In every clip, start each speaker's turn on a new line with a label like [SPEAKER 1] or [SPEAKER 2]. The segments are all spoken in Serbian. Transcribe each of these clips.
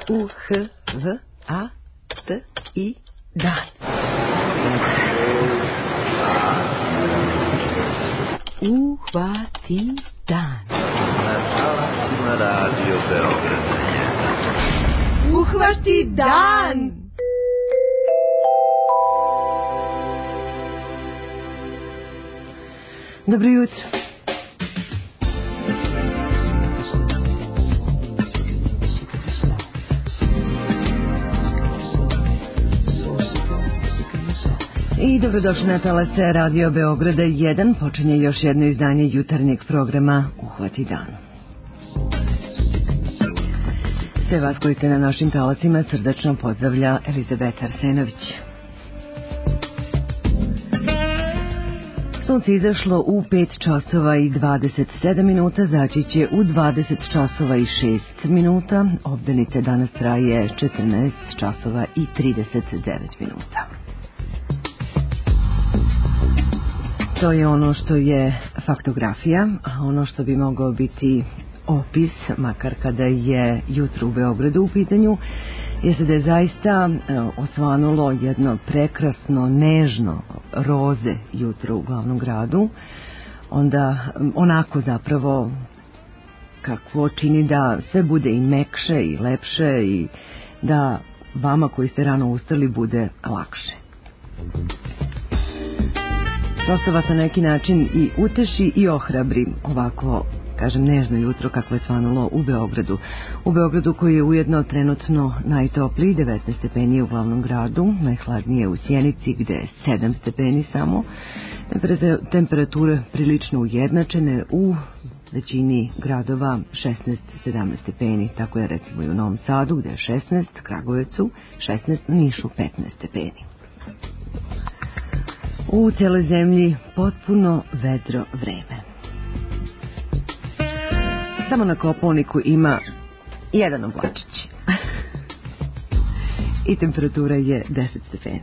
[SPEAKER 1] U-H-V-A-T-I dan. Uhvati dan.
[SPEAKER 2] Na Radio Beograd.
[SPEAKER 1] Uhvati dan. Dobro jutro. I dobrodošli na talase Radio Beograda 1. Počinje još jedno izdanje jutarnjeg programa Uhvati dan. Sve vas koji ste na našim talasima srdačno pozdravlja Elizabeta Arsenović. Sunce izašlo u 5 časova i 27 minuta, zaći će u 20 časova i 6 minuta. Obdanica danas traje 14 časova i 39 minuta. To je ono što je faktografija, a ono što bi mogao biti opis, makar kada je jutro u Beogradu u pitanju, jeste da je zaista osvanulo jedno prekrasno, nežno roze jutro u glavnom gradu. Onda onako zapravo kakvo čini da sve bude i mekše i lepše i da vama koji ste rano ustali bude lakše. Prosto vas na neki način i uteši i ohrabri ovako, kažem, nežno jutro kako je svanulo u Beogradu. U Beogradu koji je ujedno trenutno najtopliji, 19 stepeni u glavnom gradu, najhladnije u Sjenici gde je 7 stepeni samo. Temperature prilično ujednačene u većini gradova 16-17 stepeni, tako je recimo i u Novom Sadu gde je 16, Kragujevcu 16, Nišu 15 stepeni. U cijeloj zemlji potpuno vedro vreme. Samo na Kopaoniku ima jedan oblačić. I temperatura je 10 stepeni.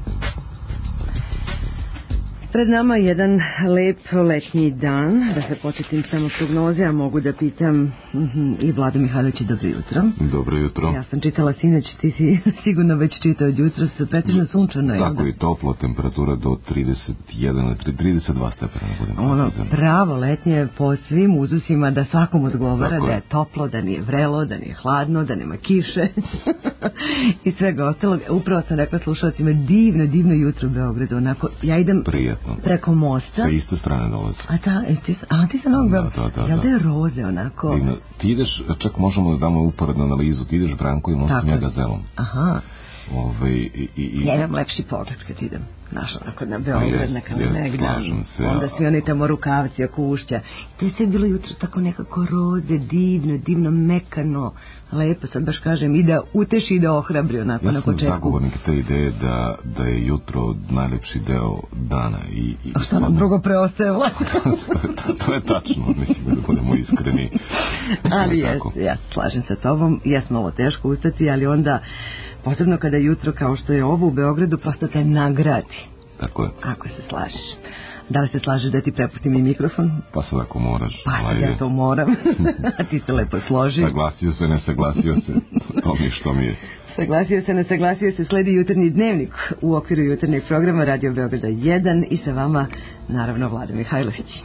[SPEAKER 1] Pred nama jedan lep letnji dan. Da se početim samo prognoze, a mogu da pitam i Vlado Mihajlović, dobro jutro.
[SPEAKER 3] Dobro jutro.
[SPEAKER 1] Ja sam čitala sinoć, ti si sigurno već čitao od jutra, su pretežno sunčano.
[SPEAKER 3] Tako i toplo, temperatura do 32 stepena.
[SPEAKER 1] Ono pravo letnje po svim uzusima, da svakom odgovara, tako da je toplo, da nije vrelo, da nije hladno, da nema kiše i svega ostalog. Upravo sam rekla slušalcima, divno jutro u Beogradu, onako, ja idem preko mosta.
[SPEAKER 3] Sa iste strane dolazi.
[SPEAKER 1] Ti sa Novog Beograda. Jel da je roze onako?
[SPEAKER 3] Divno. Ti ideš, čak možemo da damo uporednu analizu, ti ideš Branko i mostom ja Gazelom.
[SPEAKER 1] Aha.
[SPEAKER 3] Ja
[SPEAKER 1] imam lepši pogled kad idem, znaš, onako na Beograd, na Kalemegdan, onda svi oni tamo rukavci oko ušća. To je sve bilo jutro tako nekako roze, divno, mekano, lepo, sad baš kažem, i da uteši i da ohrabri onako na početku.
[SPEAKER 3] Ja sam zagovornik te ideje da je jutro najlepši deo dana.
[SPEAKER 1] A šta nam drugo preostaje, Vlad?
[SPEAKER 3] To je tačno, mislim da budemo iskreni.
[SPEAKER 1] Ali ja slažem sa tobom, jesmo ovo teško ustati, ali onda posebno kada jutro kao što je ovo u Beogradu prosto te nagradi.
[SPEAKER 3] Tako je.
[SPEAKER 1] Ako se slažeš. Da li se slažeš da ti prepustim i mikrofon?
[SPEAKER 3] Pa sad ako moraš.
[SPEAKER 1] Pa sad ja to moram. A ti se lepo složi.
[SPEAKER 3] Saglasio se, ne saglasio se. To mi je što mi je.
[SPEAKER 1] Saglasio se, ne saglasio se. Sledi jutarnji dnevnik u okviru jutarnjeg programa Radio Beograda 1 i sa vama naravno Vlado Mihajlović.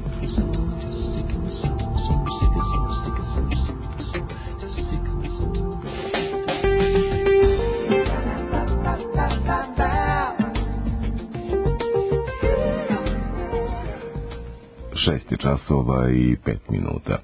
[SPEAKER 3] Šest je časova i 5 minuta.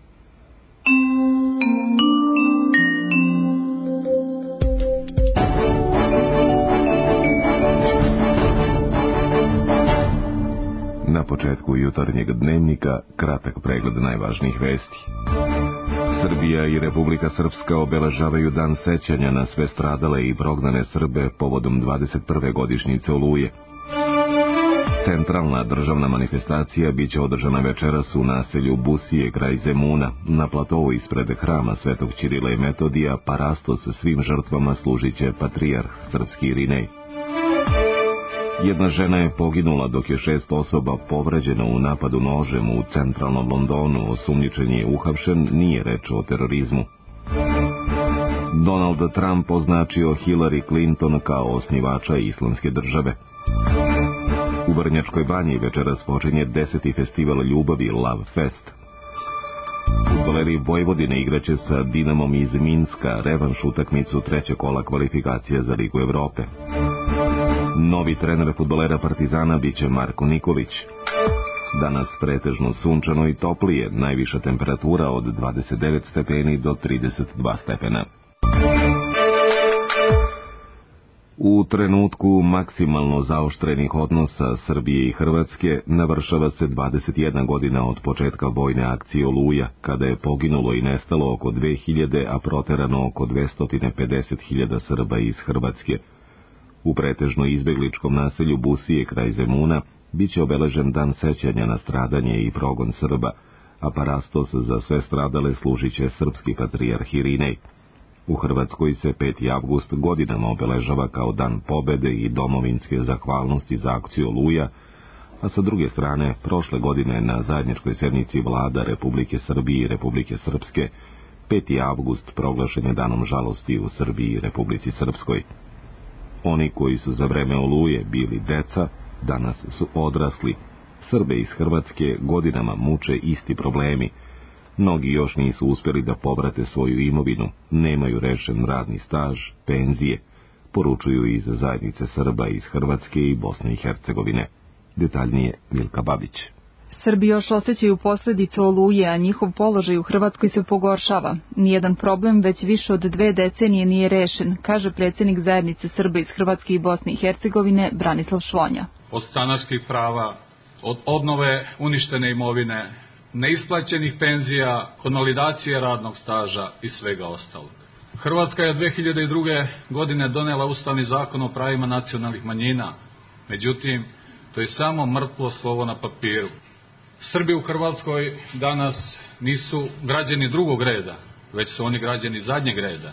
[SPEAKER 3] Na početku jutarnjeg dnevnika kratak pregled najvažnijih vesti. Srbija i Republika Srpska obeležavaju dan sećanja na sve stradale i prognane Srbe povodom 21. godišnjice Oluje. Centralna državna manifestacija biće održana večeras u naselju Busije kraj Zemuna. Na platovu ispred hrama Svetog Ćirila i Metodija parasto sa svim žrtvama služiće patrijarh srpski Irinej. Jedna žena je poginula dok je 6 osoba povređeno u napadu nožem u centralnom Londonu. Osumnjičen je uhapšen, nije reč o terorizmu. Donald Trump označio Hillary Clinton kao osnivača Islamske države. U Vrnjačkoj banji večeras počinje 10. festival ljubavi Love Fest. Fudbaleri Vojvodine igraće sa Dinamom iz Minska revanš utakmicu trećeg kola kvalifikacije za Ligu Evrope. Novi trener fudbalera Partizana biće Marko Nikolić. Danas pretežno sunčano i toplije, najviša temperatura od 29 stepeni do 32 stepena. U trenutku maksimalno zaoštrenih odnosa Srbije i Hrvatske navršava se 21 godina od početka vojne akcije Oluja, kada je poginulo i nestalo oko 2000, a proterano oko 250.000 Srba iz Hrvatske. U pretežno izbegličkom naselju Busije kraj Zemuna biće obeležen dan sećanja na stradanje i progon Srba, a parastos za sve stradale služiće srpski patrijarh Irinej. U Hrvatskoj se 5. avgust godinama obeležava kao dan pobede i domovinske zahvalnosti za akciju Oluja, a sa druge strane, prošle godine na zajedničkoj sednici vlada Republike Srbije i Republike Srpske, 5. avgust proglašen je danom žalosti u Srbiji i Republici Srpskoj. Oni koji su za vreme Oluje bili deca, danas su odrasli. Srbe iz Hrvatske godinama muče isti problemi. Mnogi još nisu uspjeli da povrate svoju imovinu, nemaju rešen radni staž, penzije, poručuju iz zajednice Srba iz Hrvatske i Bosne i Hercegovine. Detaljnije Milka Babić.
[SPEAKER 4] Srbi još osjećaju posljedice Oluje, a njihov položaj u Hrvatskoj se pogoršava. Nijedan problem već više od 2 decenije nije rešen, kaže predsjednik zajednice Srba iz Hrvatske i Bosne i Hercegovine Branislav Švonja.
[SPEAKER 5] Od stanarskih prava, od obnove uništene imovine, neisplaćenih penzija, konvalidacije radnog staža i svega ostalog. Hrvatska je 2002. godine donela Ustavni zakon o pravima nacionalnih manjina, međutim, to je samo mrtvo slovo na papiru. Srbi u Hrvatskoj danas nisu građani drugog reda, već su oni građani zadnjeg reda.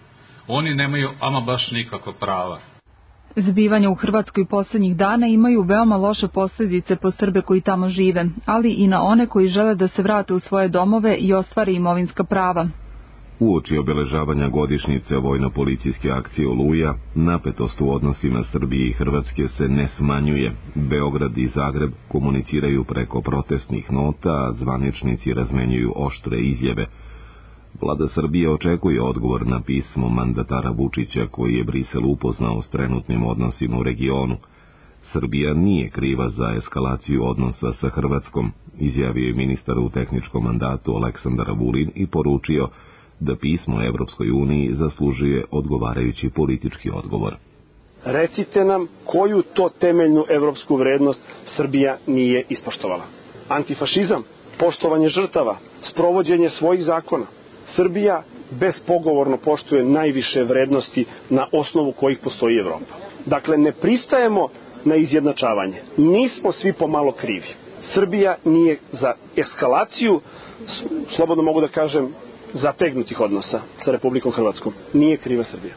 [SPEAKER 5] Oni nemaju ama baš nikakva prava.
[SPEAKER 4] Zbivanja u Hrvatskoj posljednjih dana imaju veoma loše posljedice po Srbe koji tamo žive, ali i na one koji žele da se vrate u svoje domove i ostvare imovinska prava.
[SPEAKER 3] Uoči obeležavanja godišnjice vojno-policijske akcije Oluja, napetost u odnosima Srbije i Hrvatske se ne smanjuje. Beograd i Zagreb komuniciraju preko protestnih nota, a zvaničnici razmenjuju oštre izjave. Vlada Srbije očekuje odgovor na pismo mandatara Vučića koji je Brisel upoznao s trenutnim odnosima u regionu. Srbija nije kriva za eskalaciju odnosa sa Hrvatskom, izjavio je ministar u tehničkom mandatu Aleksandar Vulin i poručio da pismo Evropskoj uniji zaslužuje odgovarajući politički odgovor.
[SPEAKER 6] Recite nam koju to temeljnu evropsku vrednost Srbija nije ispoštovala. Antifašizam, poštovanje žrtava, sprovođenje svojih zakona. Srbija bespogovorno poštuje najviše vrednosti na osnovu kojih postoji Evropa. Dakle, ne pristajemo na izjednačavanje. Nismo svi pomalo krivi. Srbija nije za eskalaciju, slobodno mogu da kažem, zategnutih odnosa sa Republikom Hrvatskom. Nije kriva Srbija.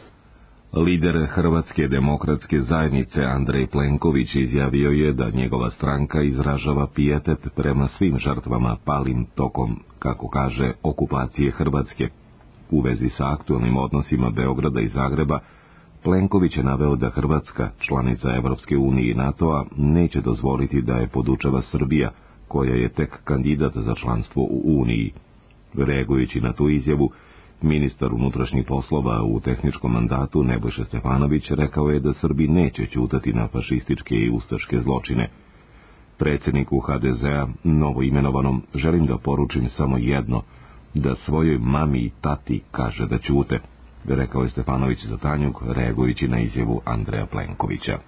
[SPEAKER 3] Lider Hrvatske demokratske zajednice Andrej Plenković izjavio je da njegova stranka izražava pijetet prema svim žrtvama palim tokom, kako kaže, okupacije Hrvatske. U vezi sa aktualnim odnosima Beograda i Zagreba, Plenković je naveo da Hrvatska, članica Evropske unije i NATO-a, neće dozvoliti da je podučava Srbija, koja je tek kandidat za članstvo u Uniji. Reagujući na tu izjavu, ministar unutrašnjih poslova u tehničkom mandatu Nebojša Stefanović rekao je da Srbi neće ćutati na fašističke i ustaške zločine. Predsjedniku HDZ-a, novoimenovanom, želim da poručim samo jedno, da svojoj mami i tati kaže da ćute, rekao je Stefanović za Tanjug, reagujući na izjavu Andreja Plenkovića.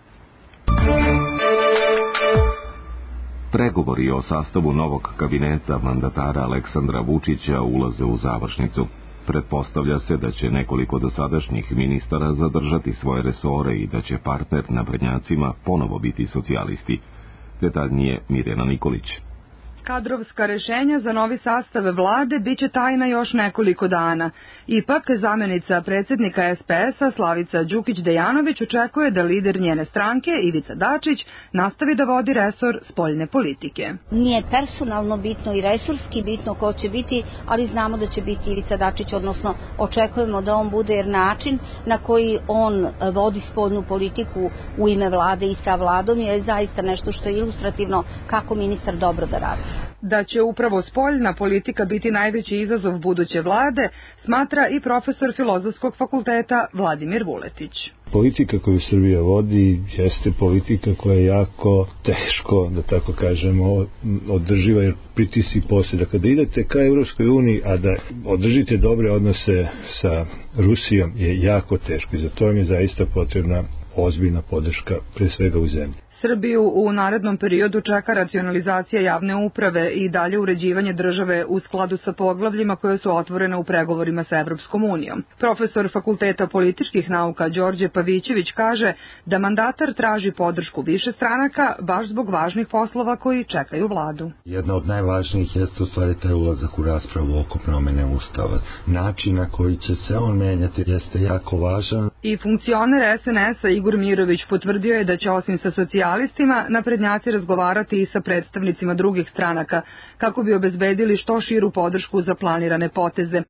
[SPEAKER 3] Pregovori o sastavu novog kabineta mandatara Aleksandra Vučića ulaze u završnicu. Pretpostavlja se da će nekoliko dosadašnjih ministara zadržati svoje resore i da će partner naprednjacima ponovo biti socijalisti. Detaljnije Mirjana Nikolić.
[SPEAKER 7] Kadrovska rešenja za novi sastav vlade biće tajna još nekoliko dana. Ipak, zamenica predsjednika SPS-a Slavica Đukić-Dejanović očekuje da lider njene stranke, Ivica Dačić, nastavi da vodi resor spoljne politike.
[SPEAKER 8] Nije personalno bitno i resurski bitno ko će biti, ali znamo da će biti Ivica Dačić, odnosno očekujemo da on bude, jer način na koji on vodi spoljnu politiku u ime vlade i sa vladom je zaista nešto što je ilustrativno kako ministar dobro da radi.
[SPEAKER 7] Da će upravo spoljna politika biti najveći izazov buduće vlade, smatra i profesor Filozofskog fakulteta Vladimir Vuletić.
[SPEAKER 9] Politika koju Srbija vodi jeste politika koja je jako teško, da tako kažemo, održiva, jer pritisci poslije. Da kada idete ka Evropskoj uniji, a da održite dobre odnose sa Rusijom je jako teško i za to je zaista potrebna ozbiljna podrška, pre svega u zemlji.
[SPEAKER 7] Srbiju u narednom periodu čeka racionalizacija javne uprave i dalje uređivanje države u skladu sa poglavljima koje su otvorene u pregovorima sa Evropskom unijom. Profesor Fakulteta političkih nauka Đorđe Pavićević kaže da mandatar traži podršku više stranaka baš zbog važnih poslova koji čekaju vladu.
[SPEAKER 10] Jedna od najvažnijih jeste u stvari taj ulazak u raspravu oko promene Ustava. Način na koji će se on menjati jeste jako važan.
[SPEAKER 7] I funkcioner SNS-a Igor Mirović potvrdio je da će osim sa socijalistima naprednjaci razgovarati i sa predstavnicima drugih stranaka kako bi obezbedili što širu podršku za planirane poteze.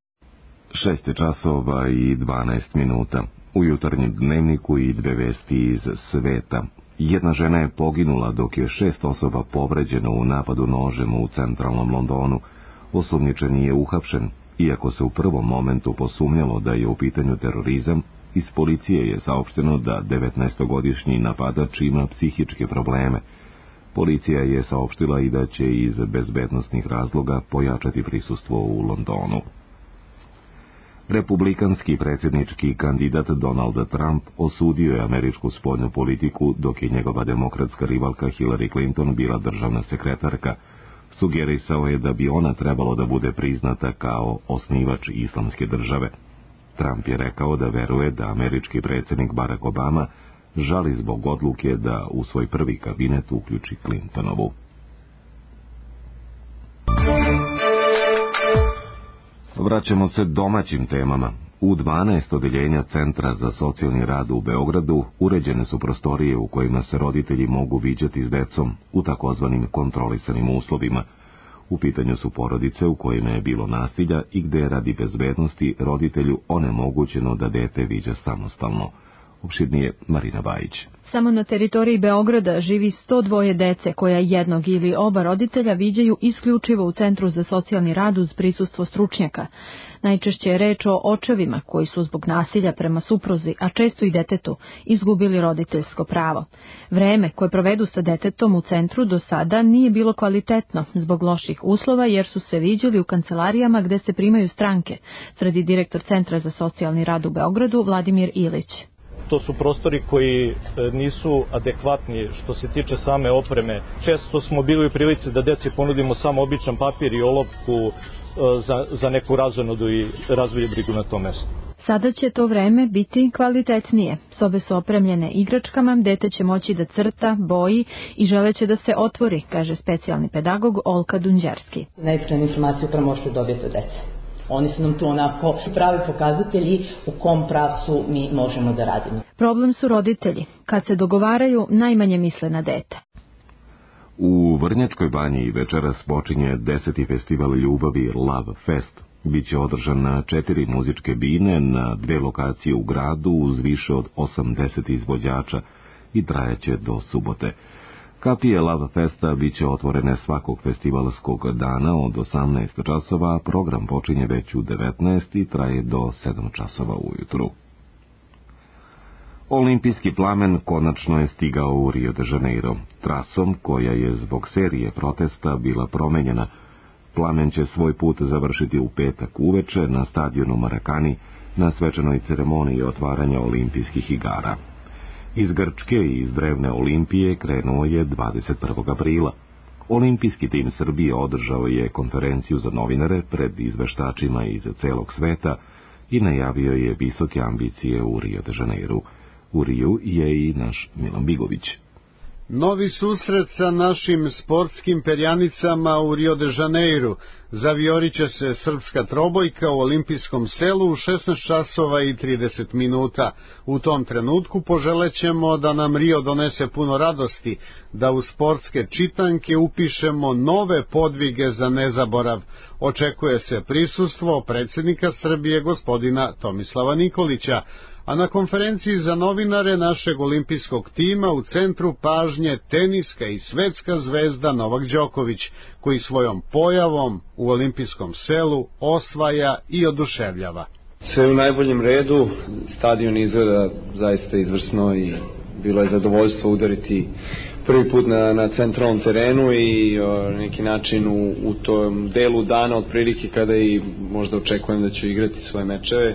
[SPEAKER 3] 6 časova i 12 minuta. U jutarnjem dnevniku i 2 vesti iz sveta. Jedna žena je poginula dok je 6 osoba povređeno u napadu nožem u centralnom Londonu. Osumnjičeni je uhapšen, iako se u prvom momentu posumnjalo da je u pitanju terorizam. Iz policije je saopšteno da 19-godišnji napadač ima psihičke probleme. Policija je saopštila i da će iz bezbednosnih razloga pojačati prisustvo u Londonu. Republikanski predsjednički kandidat Donald Trump osudio je američku spoljnu politiku dok je njegova demokratska rivalka Hillary Clinton bila državna sekretarka. Sugerisao je da bi ona trebalo da bude priznata kao osnivač islamske države. Trump je rekao da veruje da američki predsjednik Barack Obama žali zbog odluke da u svoj prvi kabinet uključi Clintonovu. Vraćamo se domaćim temama. U 12 odeljenja Centra za socijalni rad u Beogradu uređene su prostorije u kojima se roditelji mogu viđati s decom u takozvanim kontrolisanim uslovima. U pitanju su porodice u kojima je bilo nasilja i gde je radi bezbednosti roditelju onemogućeno da dete viđa samostalno. Opširnije Marina Bajić.
[SPEAKER 4] Samo na teritoriji Beograda živi 102 dece koja jednog ili oba roditelja viđaju isključivo u Centru za socijalni rad uz prisustvo stručnjaka. Najčešće je reč o očevima koji su zbog nasilja prema supruzi, a često i detetu, izgubili roditeljsko pravo. Vreme koje provedu sa detetom u centru do sada nije bilo kvalitetno zbog loših uslova jer su se viđali u kancelarijama gde se primaju stranke, tvrdi direktor Centra za socijalni rad u Beogradu Vladimir Ilić.
[SPEAKER 11] To su prostori koji nisu adekvatni što se tiče same opreme. Često smo bili u prilici da deci ponudimo samo običan papir i olovku za neku razonodu i razviju brigu na tom mestu.
[SPEAKER 4] Sada će to vreme biti kvalitetnije. Sobe su opremljene igračkama, dete će moći da crta, boji i želeće da se otvori, kaže specijalni pedagog Olka Dunđarski.
[SPEAKER 12] Najiskrene informacije upravo možete dobiti od dece. Oni su nam tu onako pravi pokazatelji u kom pravcu mi možemo da radimo.
[SPEAKER 4] Problem su roditelji. Kad se dogovaraju, najmanje misle na dete.
[SPEAKER 3] U Vrnjačkoj banji večeras počinje 10. festival ljubavi Love Fest. Biće održan na 4 muzičke bine na 2 lokacije u gradu uz više od 80 izvođača i trajaće do subote. Kapije Love Festa biće otvorene svakog festivalskog dana od 18 časova, a program počinje već u 19 i traje do 7 časova ujutru. Olimpijski plamen konačno je stigao u Rio de Janeiro. Trasom, koja je zbog serije protesta bila promenjena, plamen će svoj put završiti u petak uveče na stadionu Marakani na svečanoj ceremoniji otvaranja olimpijskih igara. Iz Grčke i iz drevne Olimpije krenuo je 21. aprila. Olimpijski tim Srbije održao je konferenciju za novinare pred izveštačima iz celog sveta i najavio je visoke ambicije u Rio de Janeiru. U Riju je i naš Milan Bigović.
[SPEAKER 13] Novi susret sa našim sportskim perjanicama u Rio de Janeiru. Zavioriće se srpska trobojka u olimpijskom selu u 16 časova i 30 minuta. U tom trenutku poželećemo da nam Rio donese puno radosti, da u sportske čitanke upišemo nove podvige za nezaborav. Očekuje se prisustvo predsjednika Srbije gospodina Tomislava Nikolića, a na konferenciji za novinare našeg olimpijskog tima u centru pažnje teniska i svetska zvezda Novak Đoković, koji svojom pojavom u olimpijskom selu osvaja i oduševljava.
[SPEAKER 14] Sve u najboljem redu, stadion izgleda zaista izvrsno i bilo je zadovoljstvo udariti prvi put na centralnom terenu i na neki način u tom delu dana otprilike kada i možda očekujem da ću igrati svoje mečeve.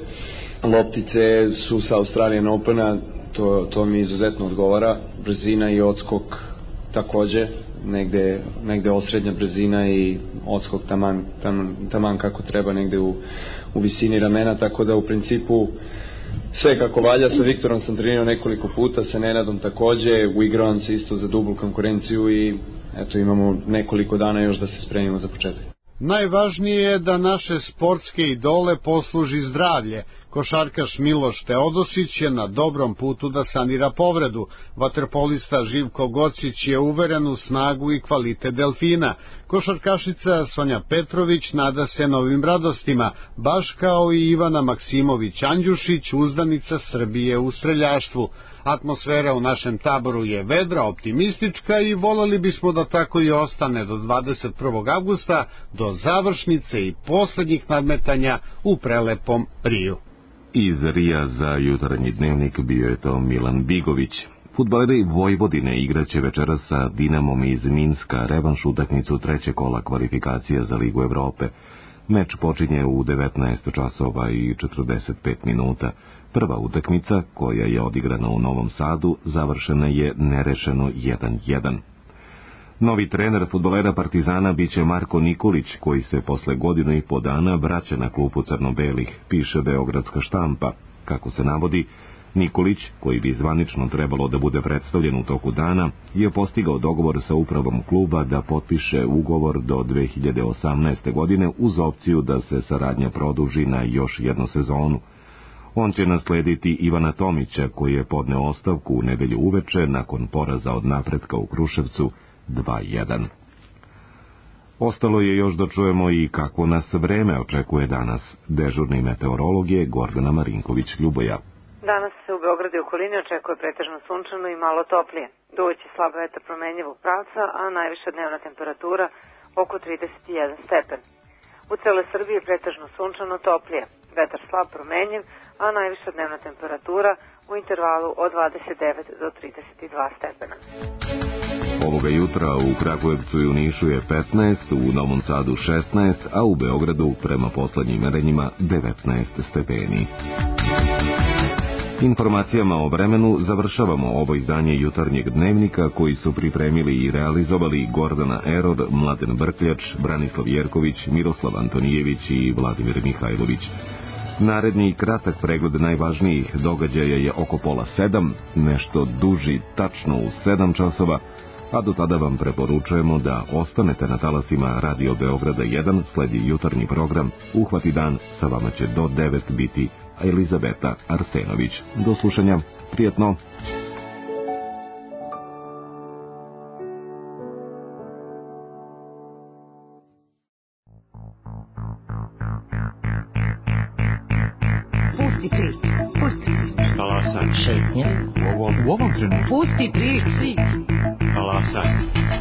[SPEAKER 14] Loptice su sa Australian Opena, to mi izuzetno odgovara, brzina i odskok takođe, negde osrednja brzina i odskok taman kako treba, negde u visini ramena, tako da u principu sve kako valja. Sa Viktorom sam trenirao nekoliko puta, sa Nenadom takođe, uigravam se isto za dublu konkurenciju i eto, imamo nekoliko dana još da se spremimo za početak.
[SPEAKER 13] Najvažnije je da naše sportske idole posluži zdravlje. Košarkaš Miloš Teodosić je na dobrom putu da sanira povredu. Vaterpolista Živko Gocić je uveren u snagu i kvalitet Delfina. Košarkašica Sonja Petrović nada se novim radostima, baš kao i Ivana Maksimović-Andjušić, uzdanica Srbije u streljaštvu. Atmosfera u našem taboru je vedra, optimistička i voleli bismo da tako i ostane do 21. avgusta, do završnice i poslednjih nadmetanja u prelepom Riju.
[SPEAKER 3] Iz Rija za jutarnji dnevnik bio je to Milan Bigović. Fudbaleri Vojvodine igraće večeras sa Dinamom iz Minska revanš utakmicu treće kola kvalifikacija za Ligu Evrope. Meč počinje u 19 časova i 45 minuta. Prva utakmica, koja je odigrana u Novom Sadu, završena je nerešeno 1:1. Novi trener fudbalera Partizana biće Marko Nikolić, koji se posle godinu i po dana vraća na klupu crno-belih, piše Beogradska štampa. Kako se navodi, Nikolić, koji bi zvanično trebalo da bude predstavljen u toku dana, je postigao dogovor sa upravom kluba da potpiše ugovor do 2018. godine uz opciju da se saradnja produži na još jednu sezonu. On će naslediti Ivana Tomića, koji je podneo ostavku u nedelju uveče nakon poraza od Napretka u Kruševcu 2:1. Ostalo je još da čujemo i kako nas vreme očekuje danas. Dežurni meteorolog je Gordana Marinković-Ljuboja.
[SPEAKER 15] Danas se u Beogradu i okolini očekuje pretežno sunčano i malo toplije. Duvaće slab vetar promenjivog pravca, a najviša dnevna temperatura oko 31 stepen. U celoj Srbiji je pretežno sunčano toplije, vetar slab promenjiv, a najviša dnevna temperatura u intervalu od 29 do 32 stepena.
[SPEAKER 3] Ovoga jutra u Kragujevcu i u Nišu je 15, u Novom Sadu 16, a u Beogradu prema poslednjim merenjima 19 stepeni. Informacijama o vremenu završavamo ovo izdanje jutarnjeg dnevnika koji su pripremili i realizovali Gordana Erod, Mladen Brkljač, Branislav Jerković, Miroslav Antonijević i Vladimir Mihajlović. Naredni kratak pregled najvažnijih događaja je oko 6:30, nešto duži tačno u 7 časova, a do tada vam preporučujemo da ostanete na talasima Radio Beograda 1, sledi jutarnji program Uhvati dan, sa vama će do 9 biti Elizabeta Arsenović. Do slušanja, prijetno!
[SPEAKER 16] Pusti prik, pusti. Talasan. Šetnje. U ovom trenutku. Pusti prik. Talasan.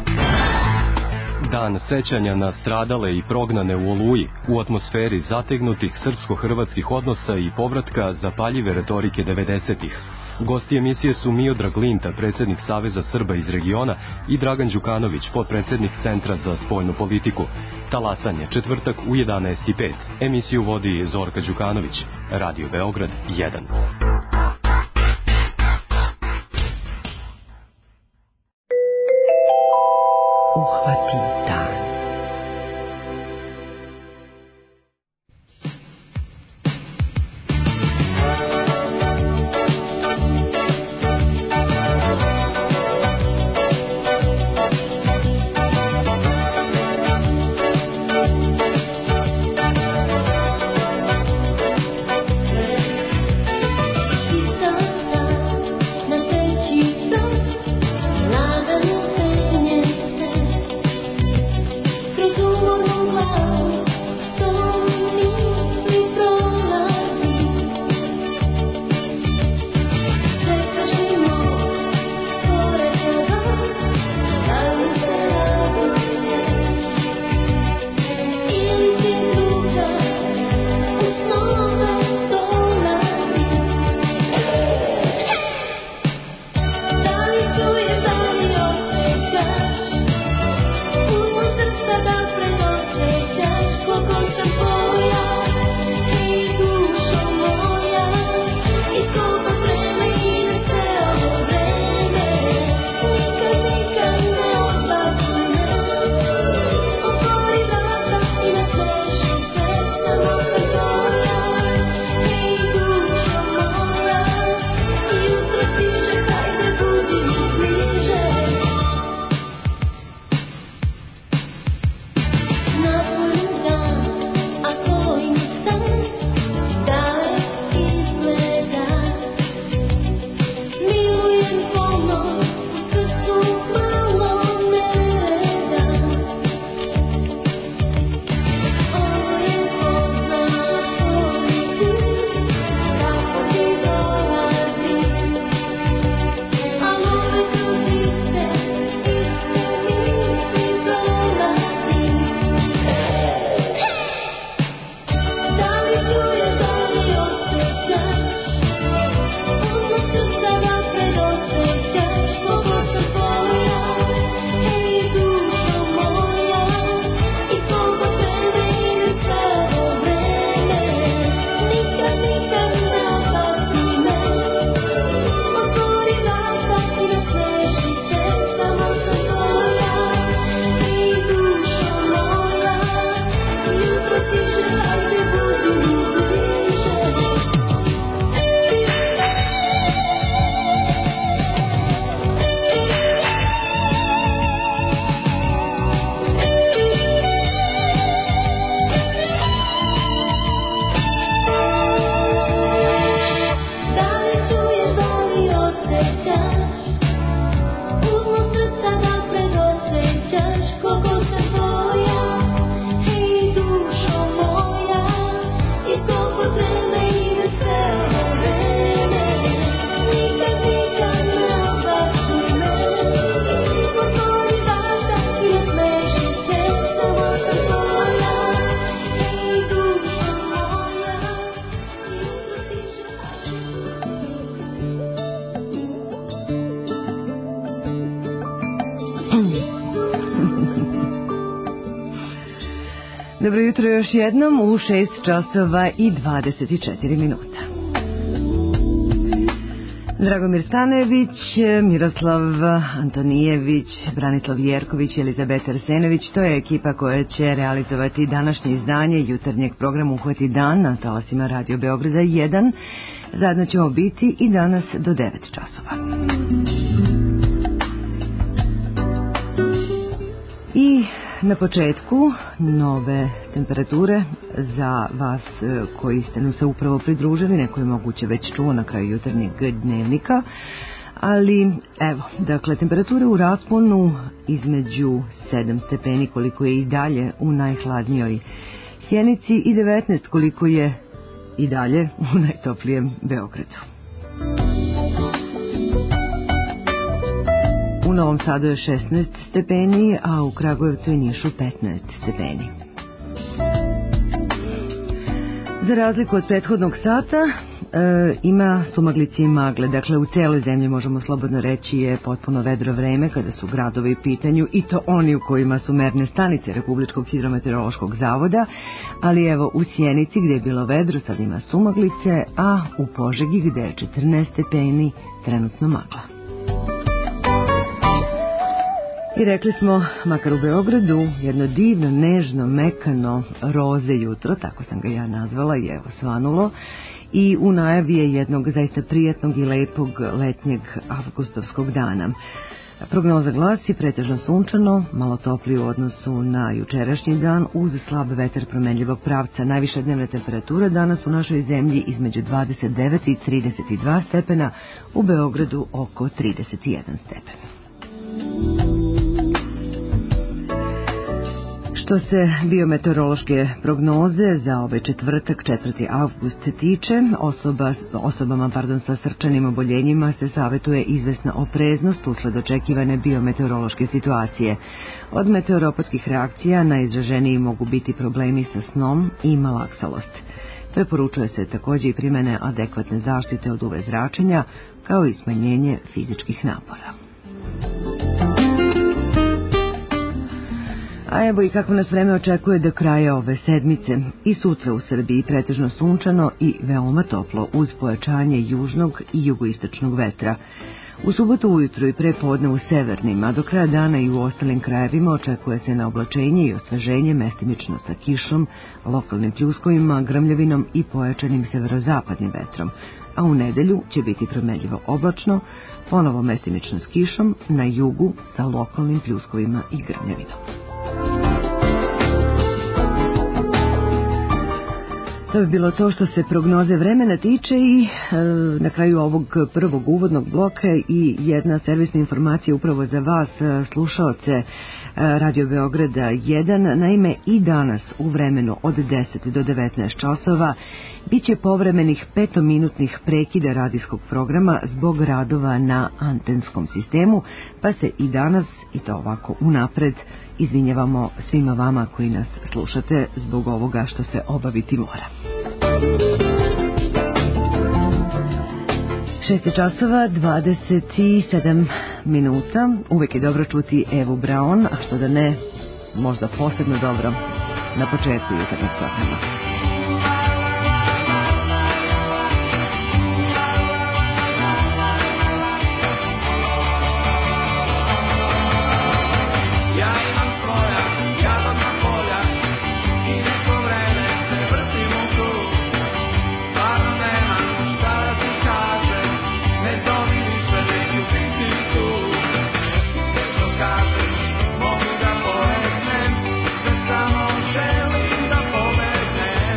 [SPEAKER 16] Dan sećanja na stradale i prognane u Oluji, u atmosferi zategnutih srpsko-hrvatskih odnosa i povratka zapaljive retorike 90-ih. Gosti emisije su Miodrag Linta, predsjednik Saveza Srba iz regiona, i Dragan Đukanović, potpredsjednik Centra za spoljnu politiku. Talasan je četvrtak u 11:05. Emisiju vodi Zorka Đukanović. Radio Beograd 1.
[SPEAKER 1] Uhvati dan. Dobro jutro još jednom u 6 časova i 24 minuta. Dragomir Stanojević, Miroslav Antonijević, Branislav Jerković i Elizabeta Arsenović, to je ekipa koja će realizovati današnje izdanje jutarnjeg programa Uhvati dan na talasima Radio Beograda 1. Zajedno ćemo biti i danas do 9 časova. I na početku nove temperature za vas koji ste nam se upravo pridružili, neko je moguće već čuo na kraju jutarnjeg dnevnika, ali evo, dakle, temperature u rasponu između 7 stepeni koliko je i dalje u najhladnijoj Sjenici i 19 koliko je i dalje u najtoplijem Beogradu. U Novom Sadu je 16 stepeni, a u Kragujevcu i Nišu 15 stepeni. Za razliku od prethodnog sata ima sumaglice i magle, dakle u celoj zemlji možemo slobodno reći je potpuno vedro vreme kada su gradovi u pitanju i to oni u kojima su merne stanice Republičkog hidrometeorološkog zavoda, ali evo u Sjenici gdje je bilo vedro sad ima sumaglice, a u Požegi gdje je 14 stepeni trenutno magla. I rekli smo, makar u Beogradu, jedno divno, nežno, mekano roze jutro, tako sam ga ja nazvala i evo svanulo, i u najavi je jednog zaista prijatnog i lepog letnjeg avgustovskog dana. Prognoza glasi pretežno sunčano, malo toplije u odnosu na jučerašnji dan uz slab vetar promenljivog pravca. Najviša dnevna temperatura danas u našoj zemlji između 29 i 32 stepena, u Beogradu oko 31 stepen. Što se biometeorološke prognoze za ovaj četvrtak, 4. avgust tiče, osobama sa srčanim oboljenjima se savjetuje izvesna opreznost usled očekivane biometeorološke situacije. Od meteoropatskih reakcija najizraženiji mogu biti problemi sa snom i malaksalost. Preporučuje se također i primjene adekvatne zaštite od UV zračenja, kao i smanjenje fizičkih napora. A evo i kako nas vreme očekuje do kraja ove sedmice. I sutra u Srbiji pretežno sunčano i veoma toplo uz pojačanje južnog i jugoistočnog vetra. U subotu ujutru i prepodne u severnim, a do kraja dana i u ostalim krajevima očekuje se na oblačenje i osveženje mestimično sa kišom, lokalnim pljuskovima, grmljavinom i pojačanim severozapadnim vetrom. A u nedelju će biti promenljivo oblačno, ponovo mestimično s kišom, na jugu sa lokalnim pljuskovima i grmljavinom. To bi bilo to što se prognoze vremena tiče i na kraju ovog prvog uvodnog bloka i jedna servisna informacija upravo za vas, slušaoce Radio Beograda 1. Naime, i danas u vremenu od 10 do 19 časova biće povremenih 5-minutnih prekida radijskog programa zbog radova na antenskom sistemu, pa se i danas, i to ovako unapred, izvinjavamo svima vama koji nas slušate zbog ovoga što se obaviti mora. 6 časova 27 minuta. Uvijek je dobro čuti Evu Braun, a što da ne, možda posebno dobro na početku jutarnjeg programa.
[SPEAKER 17] Mogu da poletnem, sve samo želim da pobegnem.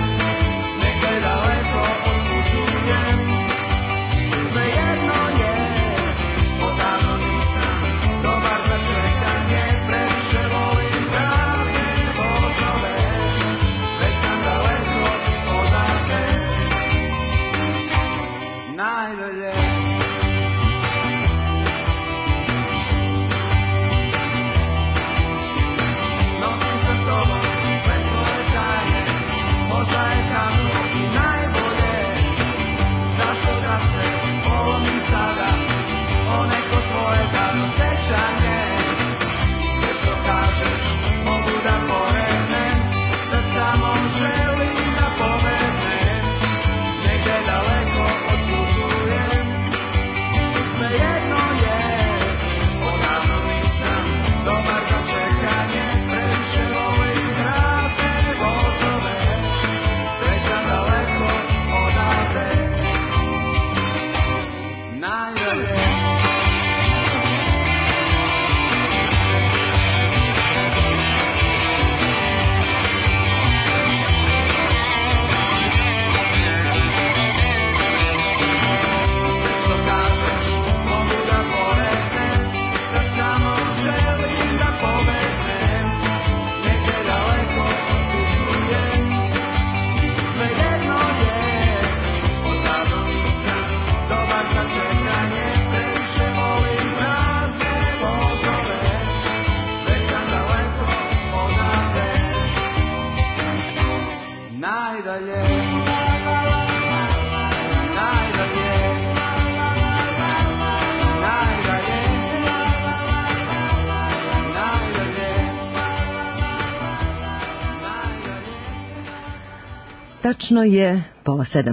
[SPEAKER 1] Tačno je 6:30.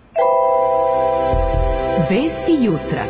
[SPEAKER 17] Vesti jutra.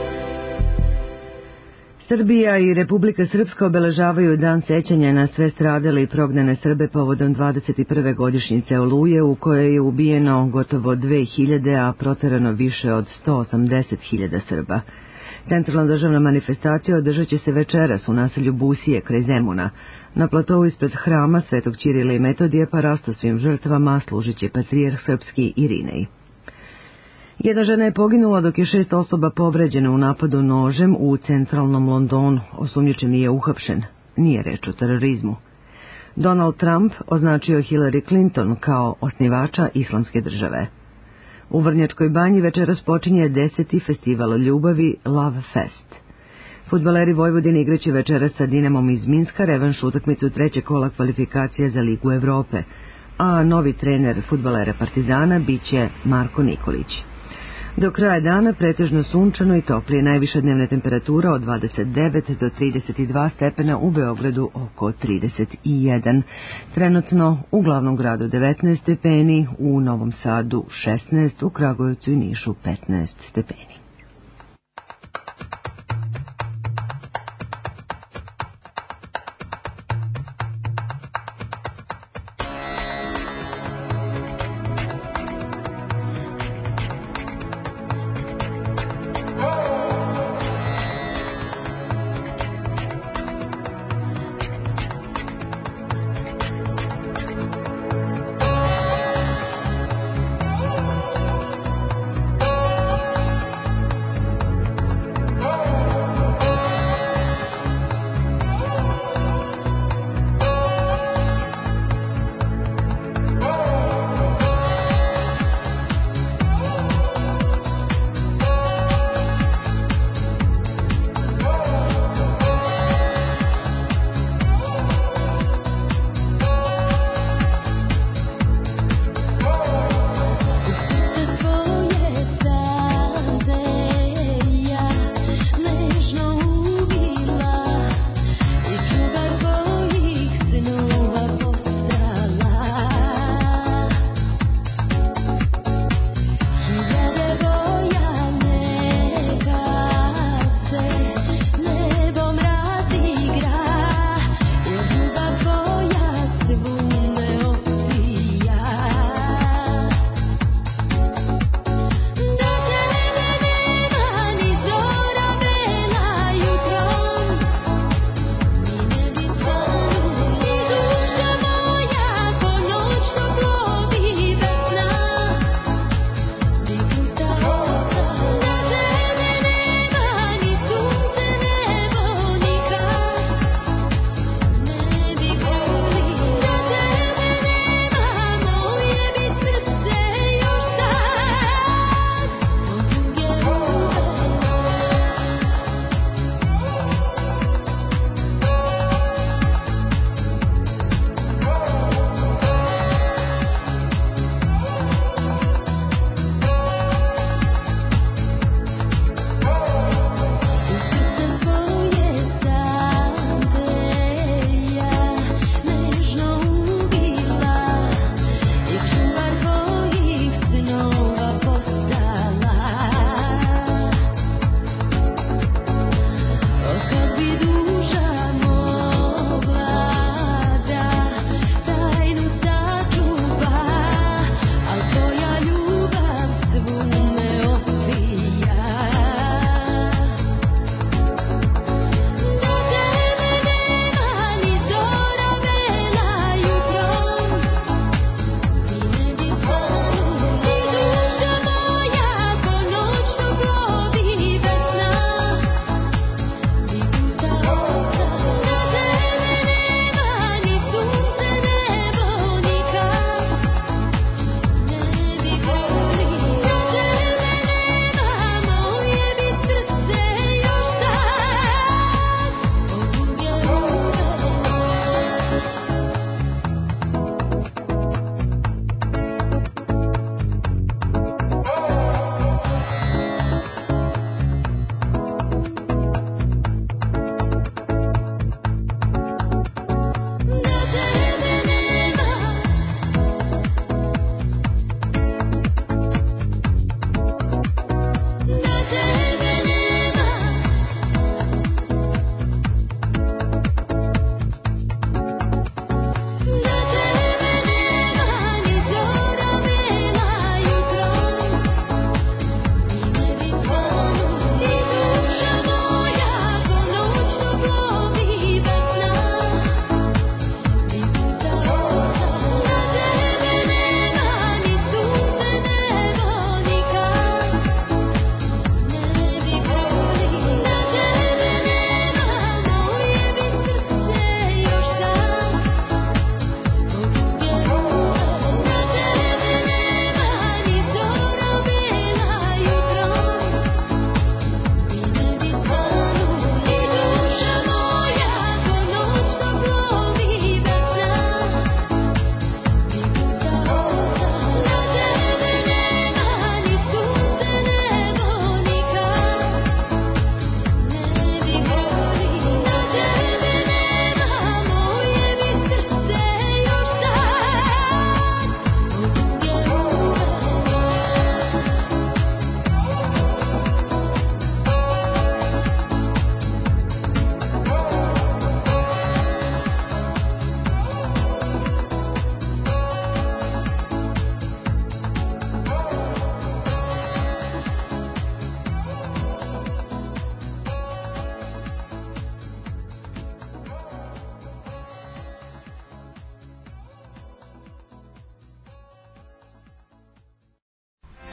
[SPEAKER 1] Srbija i Republika Srpska obeležavaju dan sećanja na sve stradale i prognane Srbe povodom 21. godišnjice Oluje, u kojoj je ubijeno gotovo 2000, a proterano više od 180.000 Srba. Centralna državna manifestacija održat će se večeras u naselju Busije kraj Zemuna. Na platovu ispred hrama Svetog Ćirila i Metodije parasto svim žrtvama služit će patrijarh srpski Irinej. Jedna žena je poginula dok je 6 osoba povređeno u napadu nožem u centralnom Londonu. Osumnjičeni je uhapšen. Nije reč o terorizmu. Donald Trump označio Hillary Clinton kao osnivača islamske države. U Vrnjačkoj banji večeras počinje 10. festival ljubavi Love Fest. Fudbaleri Vojvodine igraće večeras sa Dinamom iz Minska revanš utakmicu trećeg kola kvalifikacije za Ligu Evrope, a novi trener fudbalera Partizana biće Marko Nikolić. Do kraja dana pretežno sunčano i toplije, najviša dnevna temperatura od 29 do 32 stepena, u Beogradu oko 31. Trenutno u glavnom gradu 19 stepeni, u Novom Sadu 16, u Kragujevcu i Nišu 15 stepeni.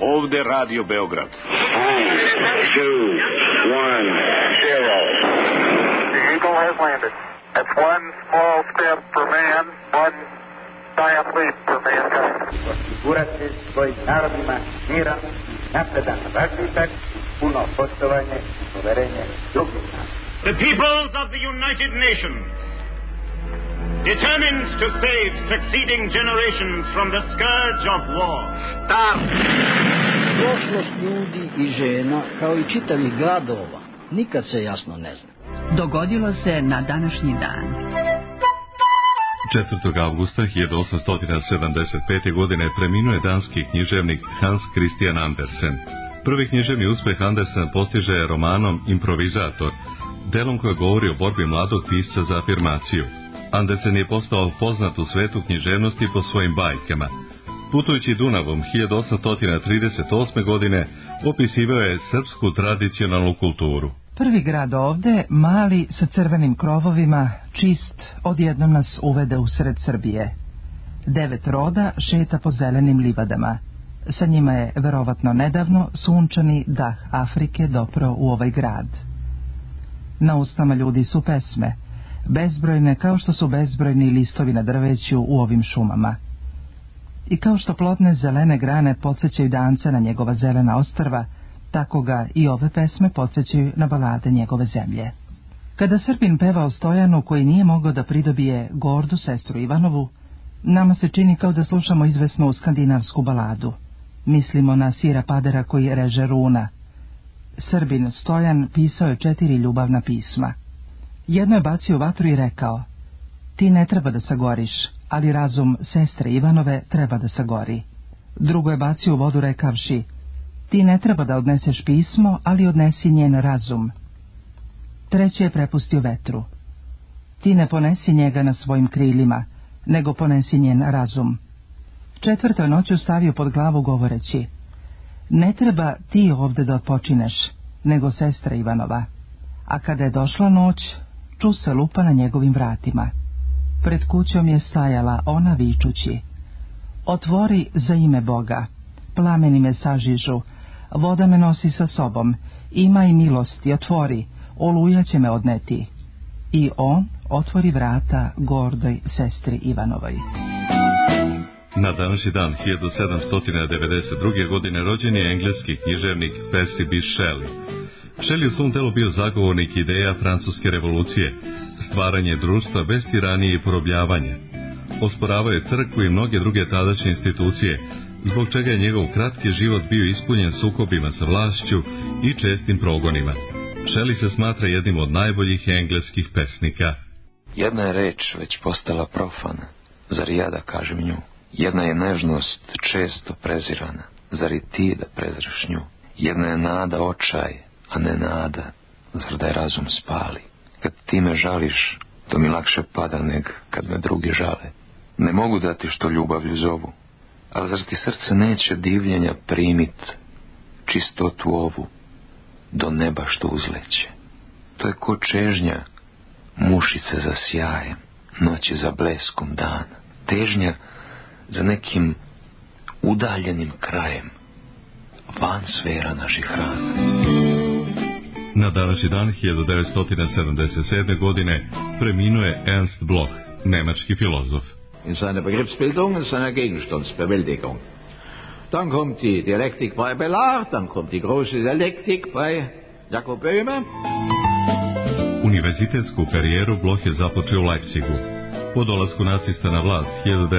[SPEAKER 18] ovde Radio Beograd.
[SPEAKER 19] 3, 2, 1, 0. The Eagle has landed. That's one small step for man, one giant leap for mankind.
[SPEAKER 20] Osigurati svojim narodima miran i napredan razvitak, puno poštovanje i poverenje drugih naroda.
[SPEAKER 18] The peoples of the United Nations, determined to save succeeding generations from the scourge of war, start.
[SPEAKER 21] Prošlost ljudi i žena, kao i čitavih gradova, nikad se jasno ne zna.
[SPEAKER 17] Dogodilo se na današnji dan.
[SPEAKER 22] 4. avgusta 1875. godine preminuo je danski književnik Hans Christian Andersen. Prvi književni uspeh Andersen postiže romanom Improvizator, delom koje govori o borbi mladog pisca za afirmaciju. Andersen je postao poznat u svetu književnosti po svojim bajkama. Putujući Dunavom 1838. godine opisivao je srpsku tradicionalnu kulturu.
[SPEAKER 23] Prvi grad ovde, mali, sa crvenim krovovima, čist, odjednom nas uvede u sred Srbije. 9 roda šeta po zelenim livadama. Sa njima je, verovatno nedavno, sunčani dah Afrike dopro u ovaj grad. Na usnama ljudi su pesme, bezbrojne kao što su bezbrojni listovi na drveću u ovim šumama. I kao što plodne zelene grane podsjećaju danca na njegova zelena ostrva, tako ga i ove pesme podsjećaju na balade njegove zemlje. Kada Srbin peva o Stojanu koji nije mogao da pridobije gordu sestru Ivanovu, nama se čini kao da slušamo izvesnu skandinavsku baladu. Mislimo na Sira Padera koji reže runa. Srbin Stojan pisao je 4 ljubavna pisma. Jedno je bacio u vatru i rekao: ti ne treba da sagoriš, ali razum sestre Ivanove treba da sagori. Drugo je bacio u vodu rekavši: ti ne treba da odneseš pismo, ali odnesi njen razum. Treće je prepustio vetru: ti ne ponesi njega na svojim krilima, nego ponesi njen razum. Četvrto je noću stavio pod glavu govoreći: ne treba ti ovde da odpočineš, nego sestra Ivanova. A kada je došla noć, ču se lupa na njegovim vratima. Pred kućom je stajala ona vičući: otvori za ime Boga, plameni me sažižu, voda me nosi sa sobom, imaj milosti, otvori, oluja će me odneti. I on otvori vrata gordoj sestri Ivanovoj.
[SPEAKER 22] Na današnji dan 1792. godine rođen je engleski književnik Percy B. Shelley. Shelley u svom delu bio zagovornik ideja francuske revolucije, stvaranje društva bez tiranije i porobljavanja. Osporavao je crkvu i mnoge druge tadašnje institucije, zbog čega je njegov kratki život bio ispunjen sukobima sa vlašću i čestim progonima. Shelley se smatra jednim od najboljih engleskih pesnika.
[SPEAKER 24] Jedna je reč već postala profana, zar ja da kažem nju? Jedna je nežnost često prezirana, zar i ti da prezreš nju? Jedna je nada očaj, a ne nada, zar da je razum spali? Kad ti me žališ, to mi lakše pada neg kad me drugi žale. Ne mogu dati što ljubavlju zovu, ali zar ti srce neće divljenja primit, čistotu ovu, do neba što uzleće? To je ko čežnja, mušice za sjajem, noći za bleskom dana, težnja za nekim udaljenim krajem, van sfera naših rana.
[SPEAKER 22] Na današnji dan 1977. godine preminuo je Ernst Bloch, nemački filozof.
[SPEAKER 2] In seiner Begriffsbildung und seiner Gegenstandsbewältigung. Dann kommt die Dialektik bei Bellard, dann kommt die große Dialektik bei Jakob Böhme.
[SPEAKER 22] Univerzitetsku karijeru Bloch je započeo u Leipzigu. Po dolasku nacista na vlast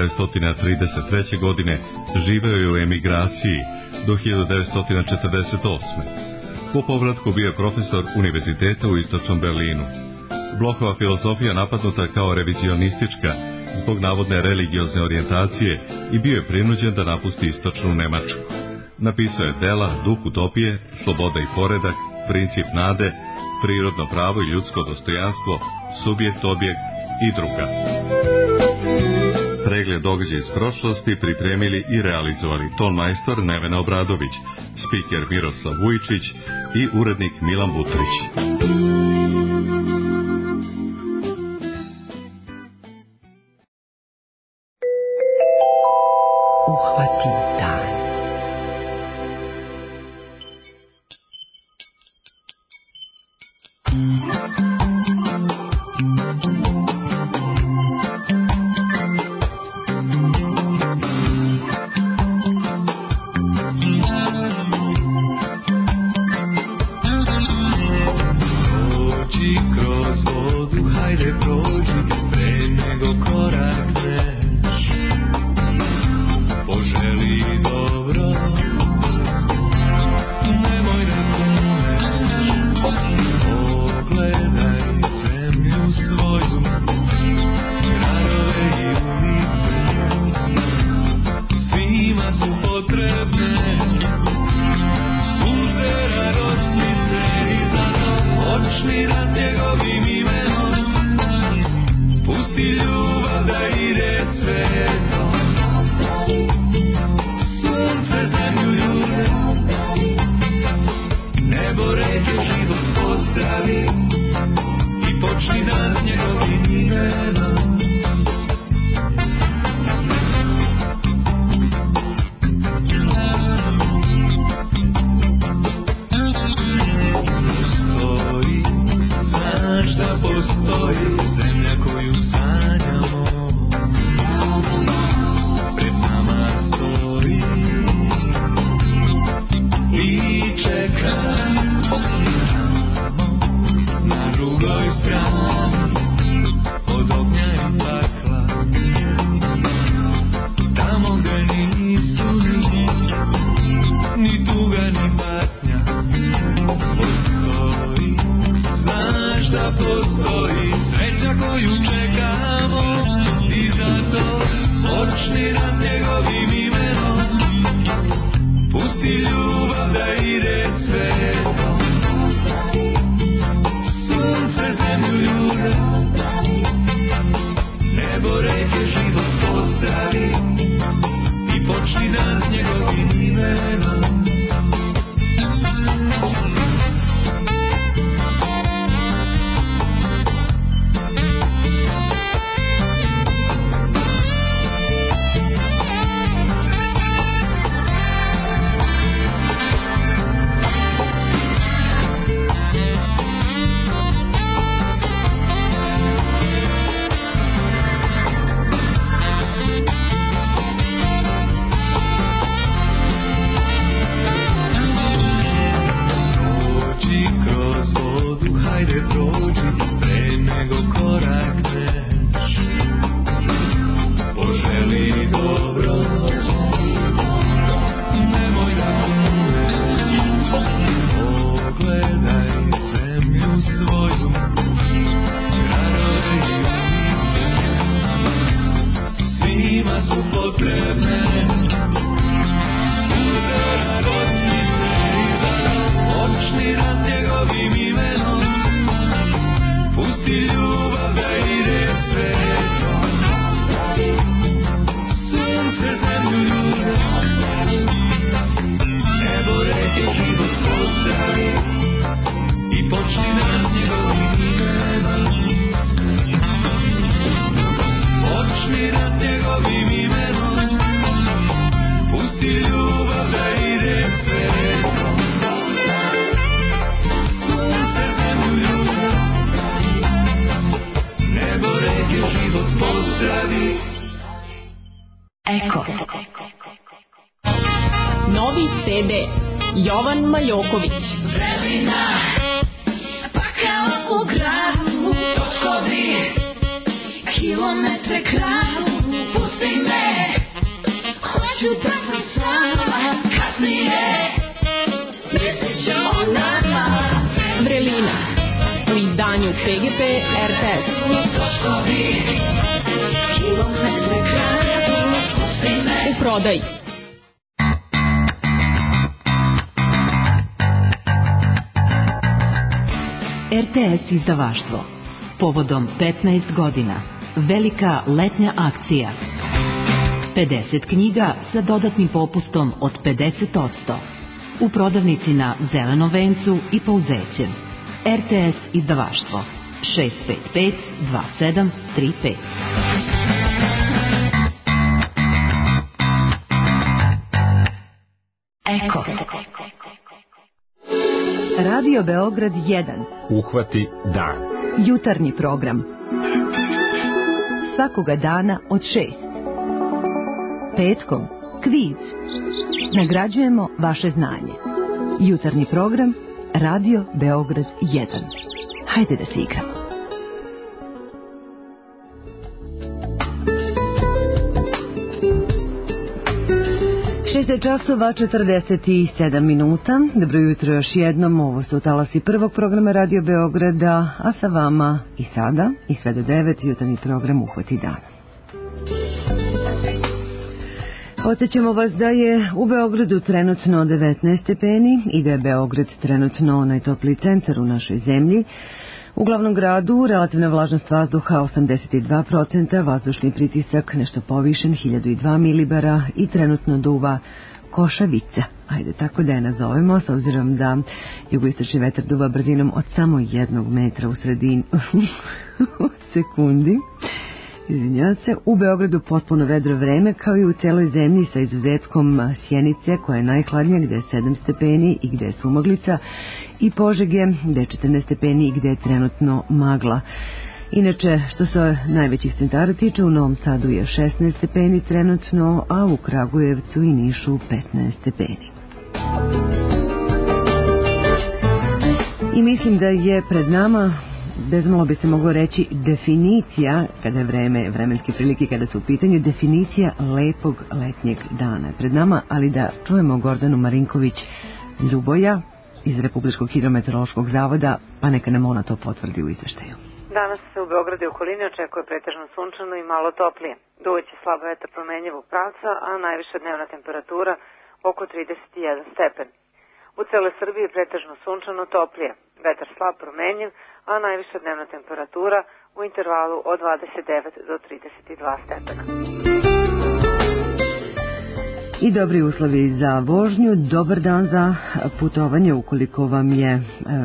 [SPEAKER 22] 1933. godine živeo je u emigraciji do 1948. Po povratku bio je profesor univerziteta u istočnom Berlinu. Blochova filozofija napadnuta kao revizionistička zbog navodne religiozne orijentacije i bio je prinuđen da napusti istočnu Nemačku. Napisao je dela Duh utopije, Sloboda i poredak, Princip nade, Prirodno pravo i ljudsko dostojanstvo, Subjekt, objekt i druga. Pregled događaja iz prošlosti pripremili i realizovali tonmajstor Nevena Obradović, spiker Miroslav Vujčić i urednik Milan Butrić.
[SPEAKER 17] Uhvati dan.
[SPEAKER 5] Novi CD Jovan Majoković.
[SPEAKER 6] Vremena, pa kao u gradu, točkovi, kilometre kradu, pusti me, hoću da sam sama, kasnije, mislit ću o nama.
[SPEAKER 5] Vrelina, u izdanju PGP RTS.
[SPEAKER 6] Točkovi, kilometre kradu, pusti me.
[SPEAKER 5] U prodaji.
[SPEAKER 8] RTS izdavaštvo. Povodom 15 godina. Velika letnja akcija. 50 knjiga sa dodatnim popustom od 50%. U prodavnici na Zelenom vencu i Pouzećem. RTS izdavaštvo. 655 2735. Eko. Radio Beograd 1.
[SPEAKER 7] Uhvati dan.
[SPEAKER 8] Jutarnji program. Svakoga dana od 6. Petkom kviz. Nagrađujemo vaše znanje. Jutarnji program Radio Beograd 1. Hajde da se igramo.
[SPEAKER 1] Časova 47 minuta. Dobro jutro još jednom. Ovo su talasi prvog programa Radio Beograda, a sa vama i sada i sve do 9 jutarnji program Uhvati dan. Podsjećamo vas da je u Beogradu trenutno 19 stepeni i da je Beograd trenutno najtopliji centar u našoj zemlji. U glavnom gradu relativna vlažnost vazduha 82%, vazdušni pritisak nešto povišen 1002 milibara i trenutno duva košavica. Ajde tako da je nazovemo, s obzirom da jugoistočni vetar duva brzinom od samo 1 metra u sredini sekundi. Izvinjavam se, u Beogradu potpuno vedro vreme, kao i u celoj zemlji sa izuzetkom Sjenice, koja je najhladnija, gde je 7 stepeni i gde je sumaglica, i Požege, gde je 14 stepeni i gde je trenutno magla. Inače, što se najvećih centara tiče, u Novom Sadu je 16 stepeni trenutno, a u Kragujevcu i Nišu 15 stepeni. I mislim da je pred nama, bezmalo bi se moglo reći, definicija, kada je vreme, vremenske prilike, kada su u pitanju, definicija lepog letnjeg dana pred nama, ali da čujemo Gordanu Marinković Ljuboja iz Republičkog hidrometeorološkog zavoda, pa neka nam ona to potvrdi u izveštaju.
[SPEAKER 15] Danas se u Beogradu i okolini očekuje pretežno sunčano i malo toplije. Duvaće slab vetar promenjivog pravca, a najviša dnevna temperatura oko 31 stepen. U celoj Srbiji pretežno sunčano toplije, vetar slab promenjiv, a najviša dnevna temperatura u intervalu od 29 do 32 stepena.
[SPEAKER 1] I dobri uslovi za vožnju, dobar dan za putovanje ukoliko vam je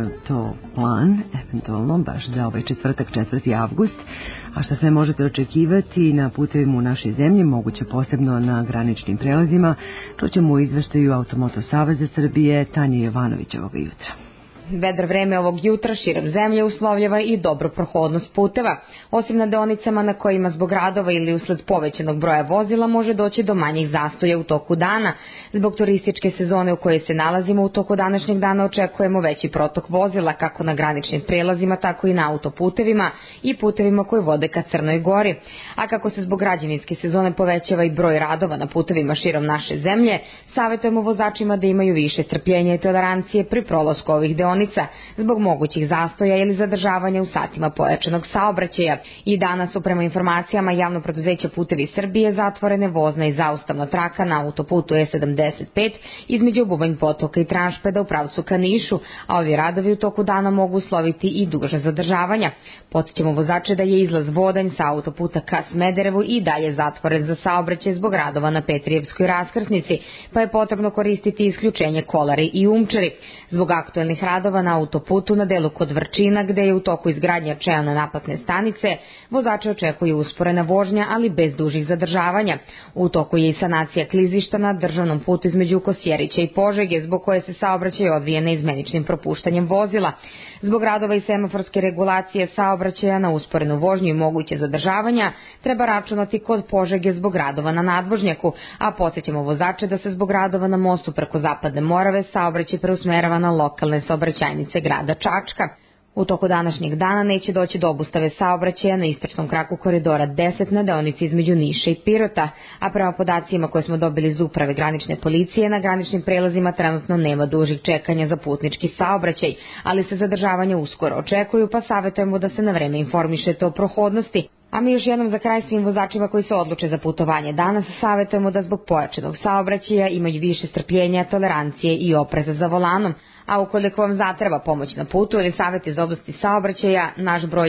[SPEAKER 1] to plan, eventualno baš za ovaj četvrtak, 4. avgust, a što sve možete očekivati na putevima u našoj zemlji, moguće posebno na graničnim prelazima, čućemo u izveštaju Automoto Saveza Srbije Tanje Jovanović ovoga jutra.
[SPEAKER 9] Vedar vreme ovog jutra širom zemlje uslovljava i dobru prohodnost puteva, osim na deonicama na kojima zbog radova ili usled povećanog broja vozila može doći do manjih zastoja u toku dana. Zbog turističke sezone u kojoj se nalazimo, u toku današnjeg dana očekujemo veći protok vozila kako na graničnim prelazima, tako i na autoputevima i putevima koji vode ka Crnoj Gori. A kako se zbog građevinske sezone povećava i broj radova na putevima širom naše zemlje, savjetujemo vozačima da imaju više strpljenja i tolerancije pri prolasku ovih deonica zbog mogućih zastoja ili zadržavanja u satima pojačanog saobraćaja. I danas su prema informacijama Javno preduzeće Putevi Srbije zatvorene vozna i zaustavna traka na autoputu E75 između Bubanj Potoka i Tranšpeda u pravcu ka Nišu, a ovi radovi u toku dana mogu usloviti i duže zadržavanja. Podsjećamo vozače da je izlaz Vodanj sa autoputa ka Smederevu i dalje zatvoren za saobraćaj zbog radova na Petrijevskoj raskrsnici, pa je potrebno koristiti isključenje Kolari i Umčari. Zbog aktuelnih radova na autoputu na delu kod Vrčina, gde je u toku izgradnja čelne naplatne stanice, vozače očekuju usporena vožnja, ali bez dužih zadržavanja. U toku je i sanacija klizišta na državnom putu između Kosjerića i Požege, zbog koje se saobraćaj odvija neizmeničnim propuštanjem vozila. Zbog radova i semaforske regulacije saobraćaja na usporenu vožnju i moguće zadržavanja treba računati kod Požege zbog radova na nadvožnjaku, a podsjećamo vozače da se zbog radova na mostu preko Zapadne Morave saobraćaj preusmerava na lokalne saobraćajnice grada Čačka. U toku današnjeg dana neće doći do obustave saobraćaja na istočnom kraku koridora 10 na deonici između Niša i Pirota, a prema podacima koje smo dobili iz uprave granične policije, na graničnim prelazima trenutno nema dužih čekanja za putnički saobraćaj, ali se zadržavanja uskoro očekuju, pa savjetujemo da se na vreme informišete o prohodnosti. A mi još jednom za kraj svim vozačima koji se odluče za putovanje danas savjetujemo da zbog pojačanog saobraćaja imaju više strpljenja, tolerancije i opreza za volanom. A ukoliko vam zatreba pomoć na putu ili savjet iz oblasti saobraćaja, naš broj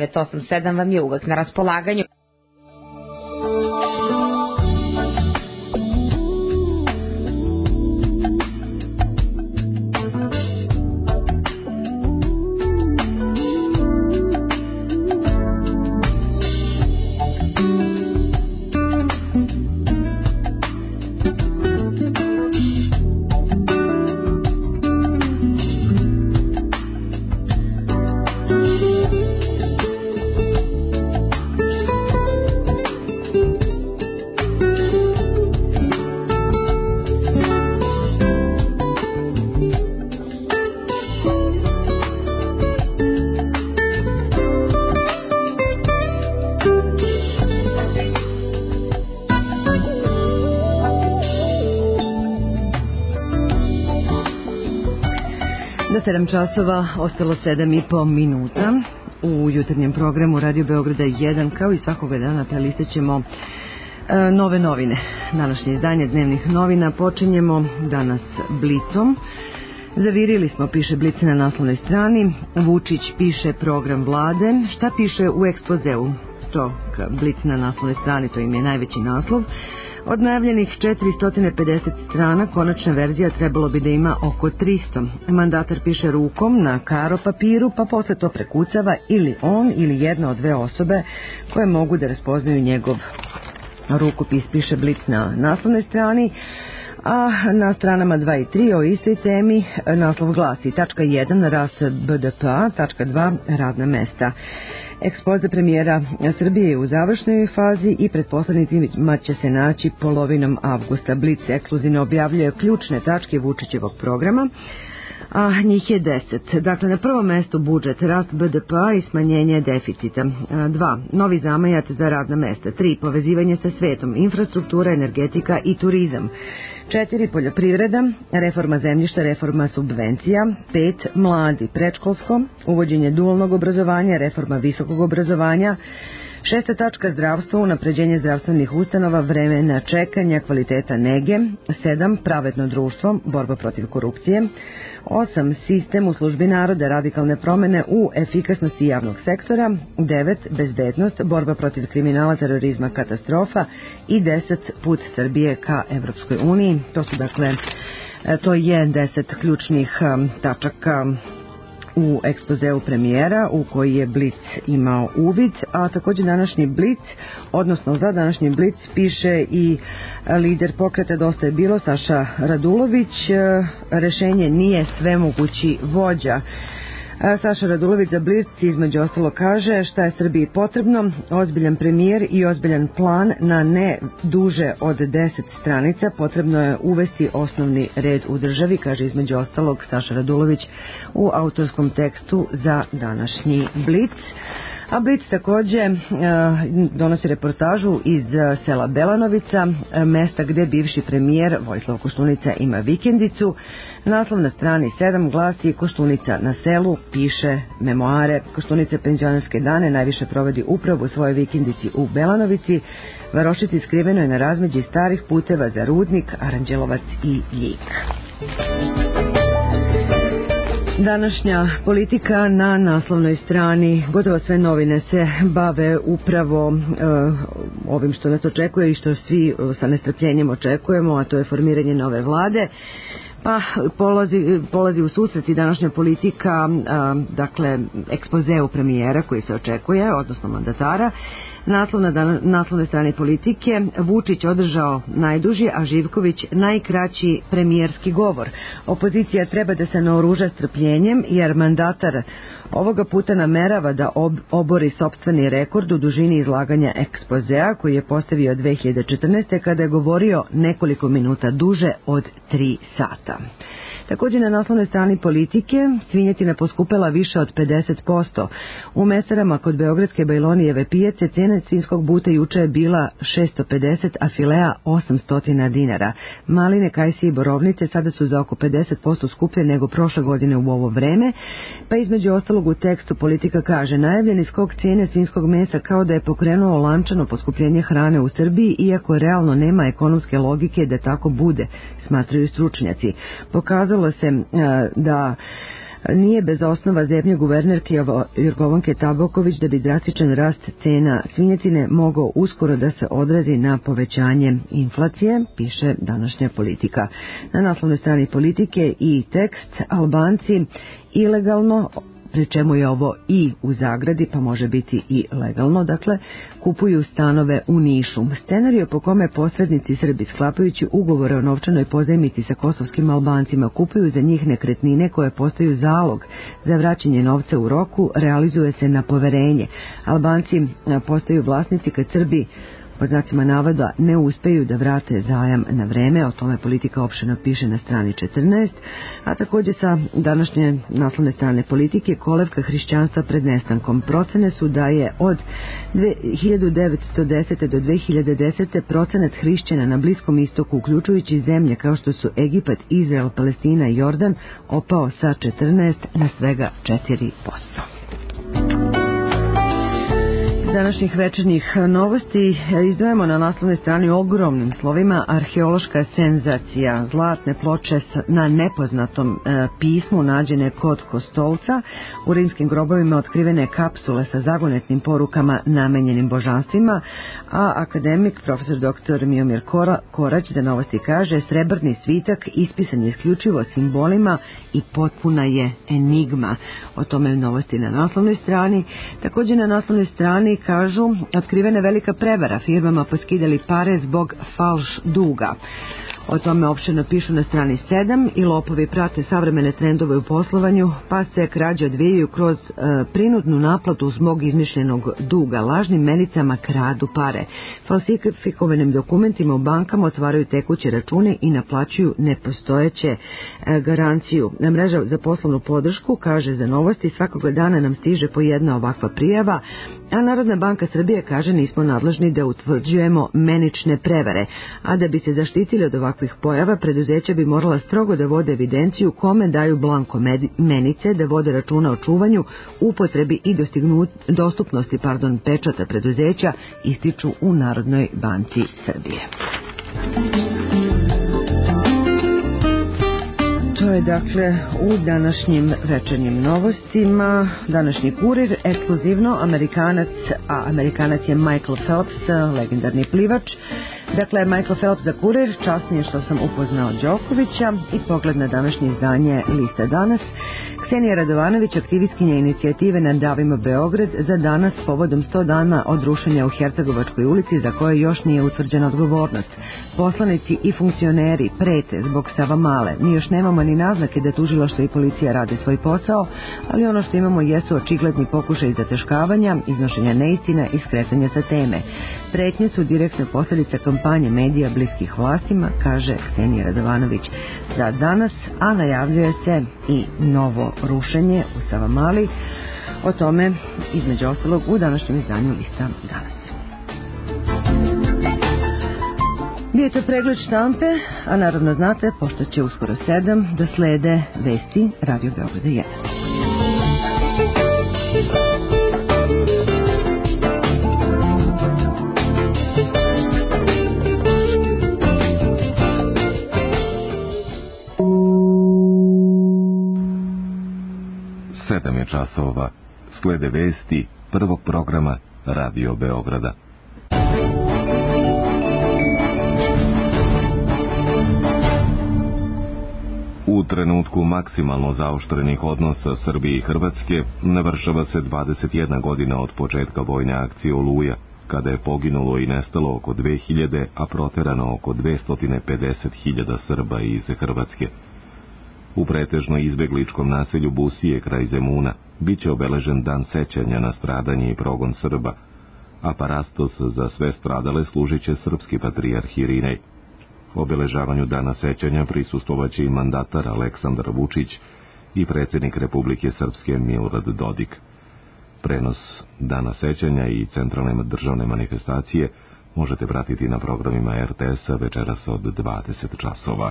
[SPEAKER 9] 1987 vam je uvek na raspolaganju.
[SPEAKER 1] Do 7 časova ostalo 7,5 minuta. U jutarnjem programu Radio Beograda 1, kao i svakoga dana, prelistat ćemo nove novine. Današnje izdanje dnevnih novina počinjemo danas Blicom. Zavirili smo, piše Blic na naslovnoj strani. Vučić piše program vlade. Šta piše u ekspozeu? To Blic na naslovnoj strani, to im je najveći naslov. Od najavljenih 450 strana, konačna verzija trebalo bi da ima oko 300. Mandatar piše rukom na karo papiru, pa posle to prekucava ili on ili jedna od dve osobe koje mogu da raspoznaju njegov rukopis, piše Blic na naslovnoj strani. A na stranama 2 i 3 o istoj temi naslov glasi: tačka 1 rast BDP-a, tačka 2 radna mesta. Ekspoze premijera Srbije je u završnoj fazi i pred poslednicima će se naći polovinom avgusta. Blic ekskluzivno objavljuje ključne tačke Vučićevog programa, a njih je 10. Dakle, na prvom mestu budžet, rast BDP-a i smanjenje deficita. 2. Novi zamajac za radna mesta. 3. Povezivanje sa svetom, infrastruktura, energetika i turizam. 4. Poljoprivreda, reforma zemljišta, reforma subvencija. 5. Mladi, predškolsko, uvođenje dualnog obrazovanja, reforma visokog obrazovanja. 6. tačka zdravstvo, unapređenje zdravstvenih ustanova, vremena čekanja, kvaliteta nege. 7. Pravedno društvo, borba protiv korupcije. 8. Sistem u službi naroda, radikalne promene u efikasnosti javnog sektora. 9. Bezbednost, borba protiv kriminala, terorizma, katastrofa. I 10. Put Srbije ka Evropskoj uniji. To je 10 ključnih tačaka u ekspozeu premijera u koji je Blic imao uvid, a također današnji Blic, odnosno za današnji Blic piše i lider pokreta Dosta je bilo, Saša Radulović. Rešenje nije svemogući vođa. Saša Radulović za Blic između ostalo kaže šta je Srbiji potrebno: ozbiljan premijer i ozbiljan plan na ne duže od 10 stranica. Potrebno je uvesti osnovni red u državi, kaže između ostalog Saša Radulović u autorskom tekstu za današnji Blic. A Blic također donosi reportažu iz sela Belanovica, mesta gde bivši premijer Vojislav Koštunica ima vikendicu. Naslov na strani 7 glasi: Koštunica na selu, piše memoare. Koštunica penzionerske dane najviše provodi upravo u svojoj vikendici u Belanovici. Varošici skriveno je na razmeđi starih puteva za Rudnik, Aranđelovac i Ljig. Današnja politika na naslovnoj strani. Gotovo sve novine se bave upravo ovim što nas očekuje i što svi sa nestrpljenjem očekujemo, a to je formiranje nove vlade. Pa polazi u susret i današnja politika, dakle ekspozeu premijera koji se očekuje, odnosno mandatara. Naslov na naslovnoj strani Politike: Vučić održao najduži, a Živković najkraći premijerski govor. Opozicija treba da se naoruža strpljenjem, jer mandatar ovoga puta namerava da obori sopstveni rekord u dužini izlaganja ekspozea koji je postavio 2014. kada je govorio nekoliko minuta duže od 3 sata. Također na naslovnoj strani Politike: svinjetina poskupela više od 50%. U mesarama kod beogradske Bajlonijeve pijace cena svinjskog buta juče je bila 650, a filea 800 dinara. Maline, kajsije i borovnice sada su za oko 50% skuplje nego prošle godine u ovo vreme. Pa između ostalog u tekstu Politika kaže: najavljeni skok cijene svinjskog mesa kao da je pokrenuo lančano poskupljenje hrane u Srbiji, iako realno nema ekonomske logike da tako bude, smatraju stručnjaci. Pokazalo se da nije bez osnova zebnje guvernerke Jorgovanke Tabaković da bi drastičan rast cena svinjetine mogao uskoro da se odrazi na povećanje inflacije, piše današnja Politika. Na naslovnoj strani Politike i tekst: Albanci ilegalno, pri čemu je ovo i u zagradi, pa može biti i legalno, dakle, kupuju stanove u Nišu. Scenarij po kome posrednici Srbi, sklapajući ugovore o novčanoj pozajmici sa kosovskim Albancima, kupuju za njih nekretnine koje postaju zalog za vraćanje novca u roku, realizuje se na poverenje. Albanci postaju vlasnici kad Srbi pod znacima navoda ne uspeju da vrate zajam na vreme, o tome Politika opširno piše na strani 14, a također sa današnje naslovne strane Politike kolevka hrišćanstva pred nestankom. Procene su da je od 1910. do 2010. procenat hrišćana na Bliskom istoku, uključujući zemlje kao što su Egipat, Izrael, Palestina i Jordan, opao sa 14 na svega 4%. Današnjih večernjih novosti izdvajamo na naslovnoj strani ogromnim slovima arheološka senzacija. Zlatne ploče na nepoznatom pismu nađene kod Kostolca. U rimskim grobovima otkrivene kapsule sa zagonetnim porukama namenjenim božanstvima, a akademik profesor dr. Miomir Korać za novosti kaže: srebrni svitak ispisan je isključivo simbolima i potpuna je enigma. O tome novosti na naslovnoj strani. Također na naslovnoj strani kažu: otkrivena velika prevara, firmama poskidali pare zbog falš duga. O tome opširno pišu na strani 7 i lopovi prate savremene trendove u poslovanju, pa se krađe odvijaju kroz prinudnu naplatu zbog izmišljenog duga. Lažnim menicama kradu pare. Falsifikovanim dokumentima u bankama otvaraju tekuće račune i naplaćuju nepostojeće garanciju. Mreža za poslovnu podršku kaže za novosti: svakoga dana nam stiže po jedna ovakva prijava, a Narodna banka Srbije kaže: nismo nadležni da utvrđujemo menične prevare, a da bi se zaštitili od ovakvih pojava, preduzeća bi morala strogo da vode evidenciju kome daju blanko menice, da vode računa o čuvanju, upotrebi i dostupnosti pečata preduzeća, ističu u Narodnoj banci Srbije. To je dakle u današnjim večernjim novostima. Današnji Kurir, ekskluzivno Amerikanac je Michael Phelps, legendarni plivač. Dakle, Michael Phelps za Kurir, časnije što sam upoznao Đokovića. I pogled na današnje izdanje Lista danas. Ksenija Radovanović, aktivistkinja inicijative Nadavimo Beograd, za danas povodom 100 dana od rušenja u Hercegovačkoj ulici za koje još nije utvrđena odgovornost. Poslanici i funkcioneri prete zbog Savamale. Mi još nemamo ni naznake da tužilaštvo i policija rade svoj posao, ali ono što imamo jesu očigledni pokušaj zataškavanja, iznošenja neistina i skretanja sa teme. Pretnje su direktna posljedica kampanje medija bliskih vlastima, kaže Ksenija Radovanović za danas, a najavljuje se i novo rušenje u Savamali. O tome, između ostalog, u današnjem izdanju Lista danas. Bio je to pregled štampe, a naravno znate, pošto će uskoro 7 da slede vesti Radio Beograda 1.
[SPEAKER 3] Sedam je časova. Slede vesti prvog programa Radio Beograda. U trenutku maksimalno zaoštrenih odnosa Srbije i Hrvatske navršava se 21 godina od početka vojne akcije Oluja, kada je poginulo i nestalo oko 2000, a proterano oko 250.000 Srba iz Hrvatske. U pretežno izbegličkom naselju Busije kraj Zemuna biće obeležen dan sećanja na stradanje i progon Srba, a parastos za sve stradale služit će srpski patrijarh Irinej. Obeležavanju dana sećanja prisustvovaće i mandatar Aleksandar Vučić i predsjednik Republike Srpske Milorad Dodik. Prenos dana sećanja i centralne državne manifestacije možete pratiti na programima RTS-a večeras od 20 časova.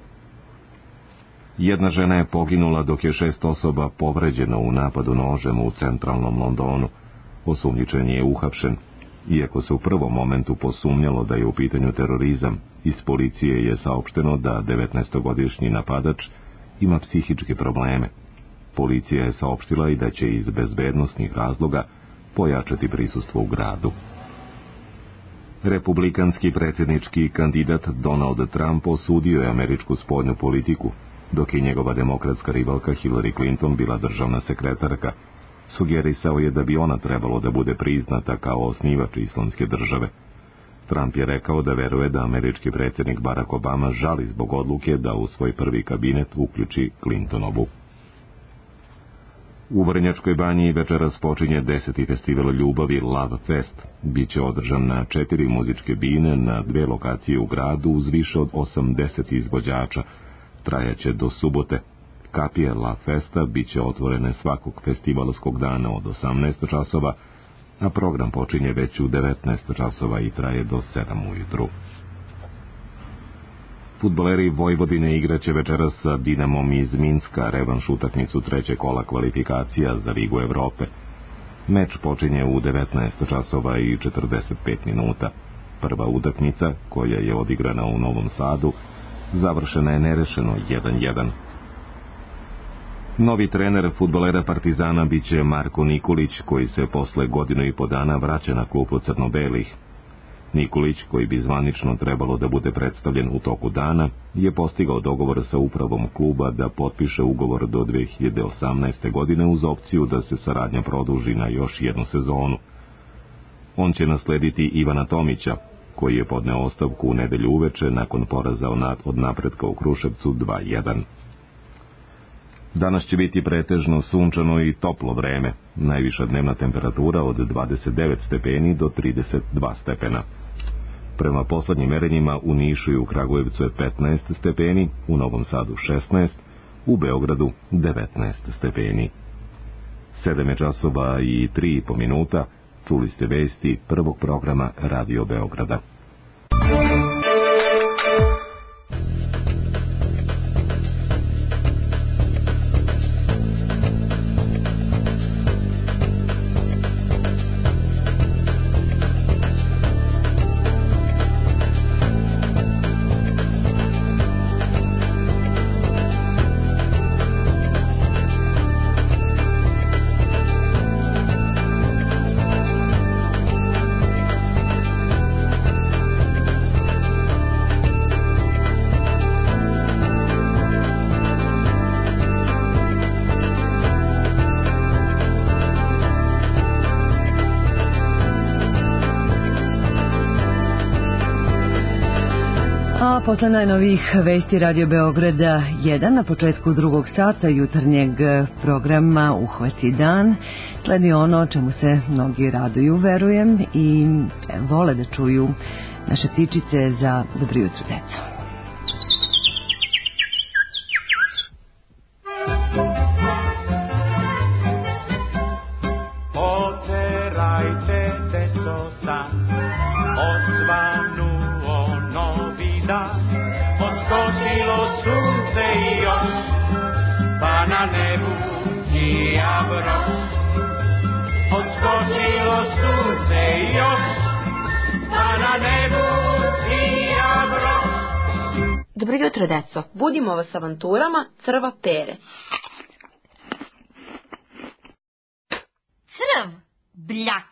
[SPEAKER 3] Jedna žena je poginula dok je 6 osoba povređeno u napadu nožem u centralnom Londonu. Osumnjičeni je uhapšen. Iako se u prvom momentu posumnjalo da je u pitanju terorizam, iz policije je saopšteno da 19-godišnji napadač ima psihičke probleme. Policija je saopštila i da će iz bezbednosnih razloga pojačati prisustvo u gradu. Republikanski predsjednički kandidat Donald Trump osudio je američku spoljnu politiku, dok je njegova demokratska rivalka Hillary Clinton bila državna sekretarka. Sugerisao je da bi ona trebalo da bude priznata kao osnivač islamske države. Trump je rekao da veruje da američki predsjednik Barack Obama žali zbog odluke da u svoj prvi kabinet uključi Clintonovu. U Vrnjačkoj banji večeras počinje 10. festival ljubavi Love Fest. Biće održan na 4 muzičke bine na 2 lokacije u gradu uz više od 80 izvođača. Trajaće do subote. Kapije Love Festa biće otvorene svakog festivalskog dana od 18 časova, a program počinje već u 19 časova i traje do 7 ujutru. Fudbaleri Vojvodine igraće večeras sa Dinamom iz Minska revanš utakmicu 3. kola kvalifikacija za Ligu Evrope. Meč počinje u 19 časova i 45 minuta. Prva utakmica, koja je odigrana u Novom Sadu, završena je nerešeno 1:1. Novi trener fudbalera Partizana biće Marko Nikolić, koji se posle godinu i po dana vraća na klupu crno-belih. Nikolić, koji bi zvanično trebalo da bude predstavljen u toku dana, je postigao dogovor sa upravom kluba da potpiše ugovor do 2018. godine uz opciju da se saradnja produži na još jednu sezonu. On će naslediti Ivana Tomića, koji je podneo ostavku u nedelju uveče nakon poraza od Napretka u Kruševcu 2:1. Danas će biti pretežno sunčano i toplo vreme, najviša dnevna temperatura od 29 stepeni do 32 stepena. Prema poslednjim merenjima u Nišu i u Kragujevcu je 15 stepeni, u Novom Sadu 16, u Beogradu 19 stepeni. 7 časova i 3,5 minuta, čuli ste vesti prvog programa Radio Beograda.
[SPEAKER 1] Posle najnovijih vesti Radio Beograda 1 na početku 2. sata jutarnjeg programa Uhvati dan sledi ono čemu se mnogi raduju, verujem, i vole da čuju naše ptičice za dobro jutro, deco.
[SPEAKER 6] Oterajte deco san, osvanuo novi dan. Odskočilo sunce i još, pa na nebu sija broš. Odskočilo sunce i još, pa na nebu sija broš.
[SPEAKER 7] Dobro jutro, deco. Budimo vas avanturama Crva Pere.
[SPEAKER 10] Crv, bljak.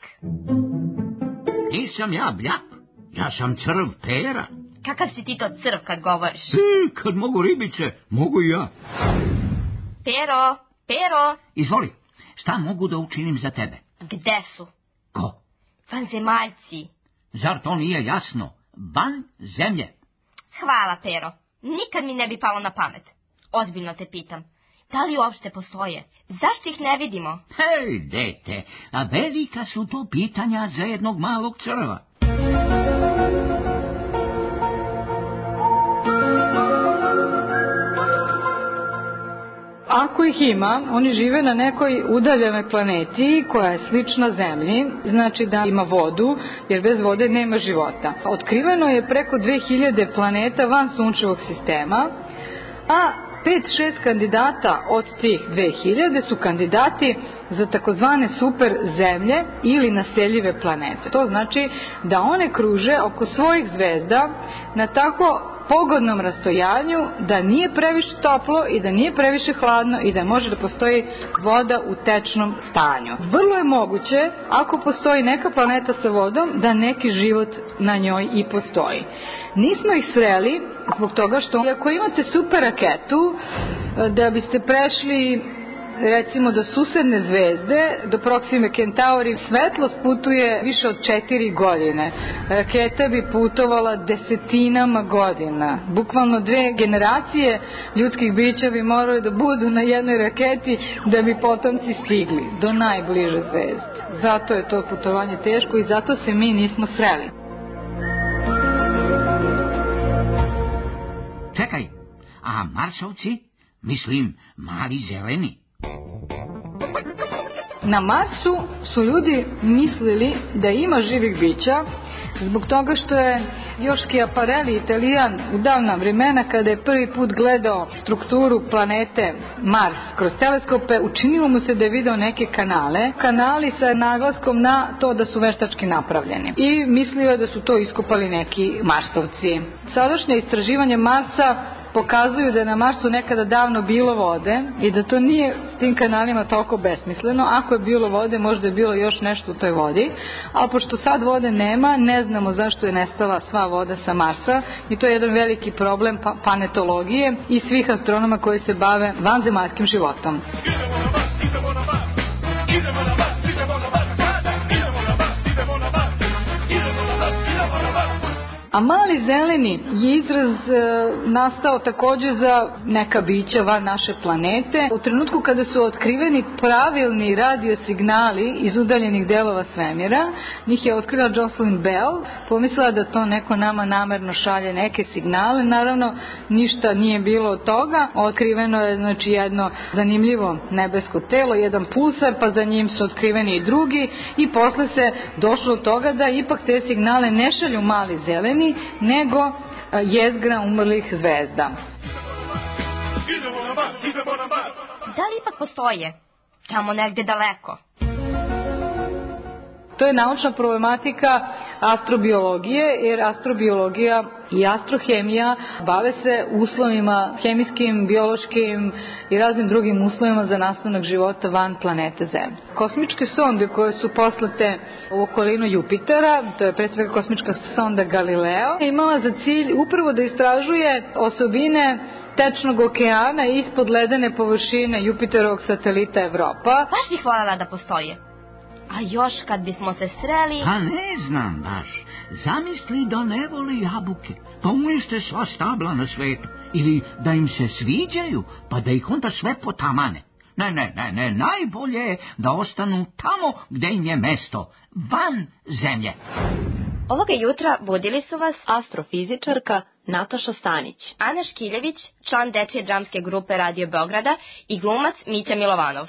[SPEAKER 11] Nisam ja bljak, ja sam Crv Pera.
[SPEAKER 10] Kakav si ti to crv kad govoriš?
[SPEAKER 11] Kad mogu ribice, mogu i ja.
[SPEAKER 10] Pero, Pero.
[SPEAKER 11] Izvoli, šta mogu da učinim za tebe?
[SPEAKER 10] Gde su?
[SPEAKER 11] Ko?
[SPEAKER 10] Vanzemaljci.
[SPEAKER 11] Zar to nije jasno? Van zemlje.
[SPEAKER 10] Hvala, Pero. Nikad mi ne bi palo na pamet. Ozbiljno te pitam. Da li uopšte postoje? Zašto ih ne vidimo?
[SPEAKER 11] Hej, dete, a velika su to pitanja za jednog malog crva.
[SPEAKER 12] Ako ih ima, oni žive na nekoj udaljenoj planeti koja je slična Zemlji, znači da ima vodu, jer bez vode nema života. Otkriveno je preko 2000 planeta van sunčevog sistema, a 5-6 kandidata od tih 2000 su kandidati za takozvane super zemlje ili naseljive planete. To znači da one kruže oko svojih zvezda na tako pogodnom rastojanju da nije previše toplo i da nije previše hladno i da može da postoji voda u tečnom stanju. Vrlo je moguće, ako postoji neka planeta sa vodom, da neki život na njoj i postoji. Nismo ih sreli zbog toga što ako imate super raketu, da biste prešli recimo do susedne zvezde, do Proxime Centauri, svetlost putuje više od 4 godine. Raketa bi putovala desetinama godina. Bukvalno 2 generacije ljudskih bića bi morali da budu na jednoj raketi da bi potomci stigli do najbliže zvezde. Zato je to putovanje teško i zato se mi nismo sreli.
[SPEAKER 11] Čekaj, a Marsovci? Mislim, mali zeleni.
[SPEAKER 12] Na Marsu su ljudi mislili da ima živih bića zbog toga što je još Schiaparelli, Italijan, u davna vremena kada je prvi put gledao strukturu planete Mars kroz teleskope, učinilo mu se da je video neke kanali sa naglaskom na to da su veštački napravljeni. I mislio je da su to iskopali neki Marsovci. Sadašnje istraživanje Marsa pokazuju da je na Marsu nekada davno bilo vode i da to nije s tim kanalima toliko besmisleno. Ako je bilo vode, možda je bilo još nešto u toj vodi, a pošto sad vode nema, ne znamo zašto je nestala sva voda sa Marsa i to je jedan veliki problem planetologije i svih astronoma koji se bave vanzemaljskim životom. A mali zeleni je izraz nastao takođe za neka bića van naše planete. U trenutku kada su otkriveni pravilni radiosignali iz udaljenih delova svemira, njih je otkrila Jocelyn Bell, pomislila da to neko nama namerno šalje neke signale. Naravno, ništa nije bilo od toga. Otkriveno je znači jedno zanimljivo nebesko telo, jedan pulsar, pa za njim su otkriveni i drugi i posle se došlo do toga da ipak te signale ne šalju mali zeleni, nego jezgra umrlih zvezda.
[SPEAKER 10] Da li ipak postoje? Tamo negde daleko.
[SPEAKER 12] To je naučna problematika astrobiologije, jer astrobiologija i astrohemija bave se uslovima hemijskim, biološkim i raznim drugim uslovima za nastanak života van planete Zemlje. Kosmičke sonde koje su poslate u okolinu Jupitera, to je pre svega kosmička sonda Galileo, je imala za cilj upravo da istražuje osobine tečnog okeana ispod ledene površine Jupiterovog satelita Evropa.
[SPEAKER 10] Baš bih voljela da postoje. A još kad bismo se sreli...
[SPEAKER 11] A ne znam baš. Zamisli da ne voli jabuke, pa unište sva stabla na svetu. Ili da im se sviđaju, pa da ih onda sve potamane. Ne, najbolje je da ostanu tamo gde im je mesto, van zemlje.
[SPEAKER 7] Ovoga jutra budili su vas astrofizičarka Nataša Stanić,
[SPEAKER 10] Ana Škiljević, član dečije dramske grupe Radio Beograda i glumac Mića Milovanov.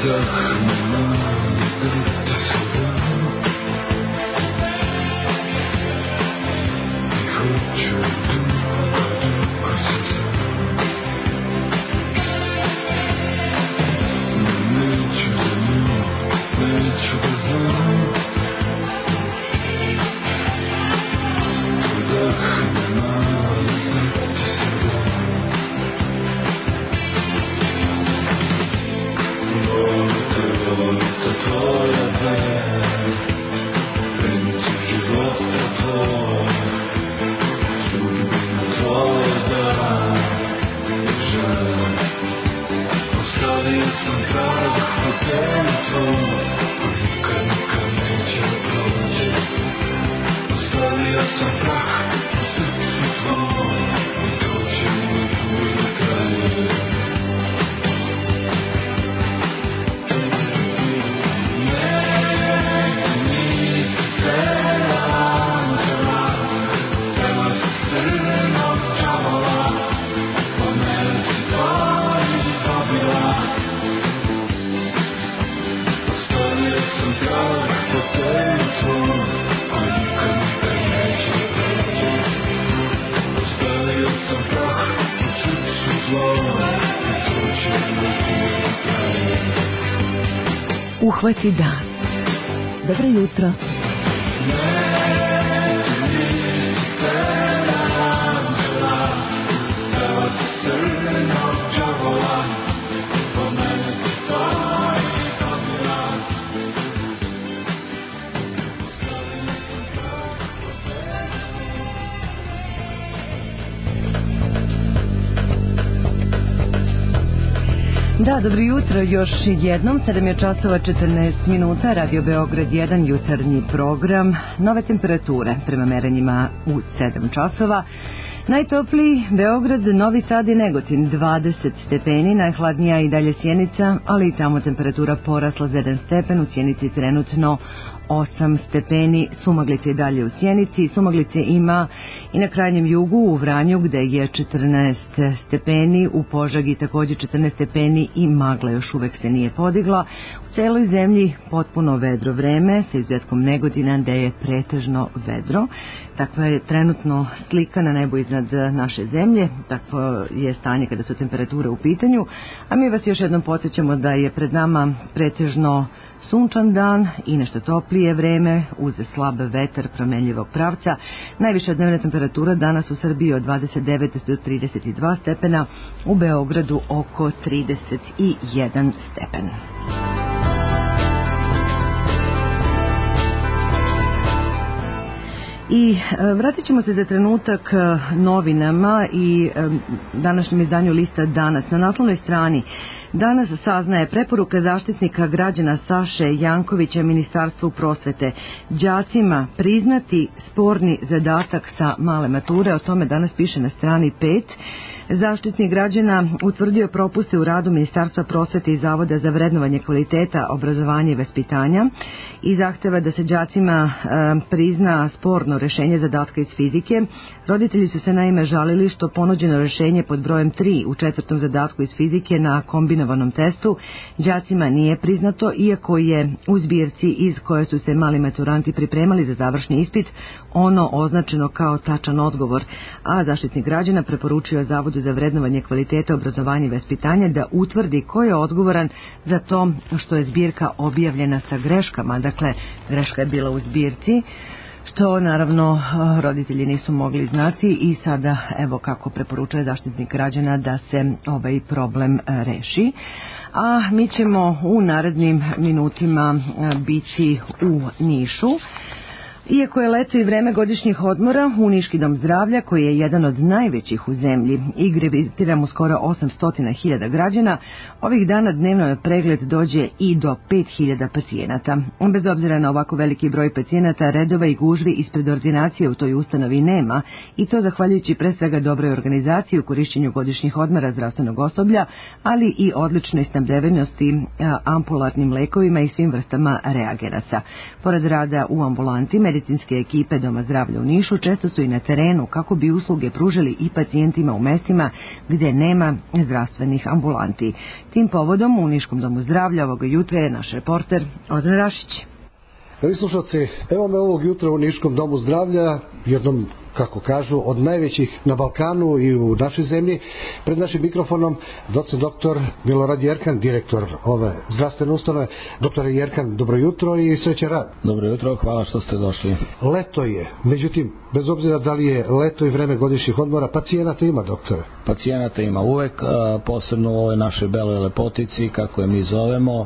[SPEAKER 8] Uhvati dan. Dobro jutro. Da, dobro jutro još jednom, 7 je časova 14 minuta, Radio Beograd 1, jutarnji program, nove temperature prema merenjima u 7 časova. Najtopliji Beograd, Novi Sad i Negotin 20 stepeni, najhladnija i dalje Sjenica, ali i tamo temperatura porasla za 1 stepen, u Sjenici trenutno 8 stepeni, sumaglice i dalje u Sjenici, sumaglice ima i na krajnjem jugu u Vranju gde je 14 stepeni, u Požegi također 14 stepeni i magla još uvek se nije podigla. U celoj zemlji potpuno vedro vreme sa izuzetkom Negotina gde je pretežno vedro. Takva je trenutno slika na nebu iznad naše zemlje, takvo je stanje kada su temperature u pitanju, a mi vas još jednom podsjećamo da je pred nama pretežno sunčan dan i nešto toplije vreme uz slab vetar promenljivog pravca. Najviša dnevna temperatura danas u Srbiji od 29 do 32 stepena, u Beogradu oko 31 stepen. I vratit ćemo se za trenutak novinama i današnjem izdanju lista Danas. Na naslovnoj strani danas saznaje preporuka zaštitnika građana Saše Jankovića Ministarstvu prosvete. Đacima priznati sporni zadatak sa male mature, o tome danas piše na strani 5. Zaštitnik građana utvrdio propuste u radu Ministarstva prosvete i Zavoda za vrednovanje kvaliteta obrazovanja i vaspitanja i zahteva da se đacima prizna sporno rešenje zadatka iz fizike. Roditelji su se naime žalili što ponuđeno rešenje pod brojem 3 u 4. zadatku iz fizike na kombinovanom testu đacima nije priznato, iako je u zbirci iz koje su se mali maturanti pripremali za završni ispit ono označeno kao tačan odgovor, a zaštitnik građana preporučio Zavodu za vrednovanje kvaliteta obrazovanja i vaspitanja da utvrdi ko je odgovoran za to što je zbirka objavljena sa greškama. Dakle, greška je bila u zbirci, što naravno roditelji nisu mogli znati i sada evo kako preporučuje zaštitnik građana da se ovaj problem reši. A mi ćemo u narednim minutima biti u Nišu. Iako je leto i vreme godišnjih odmora, u Niški dom zdravlja, koji je jedan od najvećih u zemlji i gravitira mu skoro 800.000 građana, ovih dana dnevno na pregled dođe i do 5.000 pacijenata. Bez obzira na ovako veliki broj pacijenata, redova i gužvi ispred ordinacije u toj ustanovi nema, i to zahvaljujući pre svega dobroj organizaciji u korišćenju godišnjih odmora zdravstvenog osoblja, ali i odličnoj snabdevenosti ambularnim lekovima i svim vrstama reagenasa. Pored rada u ambulanti,
[SPEAKER 1] Medicinske ekipe Doma zdravlja u Nišu često su i na terenu kako bi usluge pružili i pacijentima u mestima gde nema zdravstvenih ambulanti. Tim povodom u Niškom domu zdravlja ovoga jutra je naš reporter Ozren Rašić.
[SPEAKER 4] Dragi slušalci, evo me ovog jutra u Niškom domu zdravlja, jednom, kako kažu, od najvećih na Balkanu i u našoj zemlji. Pred našim mikrofonom docent doktor Milorad Jerkan, direktor ove zdravstvene ustanove. Doktore Jerkan, dobro jutro i srećan rad.
[SPEAKER 21] Dobro jutro, hvala što ste došli.
[SPEAKER 4] Leto je, međutim, bez obzira da li je leto i vreme godišnjih odmora, pacijenata ima, doktore?
[SPEAKER 21] Pacijenata ima uvek, posebno u ovoj našoj beloj lepotici, kako je mi zovemo.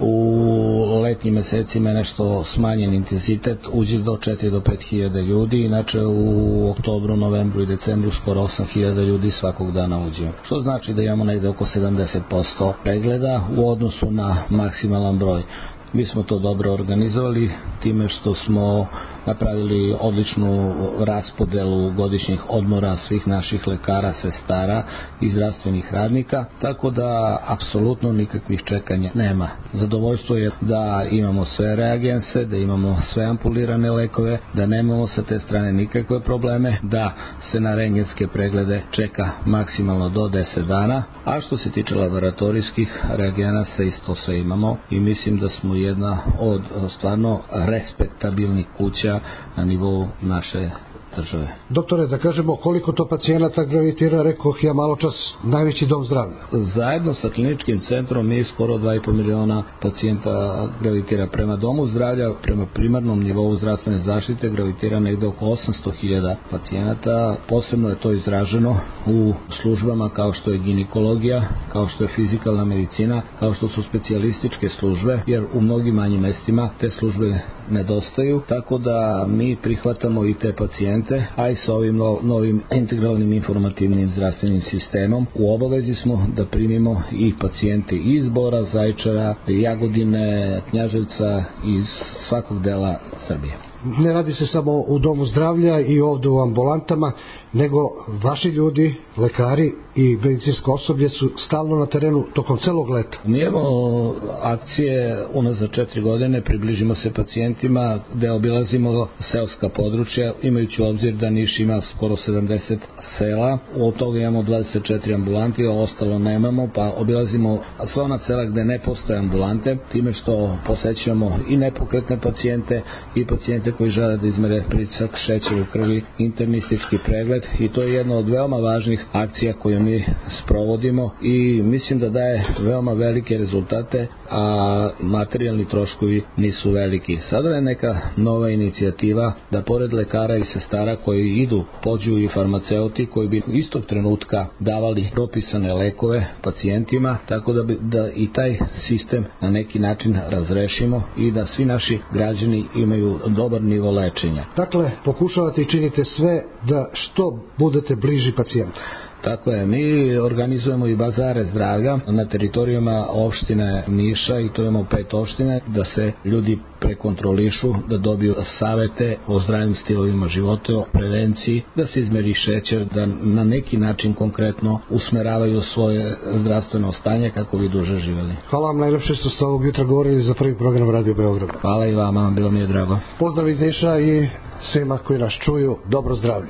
[SPEAKER 21] U letnjim mesecima je nešto smanjen intenzitet, uđe do 4 do 5 hiljada ljudi, inače u oktobru, novembru i decembru skoro 8 hiljada ljudi svakog dana uđe. Što znači da imamo negde oko 70% pregleda u odnosu na maksimalan broj. Mi smo to dobro organizovali time što smo napravili odličnu raspodelu godišnjih odmora svih naših lekara, sestara i zdravstvenih radnika, tako da apsolutno nikakvih čekanja nema. Zadovoljstvo je da imamo sve reagense, da imamo sve ampulirane lekove, da nemamo sa te strane nikakve probleme, da se na rentgenske preglede čeka maksimalno do 10 dana, a što se tiče laboratorijskih reagenasa isto sve imamo i mislim da smo jedna od stvarno respektabilnih kuća na nivou naše države.
[SPEAKER 4] Doktore, da kažemo koliko to pacijenata gravitira, rekoh ja malo čas, najveći dom zdravlja.
[SPEAKER 21] Zajedno sa kliničkim centrom mi skoro 2,5 miliona pacijenta gravitira prema domu zdravlja, prema primarnom nivou zdravstvene zaštite gravitira negde oko 800.000 pacijenata. Posebno je to izraženo u službama kao što je ginekologija, kao što je fizikalna medicina, kao što su specijalističke službe, jer u mnogim manjim mestima te službe nedostaju, tako da mi prihvatamo i te pacijente, a i sa ovim novim integralnim informativnim zdravstvenim sistemom u obavezi smo da primimo i pacijente iz Bora, Zaječara, Jagodine, Knjaževca, iz svakog dela Srbije.
[SPEAKER 4] Ne radi se samo u domu zdravlja i ovdje u ambulantama, nego vaši ljudi, lekari i medicinsko osoblje su stalno na terenu tokom celog leta.
[SPEAKER 21] Mi imamo akcije unazad 4 godine, približimo se pacijentima, gde obilazimo seoska područja, imajući u obzir da Niš ima skoro 70 sela, od toga imamo 24 ambulanti, a ostalo nemamo, pa obilazimo sva ona sela gde ne postoje ambulante, time što posećujemo i nepokretne pacijente i pacijente koji žele da izmere pritisak, šećer u krvi, internistički pregled, i to je jedna od veoma važnih akcija koju mi sprovodimo i mislim da daje veoma velike rezultate, a materijalni troškovi nisu veliki. Sada je neka nova inicijativa da pored lekara i sestara koji idu, pođu i farmaceuti koji bi istog trenutka davali propisane lekove pacijentima, tako da i taj sistem na neki način razrešimo i da svi naši građani imaju dobar nivo lečenja.
[SPEAKER 4] Dakle, pokušavate i činite sve da što budete bliži pacijentu.
[SPEAKER 21] Tako je, mi organizujemo i bazare zdravlja na teritorijama opštine Niša i to imamo 5 opštine, da se ljudi prekontrolišu, da dobiju savete o zdravim stilovima života, o prevenciji, da se izmeri šećer, da na neki način konkretno usmeravaju svoje zdravstveno stanje kako bi duže živjeli.
[SPEAKER 4] Hvala vam najlepše što ste ovog jutra govorili za prvi program Radio Beograd.
[SPEAKER 21] Hvala i vama, bilo mi je drago.
[SPEAKER 4] Pozdrav iz Niša i svima koji nas čuju, dobro zdravlje.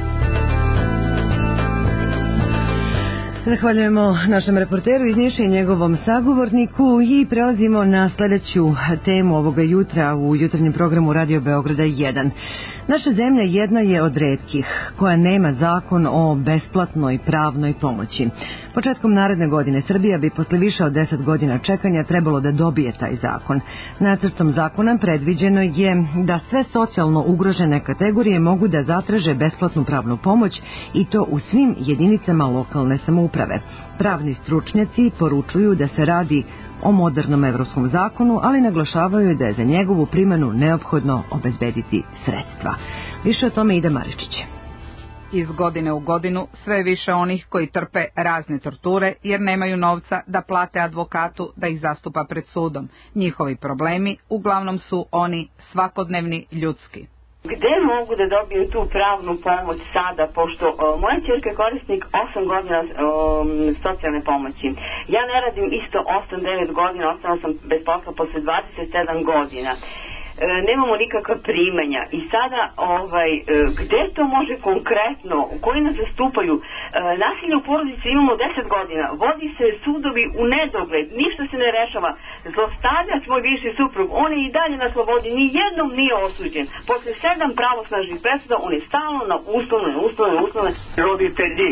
[SPEAKER 1] Zahvaljujemo našem reporteru iz Niša i njegovom sagovorniku i prelazimo na sledeću temu ovoga jutra u jutarnjem programu Radio Beograda 1. Naša zemlja jedna je od retkih koja nema zakon o besplatnoj pravnoj pomoći. Početkom naredne godine Srbija bi posle više od 10 godina čekanja trebalo da dobije taj zakon. Nacrtom zakona predviđeno je da sve socijalno ugrožene kategorije mogu da zatraže besplatnu pravnu pomoć i to u svim jedinicama lokalne samouprave. Pravni stručnjaci poručuju da se radi o modernom evropskom zakonu, ali naglašavaju da je za njegovu primjenu neophodno obezbediti sredstva. Više o tome Ida Maričić.
[SPEAKER 13] Iz godine u godinu sve više onih koji trpe razne torture jer nemaju novca da plate advokatu da ih zastupa pred sudom. Njihovi problemi uglavnom su oni svakodnevni ljudski.
[SPEAKER 14] Gde mogu da dobiju tu pravnu pomoć sada, pošto moja ćerka je korisnik 8 godina socijalne pomoći. Ja ne radim isto 8-9 godina, ostala sam bez posla posle 27 godina. nemamo nikakva primanja i sada gde to može konkretno, koji nas zastupaju? Nasilje u porodici imamo 10 godina, vodi se sudovi u nedogled, ništa se ne rešava. Zlostavljač, moj bivši suprug, on je i dalje na slobodi, ni jednom nije osuđen. Posle 7 pravosnažnih presuda on je stalno na uslovne.
[SPEAKER 16] Roditelji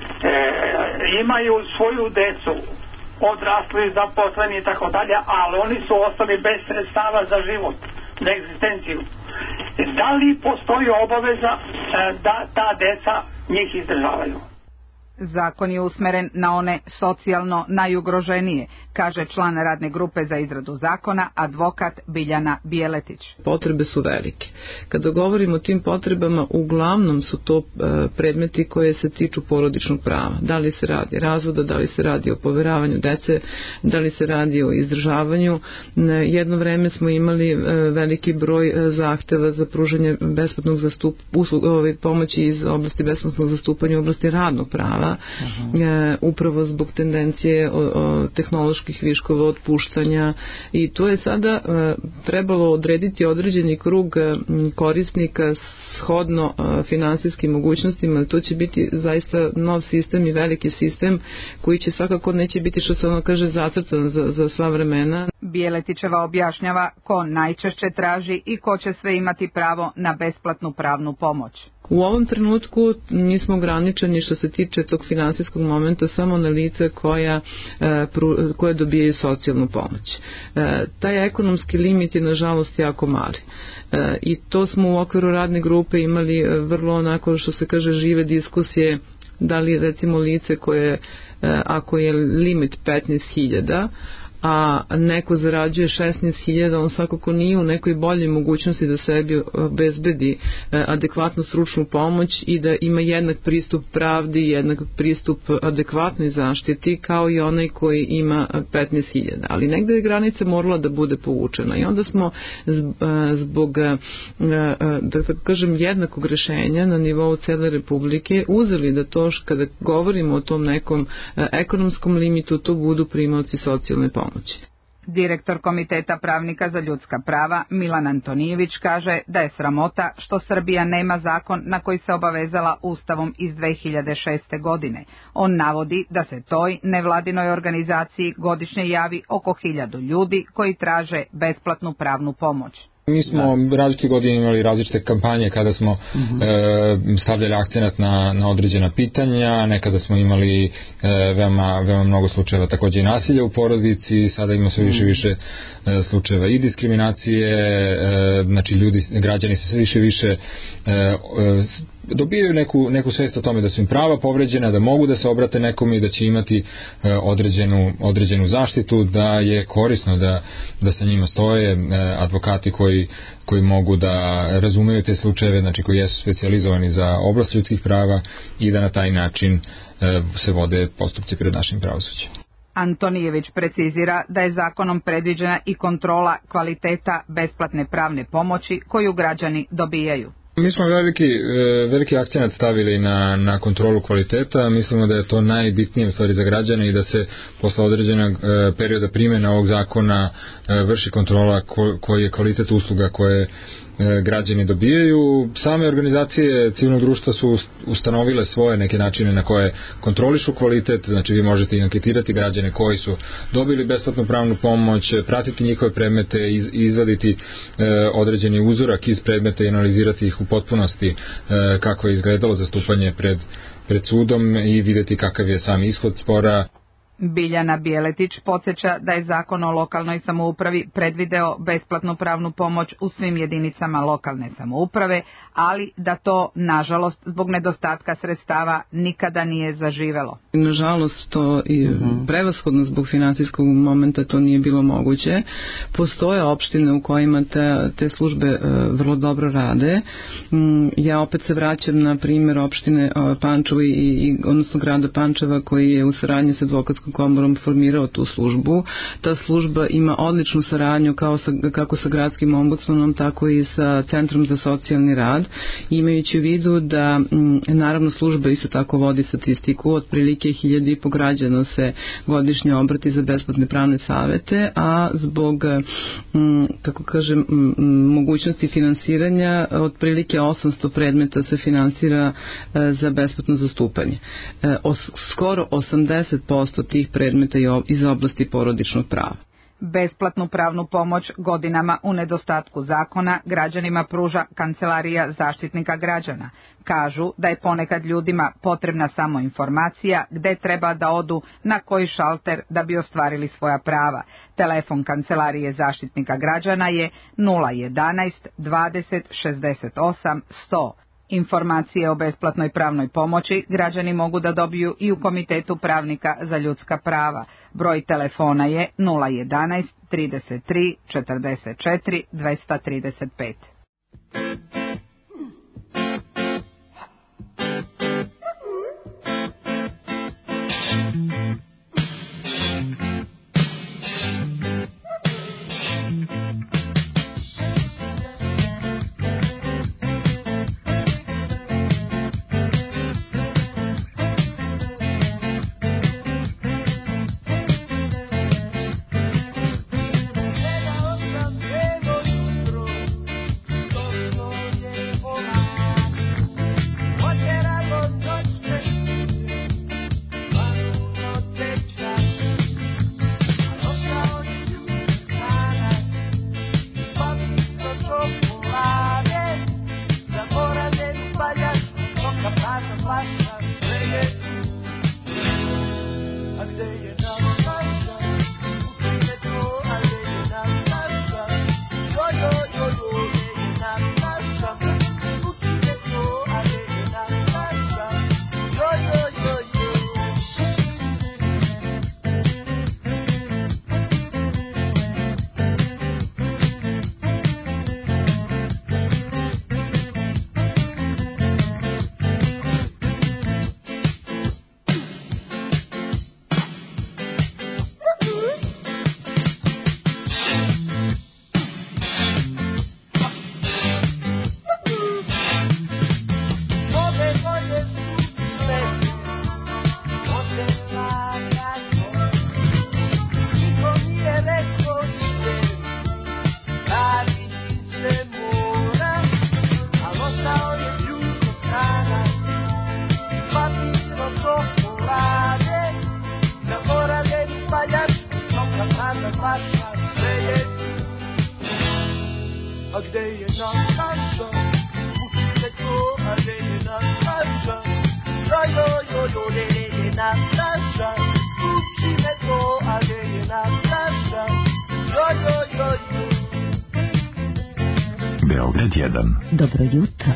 [SPEAKER 16] imaju svoju decu, odrasli, zaposleni i tako dalje, ali oni su ostali bez sredstava za život, za egzistenciju. Da li postoji obaveza da ta deca njih izdržavaju?
[SPEAKER 13] Zakon je usmeren na one socijalno najugroženije, kaže član radne grupe za izradu zakona, advokat Biljana Bijeletić.
[SPEAKER 18] Potrebe su velike. Kada govorimo o tim potrebama, uglavnom su to predmeti koje se tiču porodičnog prava. Da li se radi razvoda, da li se radi o poveravanju dece, da li se radi o izdržavanju. Jedno vreme smo imali veliki broj zahteva za pružanje besplatnog pomoći iz oblasti besplatnog zastupanja u oblasti radnog prava. Upravo zbog tendencije tehnoloških viškova, otpuštanja, i to je sada trebalo odrediti određeni krug korisnika shodno finansijskim mogućnostima. To će biti zaista nov sistem i veliki sistem koji će svakako neće biti, što se ono kaže, zacrtan za sva vremena.
[SPEAKER 13] Bijeletićeva objašnjava ko najčešće traži i ko će sve imati pravo na besplatnu pravnu pomoć.
[SPEAKER 18] U ovom trenutku mi smo ograničeni što se tiče tog finansijskog momenta samo na lice koje dobijaju socijalnu pomoć. Taj ekonomski limit je nažalost jako mali. I to smo u okviru radne grupe imali vrlo onako, što se kaže, žive diskusije, da li recimo lice koje, ako je limit 15.000, a neko zarađuje 16.000, on svakako nije u nekoj boljoj mogućnosti da sebi obezbedi adekvatnu stručnu pomoć i da ima jednak pristup pravdi, jednak pristup adekvatnoj zaštiti kao i onaj koji ima 15.000. Ali negde je granica morala da bude povučena i onda smo zbog, da tako kažem, jednakog rešenja na nivou cele Republike uzeli da to kada govorimo o tom nekom ekonomskom limitu, to budu primaoci socijalne pomoći.
[SPEAKER 13] Direktor Komiteta pravnika za ljudska prava Milan Antonijević kaže da je sramota što Srbija nema zakon na koji se obavezala Ustavom iz 2006. godine. On navodi da se toj nevladinoj organizaciji godišnje javi oko 1000 ljudi koji traže besplatnu pravnu pomoć.
[SPEAKER 19] Mi smo različite godine imali različite kampanje kada smo stavljali akcenat na određena pitanja, nekada smo imali veoma mnogo slučajeva takođe i nasilja u porodici, sada ima sve više slučajeva i diskriminacije, znači građani se sve više dobijaju neku svest o tome da su im prava povređena, da mogu da se obrate nekome i da će imati određenu zaštitu, da je korisno da sa njima stoje advokati koji mogu da razumeju te slučajeve, znači koji jesu specijalizovani za oblast ljudskih prava i da na taj način se vode postupci pred našim pravosuđem.
[SPEAKER 13] Antonijević precizira da je zakonom predviđena i kontrola kvaliteta besplatne pravne pomoći koju građani dobijaju.
[SPEAKER 19] Mi smo veliki akcenat stavili na kontrolu kvaliteta. Mislimo da je to najbitnije u stvari za građane i da se posle određenog perioda primjene ovog zakona vrši kontrola koji je kvalitet usluga koje građani dobijaju. Same organizacije civilnog društva su ustanovile svoje neke načine na koje kontrolišu kvalitet, znači vi možete i anketirati građane koji su dobili besplatnu pravnu pomoć, pratiti njihove predmete, izvaditi određeni uzorak iz predmeta i analizirati ih u potpunosti kako je izgledalo zastupanje pred sudom i vidjeti kakav je sam ishod spora.
[SPEAKER 13] Biljana Bijeletić podsjeća da je Zakon o lokalnoj samoupravi predvideo besplatnu pravnu pomoć u svim jedinicama lokalne samouprave, ali da to, nažalost, zbog nedostatka sredstava nikada nije zaživelo.
[SPEAKER 18] Nažalost, to i prevashodno zbog finansijskog momenta to nije bilo moguće. Postoje opštine u kojima te službe vrlo dobro rade. Ja opet se vraćam na primjer opštine Pančevo odnosno grada Pančeva koji je u saradnji sa advokatskom advokatskom komorom formirao tu službu. Ta služba ima odličnu saradnju kako sa gradskim ombudsmanom, tako i sa Centrom za socijalni rad, imajući u vidu da naravno služba isto tako vodi statistiku, otprilike 1.500 građana se godišnje obrati za besplatne pravne savete, a zbog kako kažem mogućnosti finansiranja otprilike 800 predmeta se finansira za besplatno zastupanje. Skoro 80% tih predmeta je iz oblasti porodičnog prava.
[SPEAKER 13] Besplatnu pravnu pomoć godinama u nedostatku zakona građanima pruža Kancelarija zaštitnika građana. Kažu da je ponekad ljudima potrebna samo informacija gde treba da odu na koji šalter da bi ostvarili svoja prava. Telefon Kancelarije zaštitnika građana je 011 20 68 100. Informacije o besplatnoj pravnoj pomoći građani mogu da dobiju i u Komitetu pravnika za ljudska prava. Broj telefona je 011 33 44 235.
[SPEAKER 2] Beograd 1. Dobro jutro.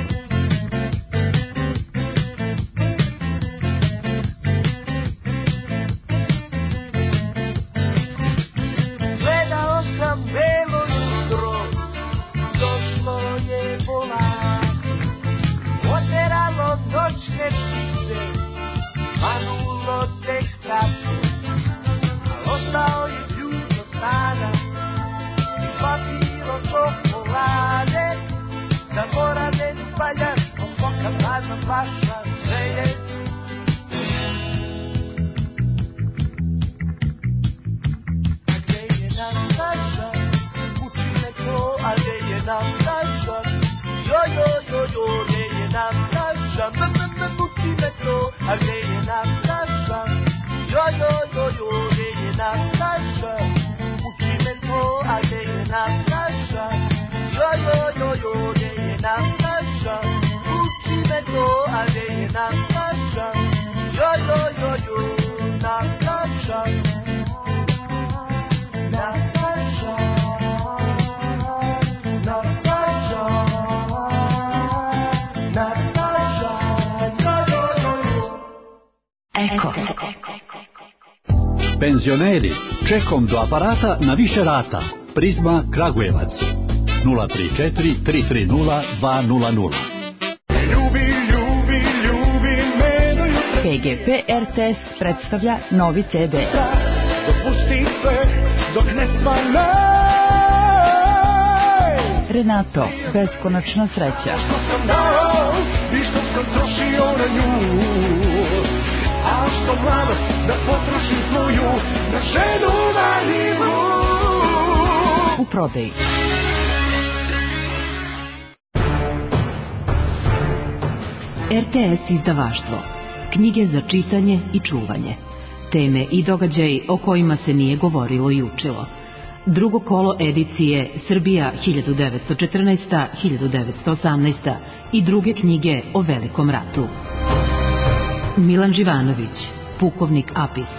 [SPEAKER 20] Penzioneri, čekom do aparata na više rata. Prizma Kragujevac 034 330 200.
[SPEAKER 17] PGP RTS predstavlja novi CD.
[SPEAKER 6] Dopusti sve dok ne svane.
[SPEAKER 17] Renato, beskonačna sreća.
[SPEAKER 6] Što sam dao i što sam trošio na nju, a što mladost da potrošim svoju na ženu naivnu.
[SPEAKER 17] U prodaji. RTS izdavaštvo. Knjige za čitanje i čuvanje. Teme i događaji o kojima se nije govorilo i učilo. Drugo kolo edicije Srbija 1914-1918 i druge knjige o Velikom ratu. Milan Živanović, Pukovnik Apis.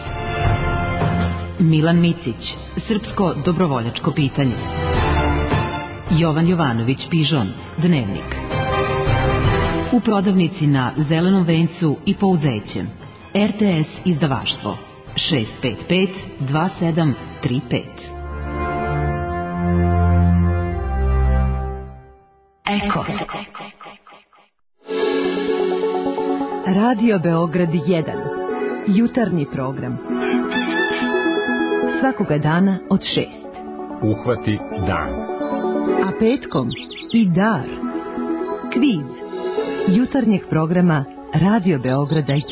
[SPEAKER 17] Milan Micić, Srpsko dobrovoljačko pitanje. Jovan Jovanović Pižon, Dnevnik. U prodavnici na Zelenom vencu i Pouzećem. RTS izdavaštvo 655 2735. Eko. Radio Beograd 1. Jutarnji program. Svakoga dana od 6.
[SPEAKER 22] Uhvati dan.
[SPEAKER 17] A petkom i dar. Kviz. Jutarnjeg programa Radio Beograda 1.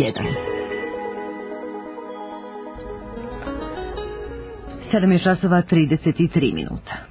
[SPEAKER 1] 7:33.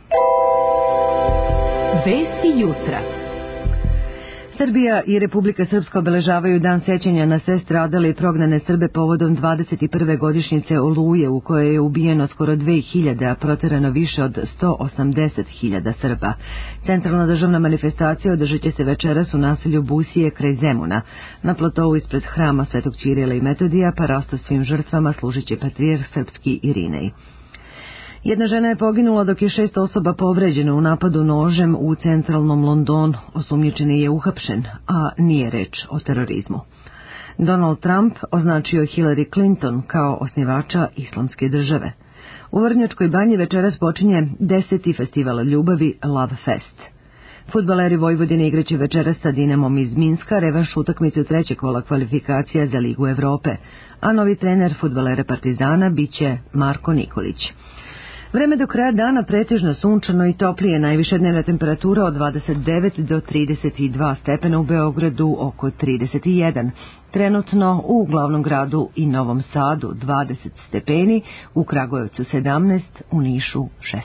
[SPEAKER 17] Vesti jutra.
[SPEAKER 1] Srbija i Republika Srpska obeležavaju dan sećanja na sve stradale i prognane Srbe povodom 21. godišnjice Oluje, u kojoj je ubijeno skoro 2000, a proterano više od 180.000 Srba. Centralna državna manifestacija održat će se večeras u naselju Busije kraj Zemuna. Na platovu ispred hrama Svetog Ćirila i Metodija parastovstvim žrtvama služit će patrijarh srpski Irinej. Jedna žena je poginula dok je 6 osoba povređeno u napadu nožem u centralnom Londonu. Osumnjičeni je uhapšen, a nije reč o terorizmu. Donald Trump označio Hillary Clinton kao osnivača islamske države. U Vrnjačkoj banji večeras počinje 10. festival ljubavi Love Fest. Fudbaleri Vojvodine igraće večeras sa Dinamom iz Minska revanš utakmicu trećeg kola kvalifikacija za Ligu Evrope, a novi trener fudbalera Partizana biće Marko Nikolić. Vreme do kraja dana pretežno sunčano i toplije, najviša dnevna temperatura od 29 do 32 stepena, u Beogradu oko 31. Trenutno u glavnom gradu i Novom Sadu 20 stepeni, u Kragujevcu 17, u Nišu 16.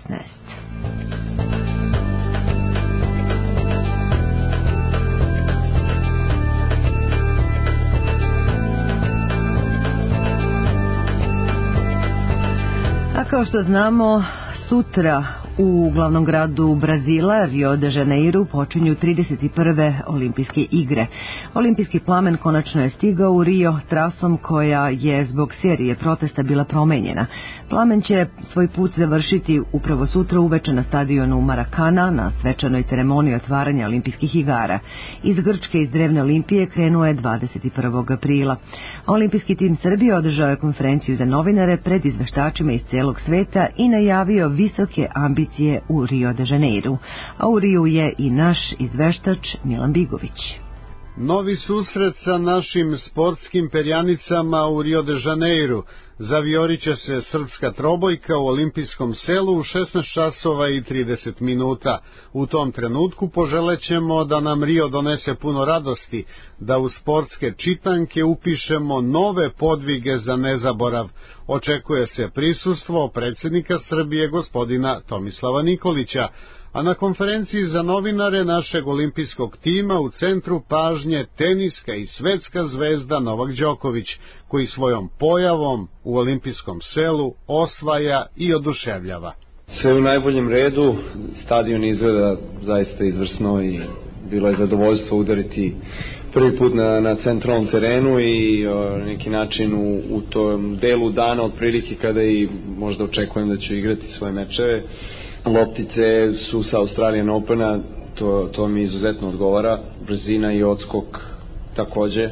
[SPEAKER 1] A kao što znamo, sutra u glavnom gradu Brazila, Rio de Janeiro, počinju 31. olimpijske igre. Olimpijski plamen konačno je stigao u Rio trasom koja je zbog serije protesta bila promenjena. Plamen će svoj put završiti upravo sutra uveče na stadionu Marakana na svečanoj ceremoniji otvaranja olimpijskih igara. Iz Grčke, iz drevne Olimpije, krenuo je 21. aprila. Olimpijski tim Srbije održao je konferenciju za novinare pred izveštačima iz celog sveta i najavio visoke ambicije u Rio de Janeiro, a u Riju je i naš izveštač Milan Bigović.
[SPEAKER 23] Novi susret sa našim sportskim perjanicama u Rio de Janeiro. Zavioriće se srpska trobojka u olimpijskom selu u 16 časova i 30 minuta. U tom trenutku poželećemo da nam Rio donese puno radosti, da u sportske čitanke upišemo nove podvige za nezaborav. Očekuje se prisustvo predsjednika Srbije gospodina Tomislava Nikolića, a na konferenciji za novinare našeg olimpijskog tima u centru pažnje teniska i svetska zvezda Novak Đoković, koji svojom pojavom u olimpijskom selu osvaja i oduševljava.
[SPEAKER 24] Sve u najboljem redu, stadion izgleda zaista izvrsno i bilo je zadovoljstvo udariti prvi put na centralnom terenu i neki način u tom delu dana otprilike kada i možda očekujem da ću igrati svoje mečeve. Loptice su sa Australian Opena, to mi izuzetno odgovara, brzina i odskok takođe,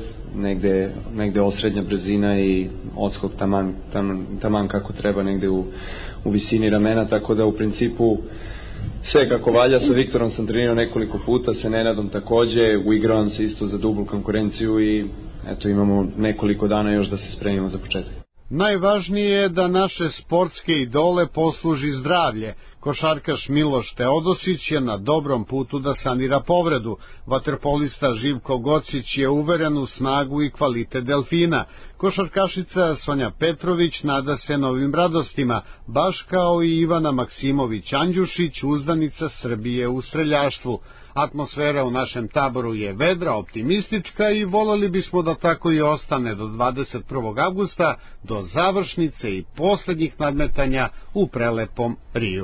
[SPEAKER 24] negde osrednja brzina i odskok taman kako treba, negde u visini ramena, tako da u principu sve kako valja. Sa Viktorom sam trenirao nekoliko puta, sa Nenadom takođe, uigravam se isto za dublu konkurenciju i eto imamo nekoliko dana još da se spremimo za početak.
[SPEAKER 23] Najvažnije je da naše sportske idole posluži zdravlje. Košarkaš Miloš Teodosić je na dobrom putu da sanira povredu. Vaterpolista Živko Gocić je uveren u snagu i kvalitet Delfina. Košarkašica Sonja Petrović nada se novim radostima, baš kao i Ivana Maksimović-Andjušić, uzdanica Srbije u streljaštvu. Atmosfera u našem taboru je vedra, optimistička i voleli bismo da tako i ostane do 21. avgusta, do završnice i posljednjih nadmetanja u prelepom Riju.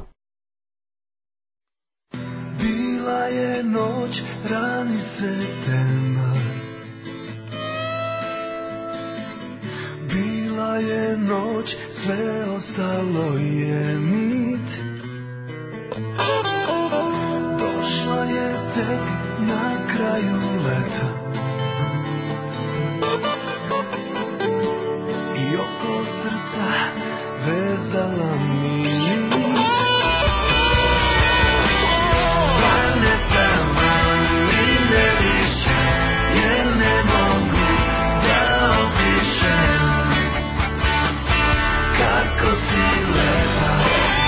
[SPEAKER 6] Bila je noć, rani septembar. Bila je noć, sve ostalo je mit. Došla je tek na kraju leta i oko srca vezala mi nit. Vanessa, mami, ne više, jer ne mogu da opišem kako si lepa.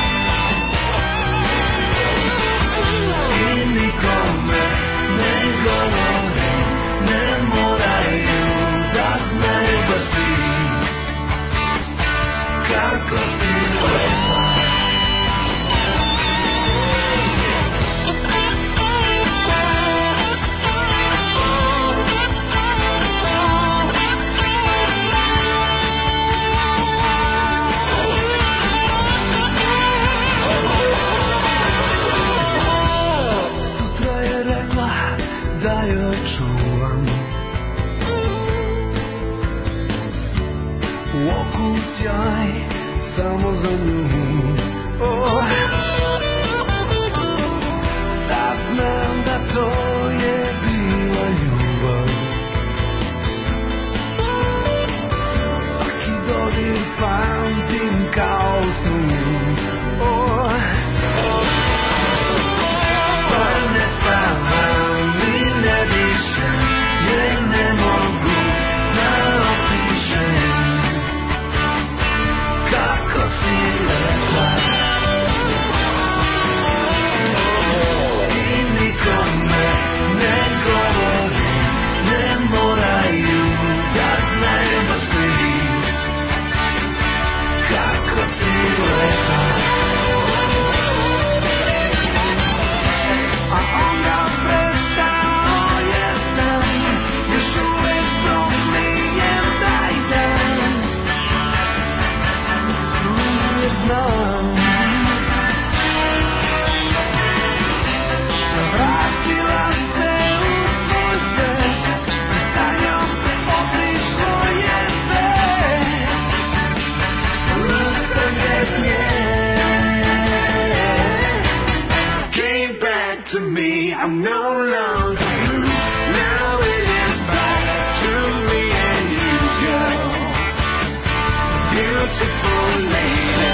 [SPEAKER 6] Nikome ne govori, ne moraju da znaju da si, kako si lepa. Da joj čuvam u oku sjaj samo za nju. Sad znam da to je bila ljubav. Svaki dodir pamtim kao snu. I'm no longer you. Now it is back to me and you, girl. Beautiful lady.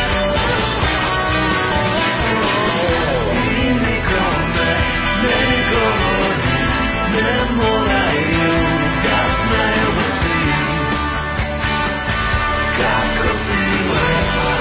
[SPEAKER 6] Dimmi come ne govori, ne moraju da znaju da si, kako si lepa.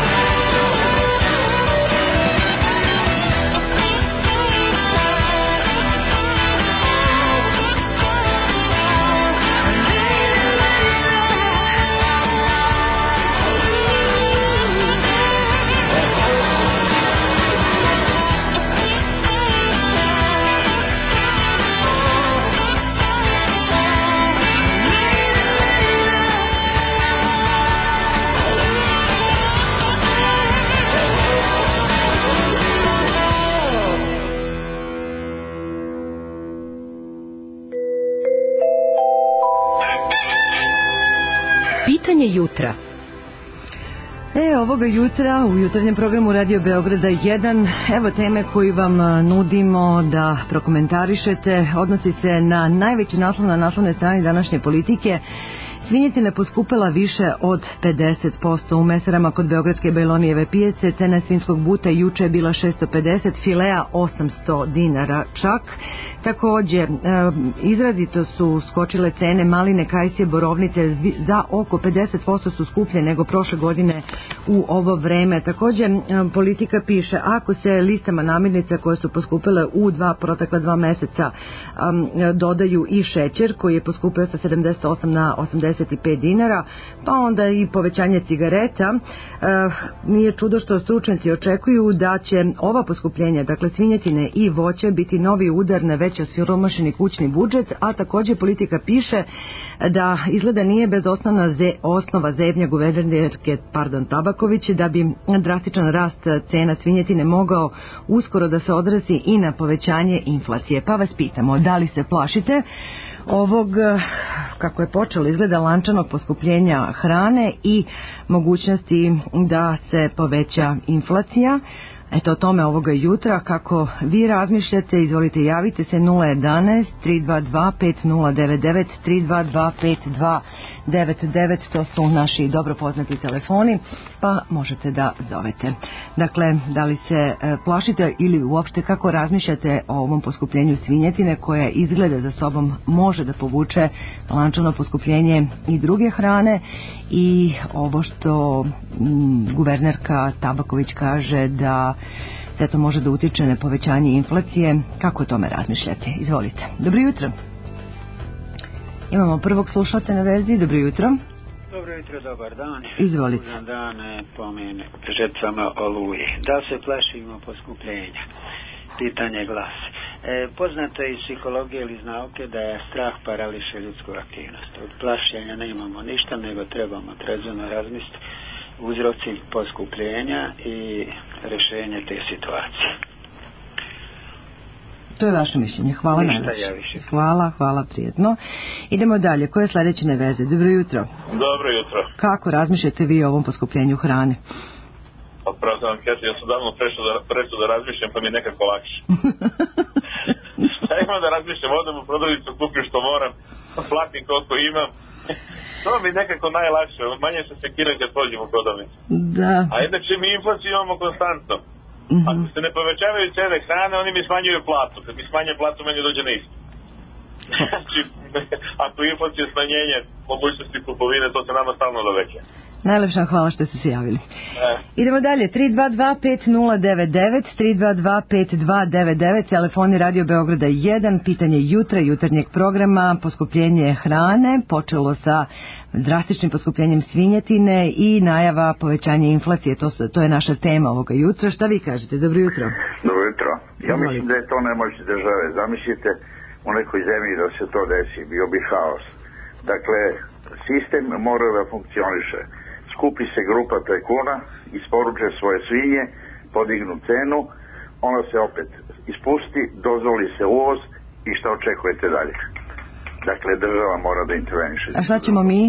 [SPEAKER 17] Pitanje jutra.
[SPEAKER 1] Ovoga jutra u jutarnjem programu Radio Beograda 1, evo teme koju vam nudimo da prokomentarišete, odnosi se na najveći naslov na naslovnoj strani današnje Politike.
[SPEAKER 8] Svinjetina poskupela više od 50%. U mesarama kod Beogradske Bajlonijeve pijace cena svinjskog buta juče je bila 650, filea 800 dinara čak. Također, izrazito su skočile cene maline, kajsije, borovnice, za oko 50% su skuplje nego prošle godine u ovo vreme. Također, Politika piše, ako se listama namirnica koje su poskupile u protekla 2 meseca dodaju i šećer koji je poskupio sa 78 na 85 dinara, pa onda i povećanje cigareta, nije čudo što stručnjaci očekuju da će ova poskupljenja, dakle svinjetine i voće, biti novi udar na već osiromašeni kućni budžet, a također Politika piše da izgleda nije bez osnova zebnja guvernerke Tabaković da bi drastičan rast cena svinjetine mogao uskoro da se odrazi i na povećanje inflacije. Pa vas pitamo, da li se plašite ovog, kako je počelo izgleda, lančanog poskupljenja hrane i mogućnosti da se poveća inflacija? Eto, o tome ovoga jutra, kako vi razmišljate, izvolite, javite se 011 322 5099 322 5299, to su naši dobro poznati telefoni, pa možete da zovete. Dakle, da li se plašite ili uopšte kako razmišljate o ovom poskupljenju svinjetine koja izgleda za sobom može da povuče lančano poskupljenje i druge hrane, i ovo što guvernerka Tabaković kaže da sve to može da utiče na povećanje inflacije. Kako o tome razmišljate? Izvolite. Dobro jutro. Imamo prvog slušalca na vezi. Dobro jutro.
[SPEAKER 3] Dobro jutro, dobar dan.
[SPEAKER 8] Izvolite.
[SPEAKER 3] Uzan dan pomen žrtvama Oluje. Da se plašimo poskupljenja? Pitanje glasi. Poznato je iz psihologije ili iz nauke da je strah parališe ljudsku aktivnost. Od plašenja ne imamo ništa, nego trebamo trezveno razmisliti uzroci poskupljenja i rješenje te situacije.
[SPEAKER 8] To je vaše mišljenje. Hvala najviše. Hvala, prijetno. Idemo dalje. Ko je sljedeći na veze? Dobro jutro.
[SPEAKER 5] Dobro jutro.
[SPEAKER 8] Kako razmišljate vi o ovom poskupljenju hrane?
[SPEAKER 5] Pravo sam vam kažem, ja sam davno prešao da razmišljam, pa mi je nekako lakše. Šta imam da razmišljam? Odem u prodavnicu, kupim što moram, platim koliko imam. To mi nekako najlakše, manje se sekiram kad pođem u prodavnicu.
[SPEAKER 8] Da.
[SPEAKER 5] A inače mi inflaciju imamo konstantno. Ako se ne povećavaju cene hrane, oni mi smanjuju platu. Kad mi smanje platu, meni dođe na isto. Znači, ako inflacija smanjenje mogućnosti kupovine, to se nama stalno doveća.
[SPEAKER 8] Najlepša hvala što ste se javili. Idemo dalje. 322-5099, 322-5299, telefoni Radio Beograda 1, pitanje jutarnjeg programa, poskupljenje hrane, počelo sa drastičnim poskupljenjem svinjetine i najava povećanja inflacije. To je naša tema ovoga jutra. Šta vi kažete? Dobro jutro.
[SPEAKER 9] Dobro jutro. Ja mislim da je to nemoć države. Zamislite u nekoj zemlji da se to desi, bio bi haos. Dakle, sistem mora da funkcioniše. Skupi se grupa tajkuna, isporuče svoje svinje, podignu cenu, ona se opet ispusti, dozvoli se uvoz i šta očekujete dalje? Dakle, država mora da interveniše.
[SPEAKER 8] A šta ćemo mi?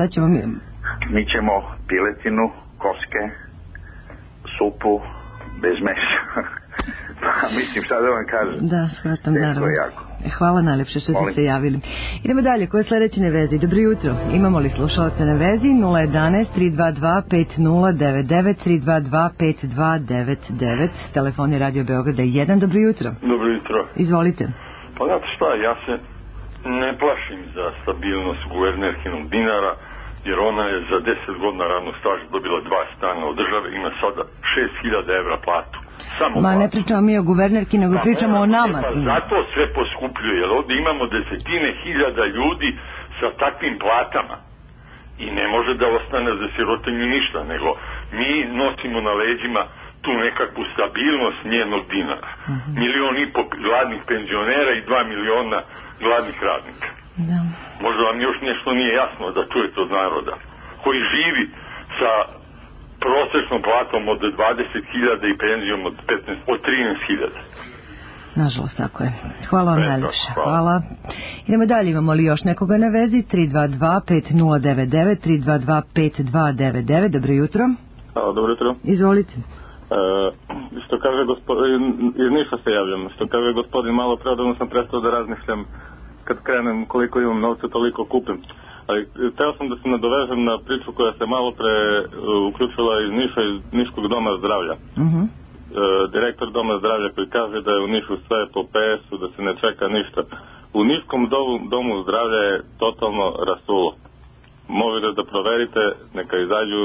[SPEAKER 9] Mi ćemo piletinu, koske, supu, bez mesa. Mislim, šta da vam kažem?
[SPEAKER 8] Da, shvatam, naravno. Hvala najlepše što ste se javili. Idemo dalje, ko je sljedeći na vezi? Dobro jutro. Imamo li slušalce na vezi? 011 322 5099 322 5299. Telefon je Radio Beograda 1. Dobro jutro.
[SPEAKER 5] Dobro jutro.
[SPEAKER 8] Izvolite.
[SPEAKER 5] Pa znate šta, ja se ne plašim za stabilnost guvernerkinog dinara, jer ona je za 10 godina radnog staža dobila 2 stana od države, ima sada 6.000 evra platu.
[SPEAKER 8] Ma ne pričamo mi o guvernerki, nego pričamo o nama.
[SPEAKER 5] Pa zato sve poskupljuje, jer ovdje imamo desetine hiljada ljudi sa takvim platama i ne može da ostane za sirotinju ništa, nego mi nosimo na leđima tu nekakvu stabilnost njenog dinara. 1,5 miliona gladnih penzionera i 2 miliona gladnih radnika.
[SPEAKER 8] Da.
[SPEAKER 5] Možda vam još nešto nije jasno da čujete od naroda koji živi sa prosječnom platom od 20.000 i penzijom od 13.000.
[SPEAKER 8] Nažalost, tako je. Hvala vam najljepše. Hvala. Idemo dalje, imamo li još nekoga na vezi? 322-5099, 322-5299. Dobro jutro.
[SPEAKER 15] Dobro jutro.
[SPEAKER 8] Izvolite.
[SPEAKER 15] Što kaže gospodin, iz Niša se javljam, što kaže gospodin malo pre, odavno sam prestao da razmišljam, kad krenem koliko imam novca toliko kupim. Ali teo sam da se nadovežem na priču koja se malo pre uključila iz Niša, iz Niškog doma zdravlja. Direktor doma zdravlja koji kaže da je u Nišu sve po PS-u, da se ne čeka ništa. U Niškom domu zdravlja je totalno rasulo. Možete da proverite, neka izađu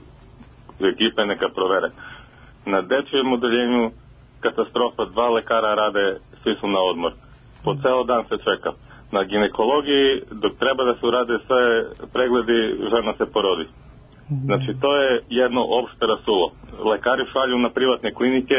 [SPEAKER 15] ekipe, neka provere. Na dečjem odeljenju katastrofa, 2 lekara rade, svi su na odmor. Po ceo dan se čeka. Na ginekologiji, dok treba da se urade sve pregledi, žena se porodi. Znači, to je jedno opšte rasulo. Lekari šalju na privatne klinike,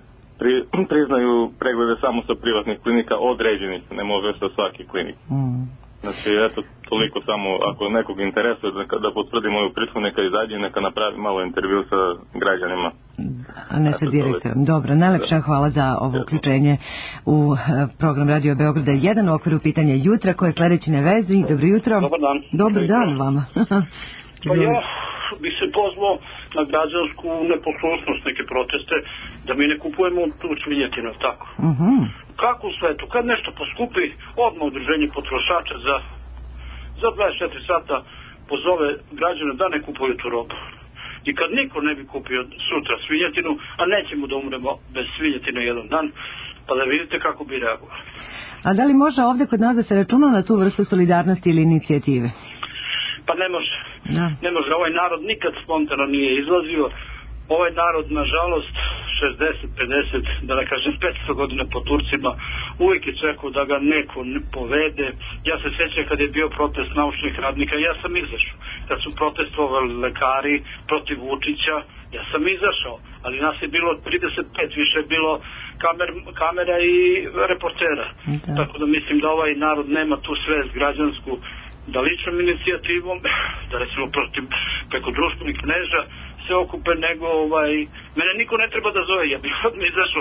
[SPEAKER 15] priznaju preglede samo sa privatnih klinika određenih, ne može sa svaki klinik. Znači, eto, toliko samo, ako nekog interesuje da potvrdi moju priču, neka izađe i neka napravi malo intervju sa građanima.
[SPEAKER 8] A ne sa direktorom. Dobro, najlepša hvala za ovo uključenje u program Radio Beograda 1 u okviru pitanja jutra koje je sledeći na vezi. Dobro jutro.
[SPEAKER 7] Dobar dan.
[SPEAKER 8] Dobar dan vama.
[SPEAKER 7] Pa ja bi se pozvao na građansku neposlušnost, neke proteste, da mi ne kupujemo tu svinjetinu, tako? Kako u svetu? Kad nešto poskupi, odmah udruženje potrošača za 24 sata pozove građane da ne kupuju tu robu. I kad niko ne bi kupio sutra svinjetinu, a nećemo da umremo bez svinjetine jedan dan, pa da vidite kako bi reagovali.
[SPEAKER 8] A da li može ovde kod nas da se računa na tu vrstu solidarnosti ili inicijative?
[SPEAKER 7] Pa ne može. Ne može. Ovaj narod nikad spontano nije izlazio. Ovaj narod, nažalost, 60, 50, da ne kažem 500 godina po Turcima, uvijek je čekao da ga neko povede. Ja se sjećam kad je bio protest naučnih radnika, ja sam izašao. Kad su protestovali lekari protiv Vučića, ja sam izašao. Ali nas je bilo 35, više je bilo kamera i reportera. Tako da mislim da ovaj narod nema tu svest građansku, da ličnom inicijativom, da recimo preko društvenih mreža se okupe, nego mene niko ne treba da zove, ja bih odmah izašao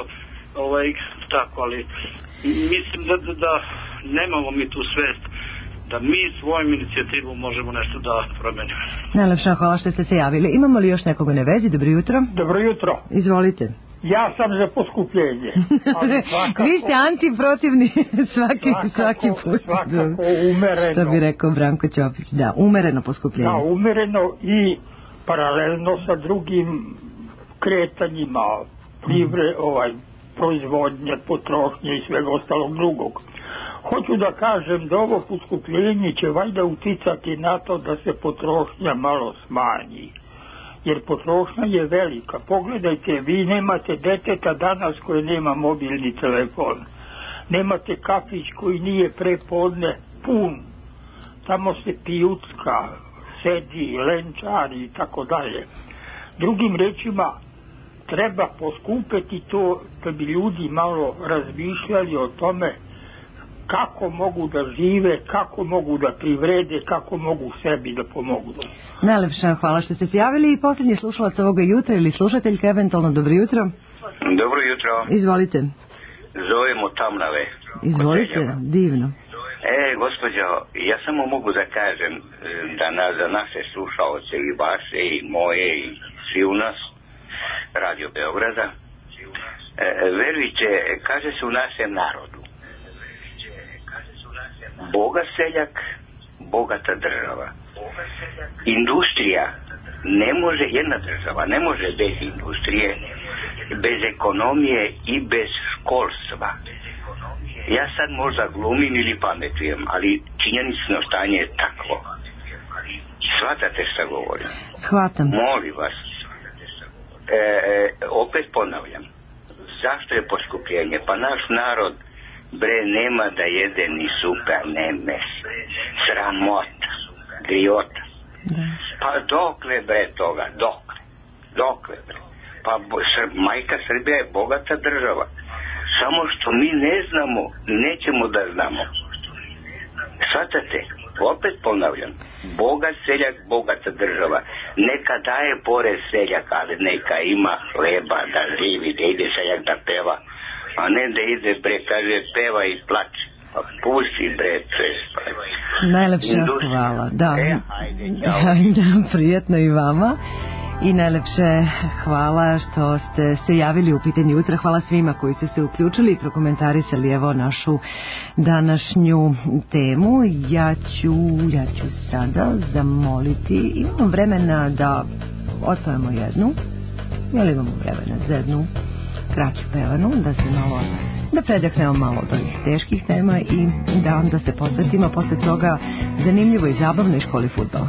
[SPEAKER 7] tako, ali mislim da nemamo mi tu svest da mi svojom inicijativom možemo nešto da promenimo.
[SPEAKER 8] Najlepša hvala što ste se javili. Imamo li još nekoga na vezi? Dobro jutro.
[SPEAKER 10] Dobro jutro.
[SPEAKER 8] Izvolite.
[SPEAKER 10] Ja sam za poskupljenje.
[SPEAKER 8] Vi ste antiprotivni svaki put.
[SPEAKER 10] Svakako umereno.
[SPEAKER 8] Što bi rekao Branko Ćopić. Da, umereno poskupljenje.
[SPEAKER 10] Da, umereno i paralelno sa drugim kretanjima proizvodnje, potrošnje i svega ostalog drugog. Hoću da kažem da ovo poskupljenje će valjda uticati na to da se potrošnja malo smanji. Jer potrošnja je velika. Pogledajte, vi nemate deteta danas koje nema mobilni telefon. Nemate kafić koji nije prepodne pun. Tamo se pijucka, sedi, lenčari i tako dalje. Drugim rečima, treba poskupeti to da bi ljudi malo razmišljali o tome kako mogu da žive, kako mogu da privrede, kako mogu sebi da pomogu.
[SPEAKER 8] Najlepša hvala što ste se javili i posljednji slušalac ovoga jutra ili slušateljka eventualno. Dobro jutro.
[SPEAKER 11] Dobro jutro.
[SPEAKER 8] Izvolite.
[SPEAKER 11] Zovemo Tamnave.
[SPEAKER 8] Izvolite, divno.
[SPEAKER 11] Gospođo, ja samo mogu da kažem da za naše slušaoce i vaše i moje i svi u nas Radio Beograda, verujte, kaže se u našem narodu, bogat seljak, bogata država. Industrija ne može, jedna država ne može bez industrije, bez ekonomije i bez školstva. Ja sad možda glumim ili pametujem, ali činjenično stanje je takvo. Shvatate šta govorim?
[SPEAKER 8] Shvatam.
[SPEAKER 11] Molim vas. Opet ponavljam. Zašto je poskupljenje? Pa naš narod nema da jede ni supe, ne meso. Sramota. Griota. Pa dokle toga? Dokle Pa majka Srbija je bogata država. Samo što mi ne znamo, nećemo da znamo. Shvatate? Opet ponavljam. Bogat seljak, bogata država. Neka daje porez seljak, ali neka ima hleba da živi, da ide seljak da peva. A ne da ide kaže peva i plače. Pa pusti
[SPEAKER 8] Najlepša hvala. Da. Prijetno i vama.
[SPEAKER 1] I najlepše hvala što ste se javili u pitanju jutra. Hvala svima koji ste se uključili i prokomentarisali evo našu današnju temu. Ja ću sada zamoliti, imamo vremena da otvojamo jednu, jel imamo vremena za jednu kraću pevanu, da predahnemo malo od ovih teških tema i da onda se posvetimo posle toga zanimljivoj i zabavnoj školi fudbala.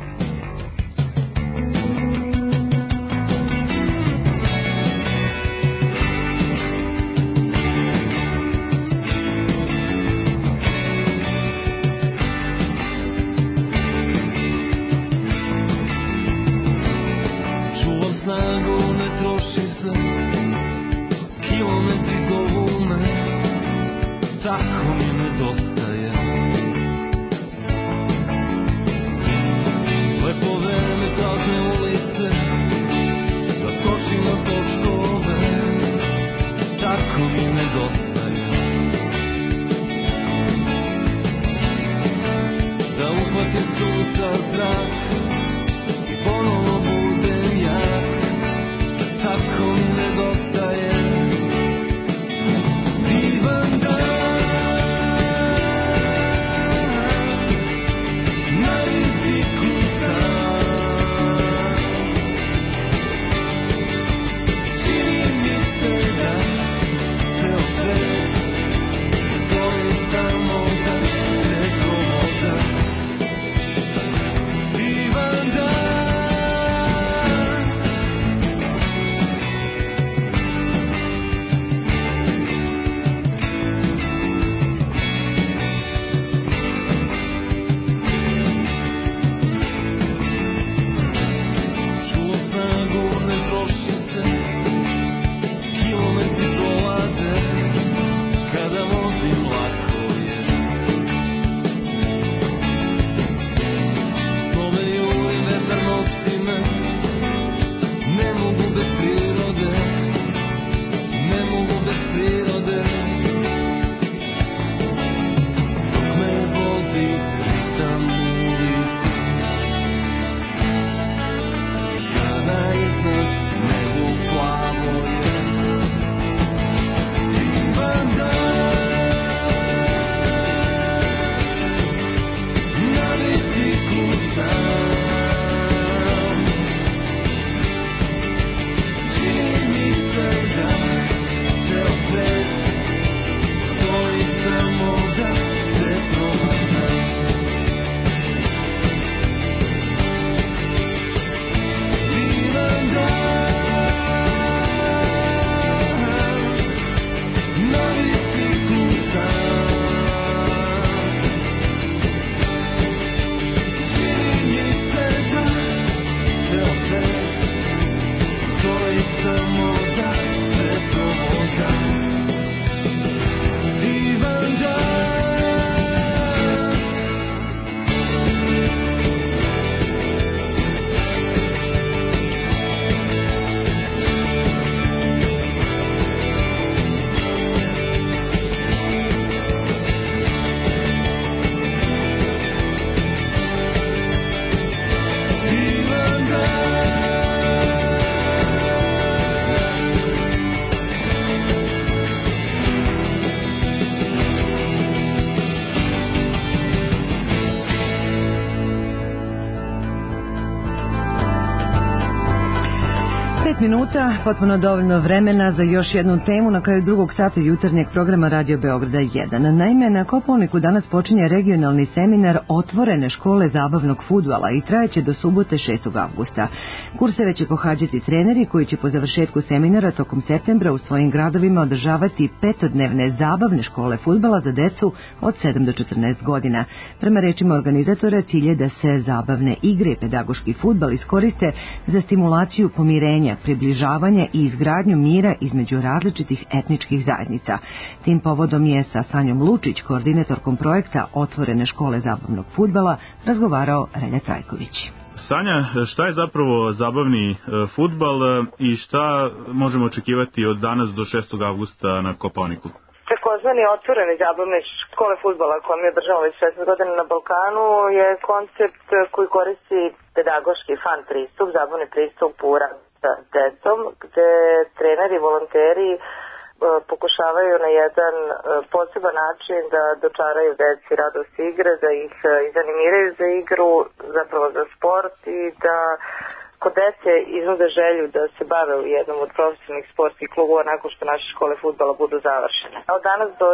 [SPEAKER 1] Minuta, potpuno dovoljno vremena za još jednu temu na kraju drugog sata jutarnjeg programa Radio Beograda 1. Naime, na Kopaoniku danas počinje regionalni seminar Otvorene škole zabavnog fudbala i trajeće do subote 6. avgusta. Kurseve će pohađati treneri koji će po završetku seminara tokom septembra u svojim gradovima održavati 5-dnevne zabavne škole fudbala za decu od 7 do 14 godina. Prema rečima organizatora, cilj je da se zabavne igre i pedagoški fudbal iskoriste za stimulaciju pomirenja, približavanje i izgradnju mira između različitih etničkih zajednica. Tim povodom je sa Sanjom Lučić, koordinatorkom projekta Otvorene škole zabavnog fudbala, razgovarao Relja Trajković.
[SPEAKER 4] Sanja, šta je zapravo zabavni fudbal i šta možemo očekivati od danas do 6. avgusta na Kopaoniku?
[SPEAKER 12] Preko takozvani otvoreni zabavne škole fudbala koje mi održavamo već 16 godina na Balkanu je koncept koji koristi pedagoški fan pristup, zabavni pristup u rad sa decom, gde treneri i volonteri pokušavaju na jedan poseban način da dočaraju deci radost igre, da ih izanimiraju za igru, zapravo za sport i da kod dece iznude želju da se bave u jednom od profesionalnih sportskih klubova nakon što naše škole fudbala budu završene. Od danas do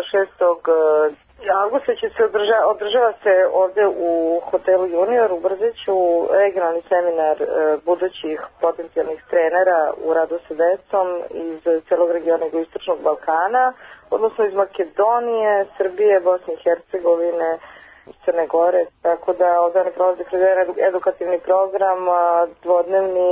[SPEAKER 12] 6. augusta će se održava se ovde u hotelu Junior u Brzeću regionalni seminar budućih potencijalnih trenera u radu sa decom iz celog regiona Jugoistočnog Balkana, odnosno iz Makedonije, Srbije, Bosne i Hercegovine, Crne Gore, tako da ovdje ne prolazi kroz edukativni program dvodnevni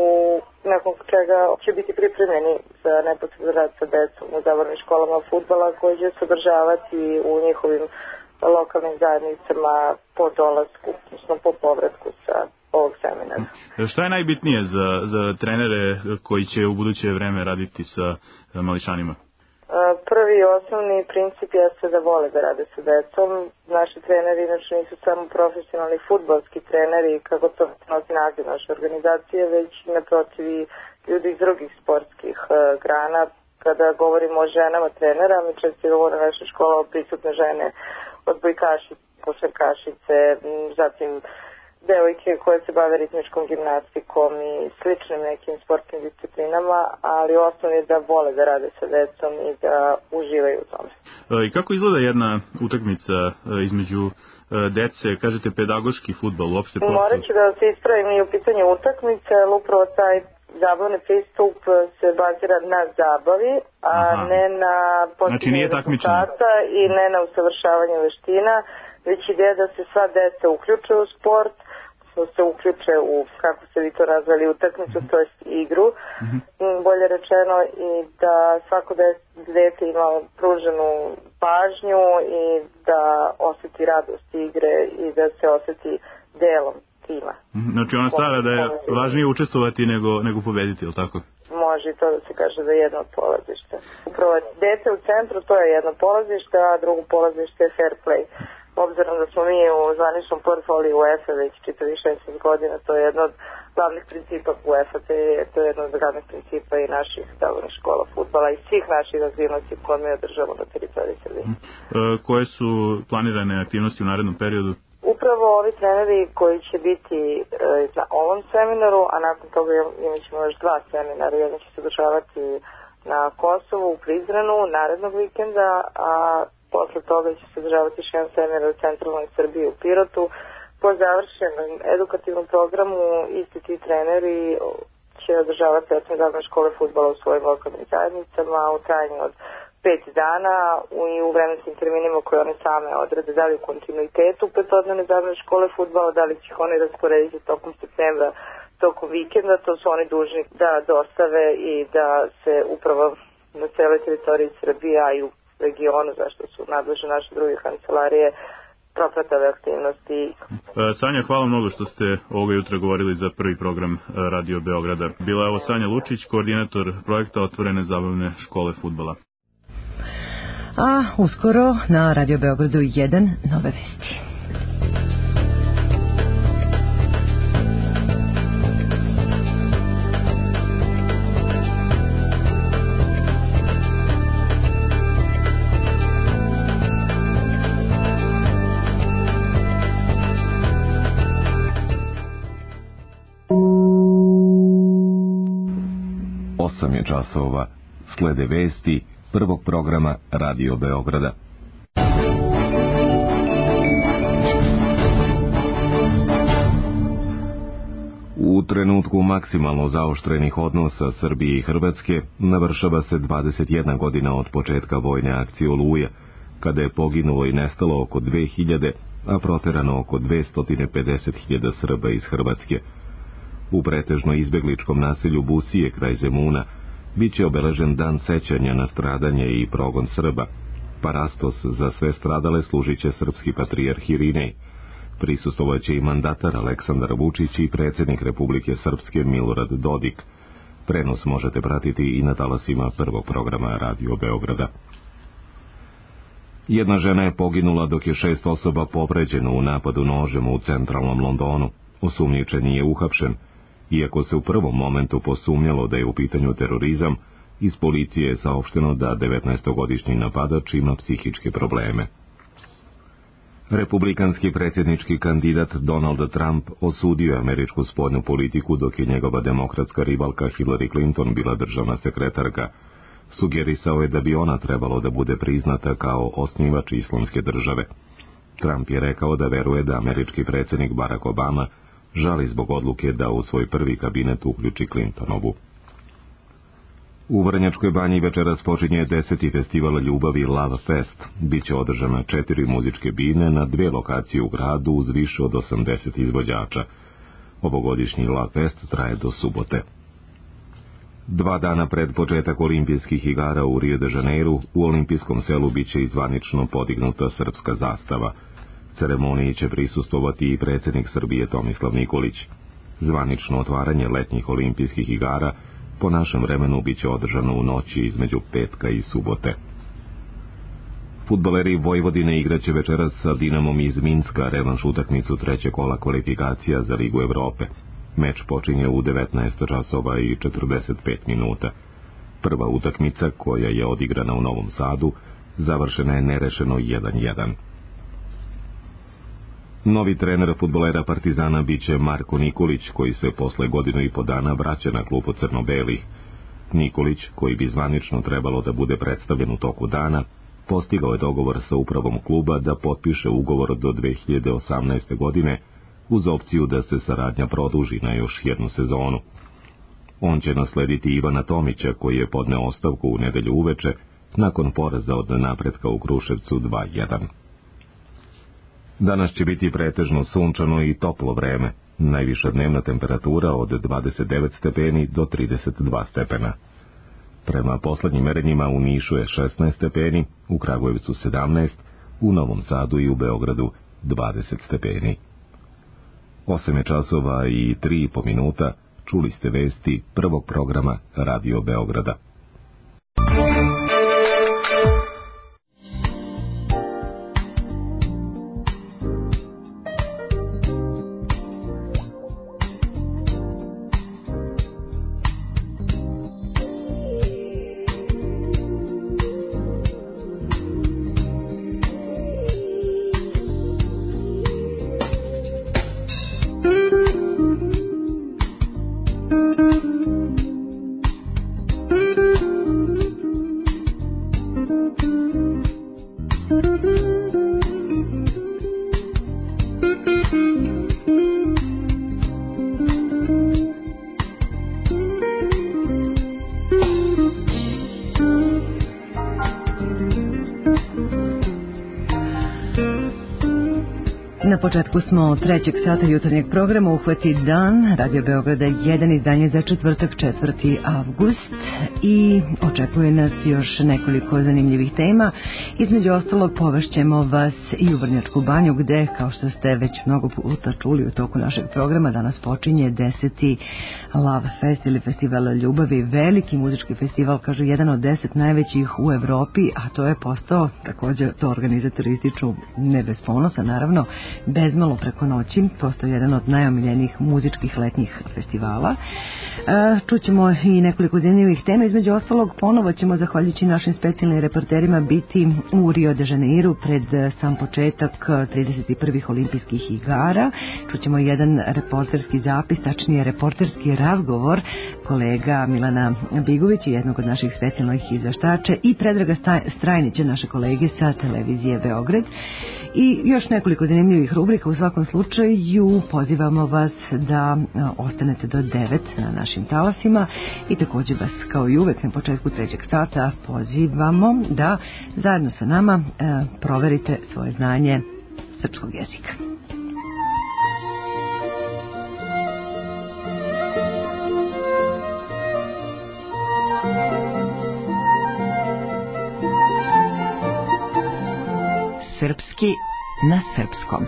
[SPEAKER 12] nakon čega će biti pripremljeni za neposredan rad sa decom u zabavnim školama fudbala koji će se održavati u njihovim lokalnim zajednicama po dolasku, odnosno po povratku sa ovog seminara.
[SPEAKER 4] Šta je najbitnije za trenere koji će u buduće vreme raditi sa mališanima?
[SPEAKER 12] Prvi i osnovni princip jeste da vole da rade sa decom. Naši treneri inače nisu samo profesionalni fudbalski treneri, kako to nosi naziv naše organizacije, već naprotiv i ljudi iz drugih sportskih grana. Kada govorimo o ženama trenera, mi često govorimo naše škola o prisutne žene, odbojkašice, košarkašice, zatim devojke koje se bave ritmičkom gimnastikom i sličnim nekim sportskim disciplinama, ali osnovno je da vole da rade sa decom i da uživaju u tome.
[SPEAKER 4] I kako izgleda jedna utakmica između dece, kažete pedagoški fudbal uopšte?
[SPEAKER 12] Morat ću da se ispravim i u pitanju utakmice, ali upravo taj zabavni pristup se bazira na zabavi, a ne na postizanju rezultata i ne na usavršavanju veština, već ideja da se sva deca uključe u sport, se uključe u, kako ste vi to nazvali, utakmicu, to jest igru, bolje rečeno, i da svako dete ima pruženu pažnju i da osjeti radost igre i da se osjeti delom tima.
[SPEAKER 4] Znači ona stara da je važnije učestvovati nego pobediti, ili tako?
[SPEAKER 12] Može i to da se kaže da je jedno od polazišta. Upravo dete u centru, to je jedno polazište, a drugo polazište je fair play. Obzirom da smo mi u zvaničnom portfoliju UEFA već čitavi 16 godina, to je jedno od glavnih principa UEFA, to je jedno od glavnih principa i naših zabavnih škola fudbala i svih naših aktivnosti koje mi održavamo na teritoriji Srbije.
[SPEAKER 4] Koje su planirane aktivnosti u narednom periodu?
[SPEAKER 12] Upravo ovi treneri koji će biti na ovom seminaru, a nakon toga imat ćemo još 2 seminara. Jedan će se održavati na Kosovu, u Prizrenu, narednog vikenda, a posle toga će se održavati još jedan seminar u centralnoj Srbiji u Pirotu. Po završenom edukativnom programu isti ti treneri će održavati zabavne škole fudbala u svojim lokalnim zajednicama u trajanju od 5 dana i u vremenskim terminima koje one same odrede, da li u kontinuitetu petodnevne zabavne škole fudbala, da li će oni rasporediti tokom septembra, tokom vikenda, to su oni dužni da dostave i da se upravo na celoj teritoriji Srbije, a i u regionu, zašto su nadležne naše druge kancelarije, propratave aktivnosti.
[SPEAKER 4] Sanja, hvala mnogo što ste ovoga jutra govorili za prvi program Radio Beograda. Bila je ovo Sanja Lučić, koordinator projekta Otvorene zabavne škole fudbala.
[SPEAKER 1] A uskoro na Radio Beogradu 1 nove vesti.
[SPEAKER 14] Časova. Slede vesti prvog programa Radio Beograda. U trenutku maksimalno zaoštrenih odnosa Srbije i Hrvatske navršava se 21 godina od početka vojne akcije Oluja, kada je poginulo i nestalo oko 2000, a proterano oko 250.000 Srba iz Hrvatske. U pretežno izbegličkom naselju Busije kraj Zemuna biće obeležen dan sećanja na stradanje i progon Srba. Parastos za sve stradale služit će srpski patrijarh Irinej. Prisustvovaće i mandatar Aleksandar Vučić i predsjednik Republike Srpske Milorad Dodik. Prenos možete pratiti i na talasima prvog programa Radio Beograda. Jedna žena je poginula dok je 6 osoba povređeno u napadu nožem u centralnom Londonu. Osumnjičeni je uhapšen. Iako se u prvom momentu posumnjalo da je u pitanju terorizam, iz policije je saopšteno da 19-godišnji napadač ima psihičke probleme. Republikanski predsjednički kandidat Donald Trump osudio američku spoljnu politiku dok je njegova demokratska rivalka Hillary Clinton bila državna sekretarka. Sugerisao je da bi ona trebalo da bude priznata kao osnivač islamske države. Trump je rekao da veruje da američki predsjednik Barack Obama žali zbog odluke da u svoj prvi kabinet uključi Clintonovu. U Vrnjačkoj banji večeras počinje 10. festival ljubavi Love Fest. Biće održana 4 muzičke bine na 2 lokacije u gradu uz više od 80 izvođača. Ovogodišnji Love Fest traje do subote. 2 dana pred početak olimpijskih igara u Rio de Janeiru, u olimpijskom selu biće zvanično podignuta srpska zastava. Ceremoniji će prisustvovati i predsjednik Srbije Tomislav Nikolić. Zvanično otvaranje letnjih olimpijskih igara po našem vremenu biće održano u noći između petka i subote. Fudbaleri Vojvodine igraće večeras sa Dinamom iz Minska revanš utakmicu 3. kola kvalifikacija za Ligu Evrope. Meč počinje u 19 časova i 45 minuta. Prva utakmica, koja je odigrana u Novom Sadu, završena je nerešeno 1:1. Novi trener fudbalera Partizana biće Marko Nikolić, koji se posle 1,5 dana vraća na klupu crno-belih. Nikolić, koji bi zvanično trebalo da bude predstavljen u toku dana, postigao je dogovor sa upravom kluba da potpiše ugovor do 2018. godine uz opciju da se saradnja produži na još 1 sezonu. On će naslediti Ivana Tomića, koji je podneo ostavku u nedelju uveče nakon poraza od Napretka u Kruševcu 2:1. Danas će biti pretežno sunčano i toplo vreme, najviša dnevna temperatura od 29 stepeni do 32 stepena. Prema poslednjim merenjima u Nišu je 16 stepeni, u Kragujevcu 17, u Novom Sadu i u Beogradu 20 stepeni. 8 časova i 3,5 minuta, čuli ste vesti prvog programa Radio Beograda.
[SPEAKER 1] Na početku smo 3. sata jutarnjeg programa Uhvati dan, Radio Beograda 1, izdanje za četvrtak 4. avgust i očekuje nas još nekoliko zanimljivih tema. Između ostalog povešćemo vas i u Vrnjačku banju gde, kao što ste već mnogo puta čuli u toku našeg programa, danas počinje 10. Love Fest ili Festival ljubavi, veliki muzički festival, kažu jedan od 10 najvećih u Evropi, a to je postao, također to organizatori ističu ne bez ponosa, naravno, bezmalo preko noći, postao jedan od najomiljenijih muzičkih letnjih festivala. Čućemo i nekoliko zanimljivih tema, između ostalog ponovo ćemo, zahvaljujući našim specijalnim reporterima, biti u Rio de Janeiru pred sam početak 31. olimpijskih igara. Čućemo jedan reporterski zapis, tačnije reporterski razgovor kolega Milana Bigovića, jednog od naših specijalnih izveštača, i Predraga Strajnića, naše kolege sa televizije Beograd. I još nekoliko zanimljivih rubrika. U svakom slučaju pozivamo vas da ostanete do 9 na našim talasima i također vas, kao i uvek na početku 3. sata, pozivamo da zajedno sa nama proverite svoje znanje srpskog jezika. Srpski na srpskom.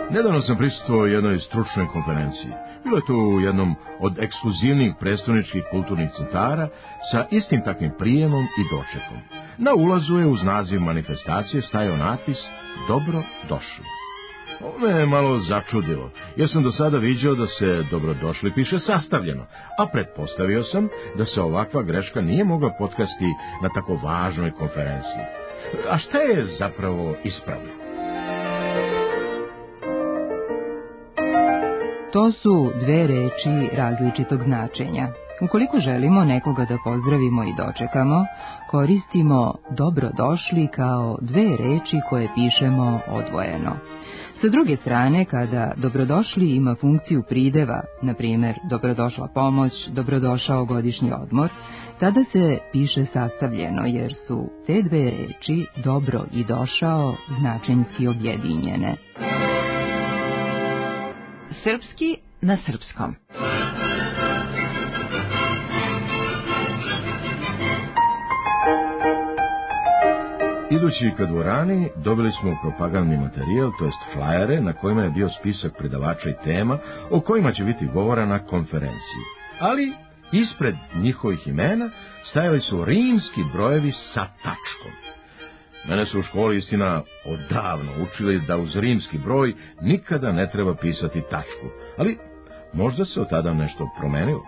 [SPEAKER 16] Nedavno sam prisustvovao jednoj stručnoj konferenciji. Bilo je to u jednom od ekskluzivnih prestoničkih kulturnih centara sa istim takvim prijemom i dočekom. Na ulazu je uz naziv manifestacije stajao natpis Dobro došli. Ovo me je malo začudilo, jer sam do sada viđao da se dobrodošli piše sastavljeno, a pretpostavio sam da se ovakva greška nije mogla potkasti na tako važnoj konferenciji. A šta je zapravo ispravno?
[SPEAKER 18] To su dve reči različitog značenja. Ukoliko želimo nekoga da pozdravimo i dočekamo, koristimo dobrodošli kao dve reči koje pišemo odvojeno. Sa druge strane, kada dobrodošli ima funkciju prideva, na primjer dobrodošla pomoć, dobrodošao godišnji odmor, tada se piše sastavljeno jer su te dve reči dobro i došao značenjski objedinjene.
[SPEAKER 1] Srpski na srpskom.
[SPEAKER 16] Idući ka dvorani dobili smo propagandni materijal, to jest flajere, na kojima je bio spisak predavača i tema o kojima će biti govora na konferenciji. Ali ispred njihovih imena stajali su rimski brojevi sa tačkom. Mene su u školi, istina, odavno učili da uz rimski broj nikada ne treba pisati tačku, ali možda se od tada nešto promenilo.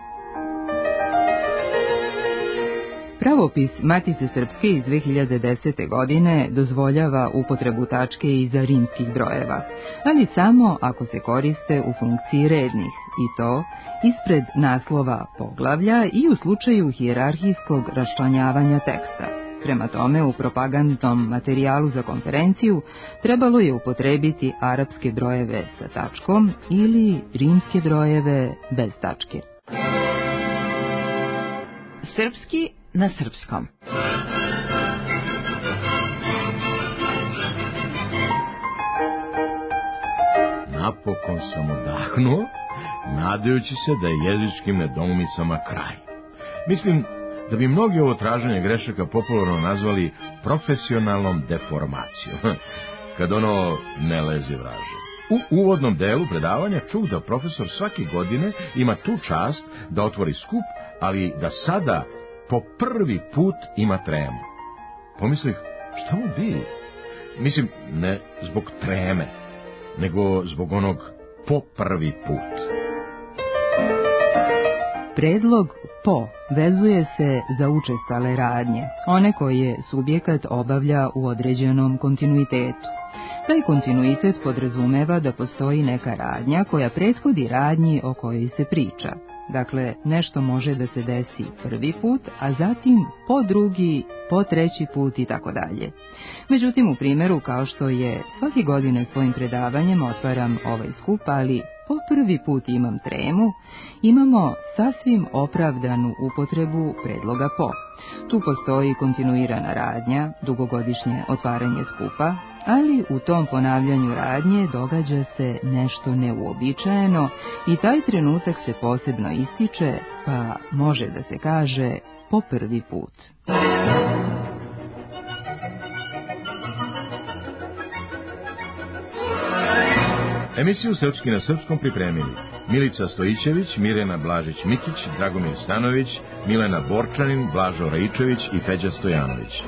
[SPEAKER 18] Pravopis Matice Srpske iz 2010. godine dozvoljava upotrebu tačke iza rimskih brojeva, ali samo ako se koriste u funkciji rednih, i to ispred naslova poglavlja i u slučaju hijerarhijskog raščlanjavanja teksta. Prema tome, u propagandnom materijalu za konferenciju trebalo je upotrebiti arapske brojeve sa tačkom ili rimske brojeve bez tačke.
[SPEAKER 1] Srpski na srpskom.
[SPEAKER 16] Napokon sam odahnuo, nadajući se da je jezičkim nedoumicama kraj. Mislim da bi mnogi ovo traženje grešaka popularno nazvali profesionalnom deformacijom, kad ono ne lezi vraže. U uvodnom delu predavanja čuh da profesor svake godine ima tu čast da otvori skup, ali da sada po prvi put ima tremu. Pomislih, šta mu bi? Mislim, ne zbog treme, nego zbog onog po prvi put.
[SPEAKER 18] Predlog po vezuje se za učestale radnje, one koje subjekat obavlja u određenom kontinuitetu. Taj kontinuitet podrazumeva da postoji neka radnja koja prethodi radnji o kojoj se priča. Dakle, nešto može da se desi prvi put, a zatim po drugi, po treći put i tako dalje. Međutim, u primjeru kao što je svake godine svojim predavanjem otvaram ovaj skup, ali po prvi put imam tremu, imamo sasvim opravdanu upotrebu predloga po. Tu postoji kontinuirana radnja, dugogodišnje otvaranje skupa, ali u tom ponavljanju radnje događa se nešto neuobičajeno i taj trenutak se posebno ističe, pa može da se kaže po prvi put.
[SPEAKER 16] Emisiju Srpski na srpskom pripremili Milica Stojićević, Mirjana Blažić-Mikić, Dragomir Stanović, Milena Borčanin, Blažo Raičević i Feđa Stojanović.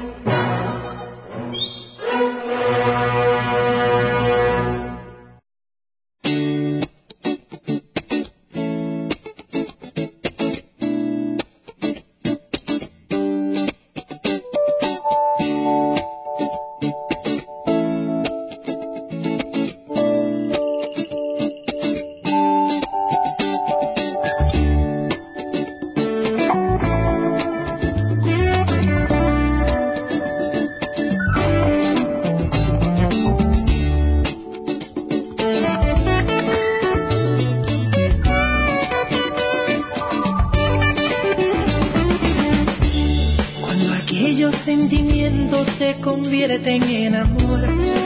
[SPEAKER 19] En amor.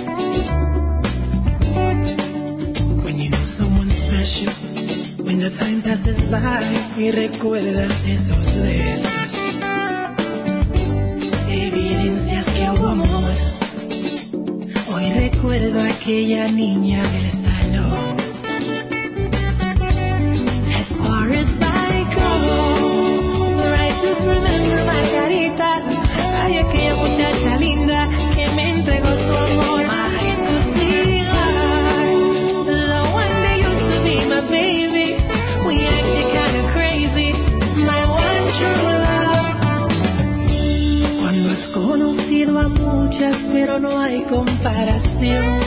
[SPEAKER 19] When you know someone special, when the time passes by y recuerdas esos besos, evidencias que hubo amor. Hoy recuerdo a aquella niña del salón. comparación.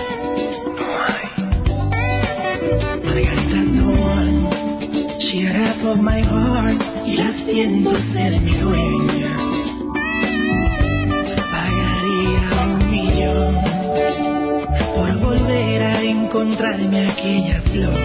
[SPEAKER 19] Margarita's the one, she half of my heart y la siento ser mi dueña. Pagaría 1,000,000 por volver a encontrarme aquella flor.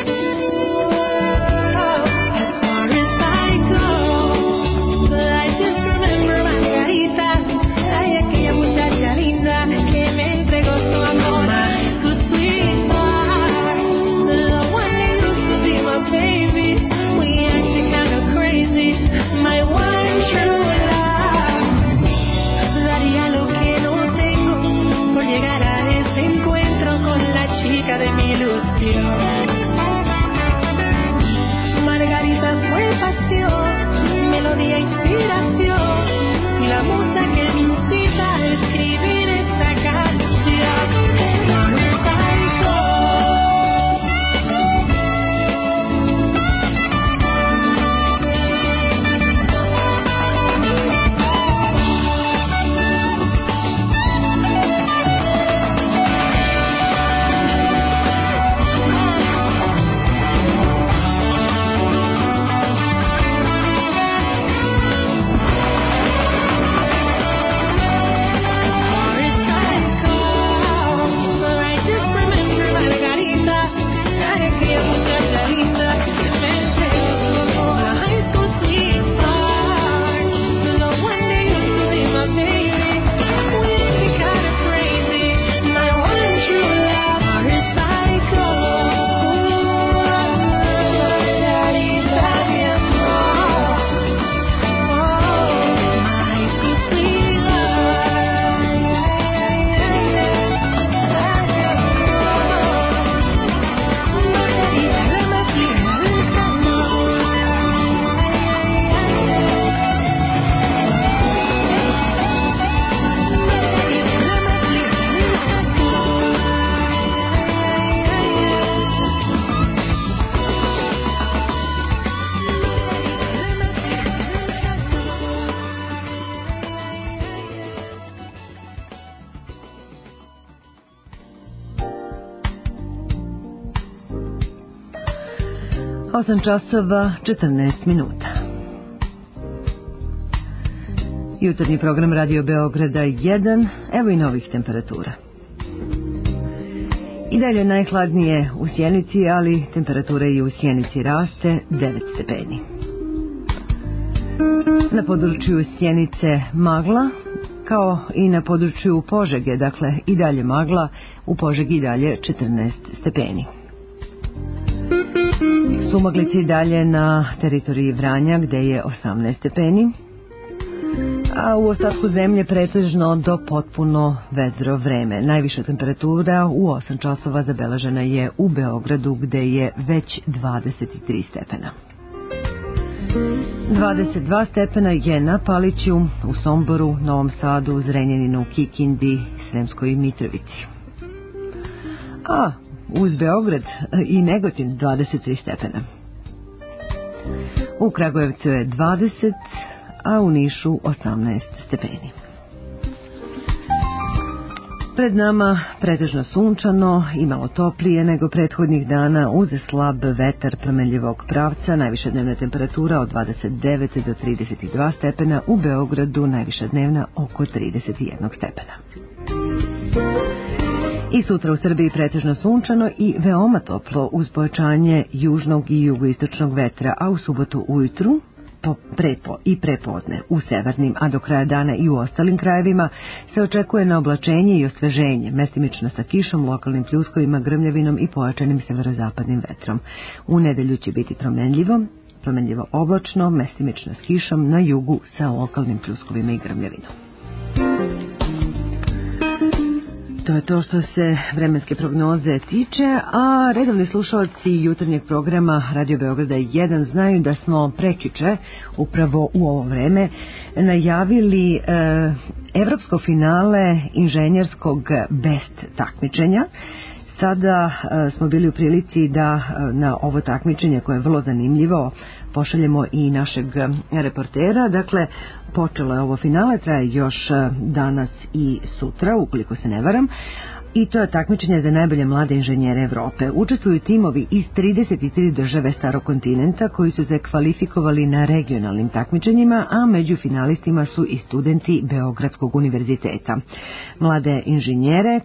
[SPEAKER 19] De mi ilusión. Margarita fue pasión, melodía, inspiración y la musa que me incita a escribir esta canción.
[SPEAKER 1] Osam časova 14 minuta. Jutarnji program Radio Beograda 1, evo i novih temperatura. I dalje najhladnije u Sjenici, ali temperatura i u Sjenici raste 9 stepeni. Na području Sjenice magla, kao i na području Požege, dakle i dalje magla, u Požegi i dalje 14 stepeni. Sumaglici i dalje na teritoriji Vranja gde je 18 stepeni, a u ostatku zemlje pretežno do potpuno vedro vreme. Najviša temperatura u 8 časova zabeležena je u Beogradu gde je već 23 stepena. 22 stepena je na Paliću, u Somboru, Novom Sadu, Zrenjaninu, Kikindi, Sremskoj Mitrovici. A uz Beograd i Negotin 23 stepena. U Kragujevcu je 20, a u Nišu 18 stepeni. Pred nama pretežno sunčano i malo toplije nego prethodnih dana uz slab vetar promenljivog pravca, najviša dnevna temperatura od 29 do 32 stepena, u Beogradu najviša dnevna oko 31 stepena. I sutra u Srbiji pretežno sunčano i veoma toplo uz pojačanje južnog i jugoistočnog vetra, a u subotu ujutru i prepodne u severnim, a do kraja dana i u ostalim krajevima se očekuje na oblačenje i osveženje, mestimično sa kišom, lokalnim pljuskovima, grmljavinom i pojačanim severozapadnim vetrom. U nedelju će biti promenljivo oblačno, mestimično s kišom, na jugu sa lokalnim pljuskovima i grmljavinom. To je to što se vremenske prognoze tiče, a redovni slušalci jutarnjeg programa Radio Beograda 1 znaju da smo prekjuče, upravo u ovo vreme, najavili evropsko finale inženjerskog best takmičenja. Sada smo bili u prilici da na ovo takmičenje, koje je vrlo zanimljivo, pošaljemo i našeg reportera. Dakle, počelo je ovo finale, traje još danas i sutra, ukoliko se ne varam. I to je takmičenje za najbolje mlade inženjere Evrope. Učestvuju timovi iz 33 države starog kontinenta koji su se kvalifikovali na regionalnim takmičenjima, a među finalistima su i studenti Beogradskog univerziteta. Mlade inženjere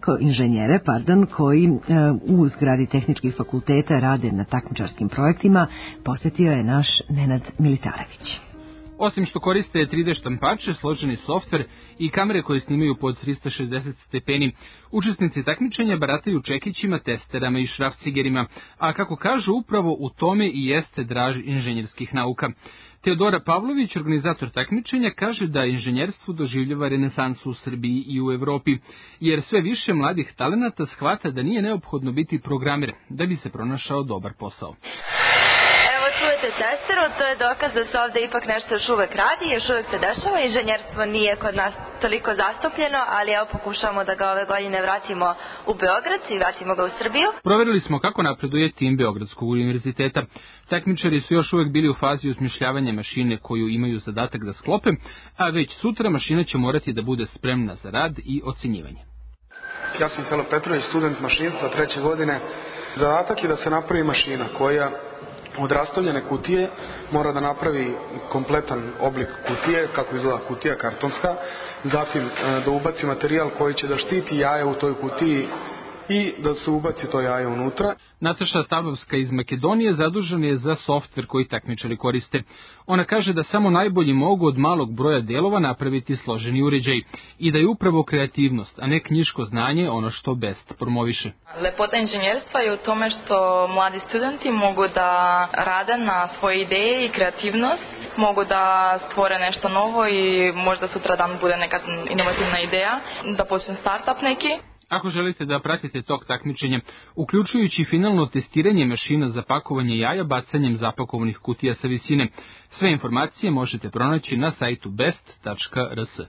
[SPEAKER 1] koji u zgradi tehničkih fakulteta rade na takmičarskim projektima, posjetio je naš Nenad Militarević.
[SPEAKER 2] Osim što koriste 3D štampače, složeni softver i kamere koje snimaju pod 360 stepeni, učesnici takmičenja barataju čekićima, testerama i šrafcigerima, a kako kažu, upravo u tome i jeste draž inženjerskih nauka. Teodora Pavlović, organizator takmičenja, kaže da inženjerstvo doživljava renesansu u Srbiji i u Evropi, jer sve više mladih talenata shvata da nije neophodno biti programer da bi se pronašao dobar posao.
[SPEAKER 13] Čujete testeru, to je dokaz da se ovde ipak nešto još uvek radi, još uvek se dešava, inženjerstvo nije kod nas toliko zastupljeno, ali evo pokušamo da ga ove godine vratimo u Beograd i vratimo ga u Srbiju. Proverili smo kako napreduje tim Beogradskog univerziteta. Takmičari su još uvek bili u fazi osmišljavanja mašine koju imaju zadatak da sklope, a već sutra mašina će morati da bude spremna za rad i ocenjivanje.
[SPEAKER 20] Ja sam Felo Petrović, student mašinstva 3. godine. Zadatak je da se napravi mašina koja od rastavljene kutije mora da napravi kompletan oblik kutije, kako izgleda kutija kartonska, zatim da ubaci materijal koji će da štiti jaje u toj kutiji i da se ubaci to jaje unutra.
[SPEAKER 2] Nataša Stavovska iz Makedonije zadužena je za softver koji takmičari koriste. Ona kaže da samo najbolji mogu od malog broja delova napraviti složeni uređaj i da je upravo kreativnost, a ne knjiško znanje ono što best promoviše.
[SPEAKER 21] Lepota inženjerstva je u tome što mladi studenti mogu da rade na svoje ideje i kreativnost, mogu da stvore nešto novo i možda sutra dan bude neka inovativna ideja, da počne startup neki.
[SPEAKER 2] Ako želite da pratite tok takmičenja, uključujući finalno testiranje mašina za pakovanje jaja bacanjem zapakovanih kutija sa visine, sve informacije možete pronaći na sajtu best.rs.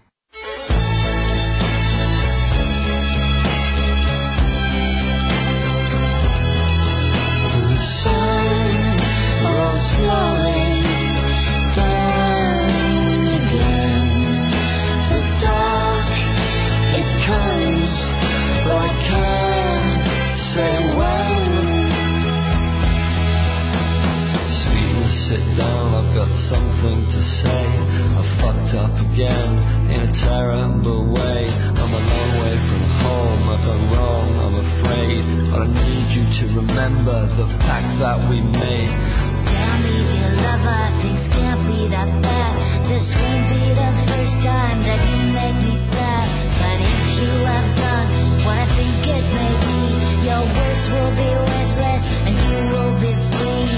[SPEAKER 25] Something to say, I fucked up again in a terrible way. I'm a long way from home, I've gone wrong, I'm afraid. But I need you to remember the pact that we made. Tell me, dear lover, things can't be that bad. This won't be the first time that you make me sad. But if you have done what I think it may be, your words will be worthless and you will be free.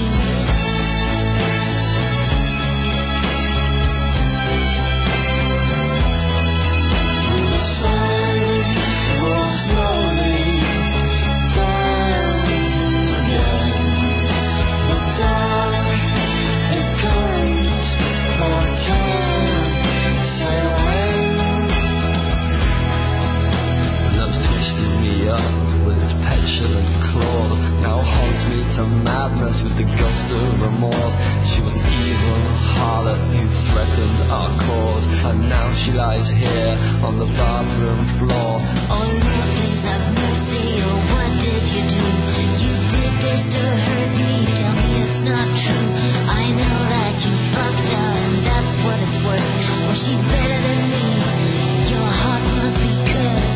[SPEAKER 25] Madness with the ghost of remorse. She was evil, harlot who threatened our cause, and now she lies here on the bathroom floor. Oh Lord, please have mercy. Oh, what did you do? You did this to hurt me. Tell me it's not true. I know that you fucked her, and that's what it's worth. Well, she's better than me. Your heart must be good.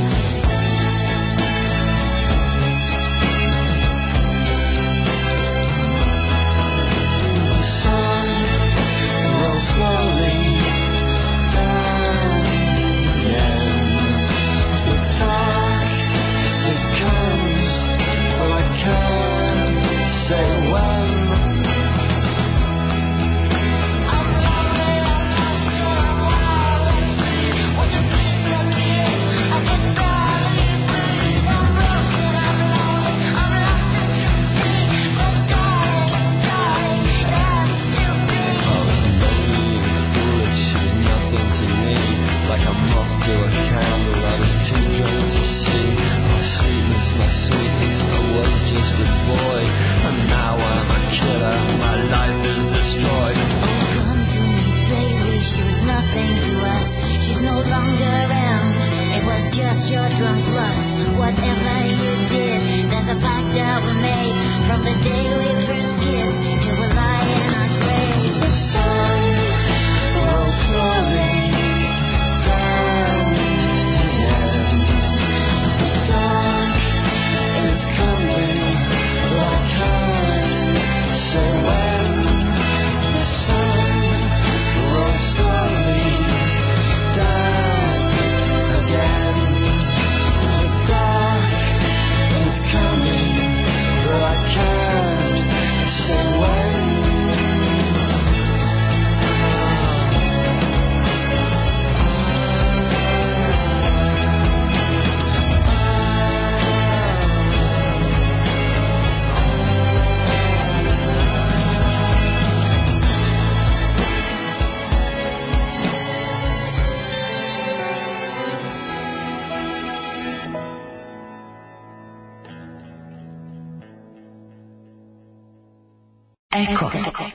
[SPEAKER 6] Eko.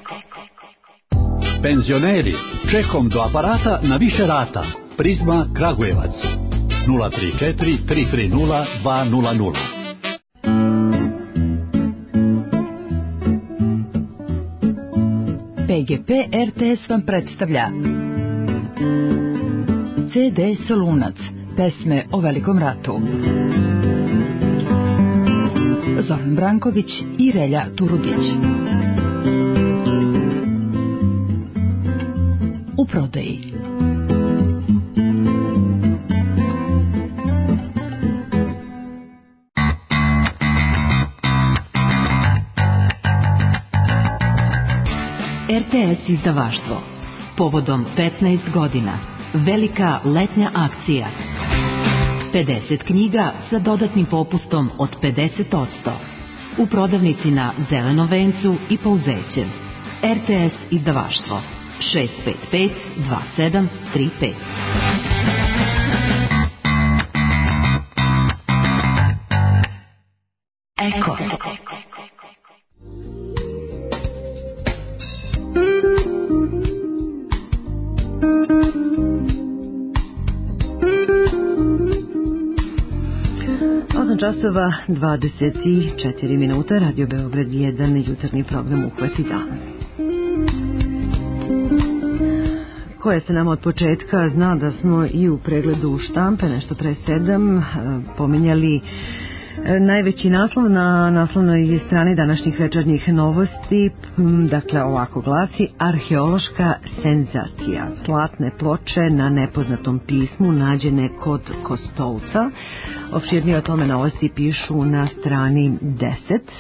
[SPEAKER 6] Penzioneri, čekom do aparata na više rata. Prizma Kragujevac 034 330 200. PGP RTS vam predstavlja CD Solunac, pesme o Velikom ratu. Zoran Branković i Relja Turudić. U prodaji. RTS izdavaštvo. Povodom 15 godina. Velika letnja akcija. 50 knjiga sa dodatnim popustom od 50%. U prodavnici na Zelenom vencu i Pouzećem. RTS izdavaštvo. 655 2735. Eko.
[SPEAKER 1] 8 časova 24 minuta, Radio Beograd 1, jutarnji program Uhvati dan. Koja se nam od početka zna da smo i u pregledu štampe, nešto pre 7, pominjali najveći naslov na naslovnoj strani današnjih večernjih novosti, dakle ovako glasi: arheološka senzacija. Zlatne ploče na nepoznatom pismu nađene kod Kostolca. Opširnije o tome novosti pišu na strani 10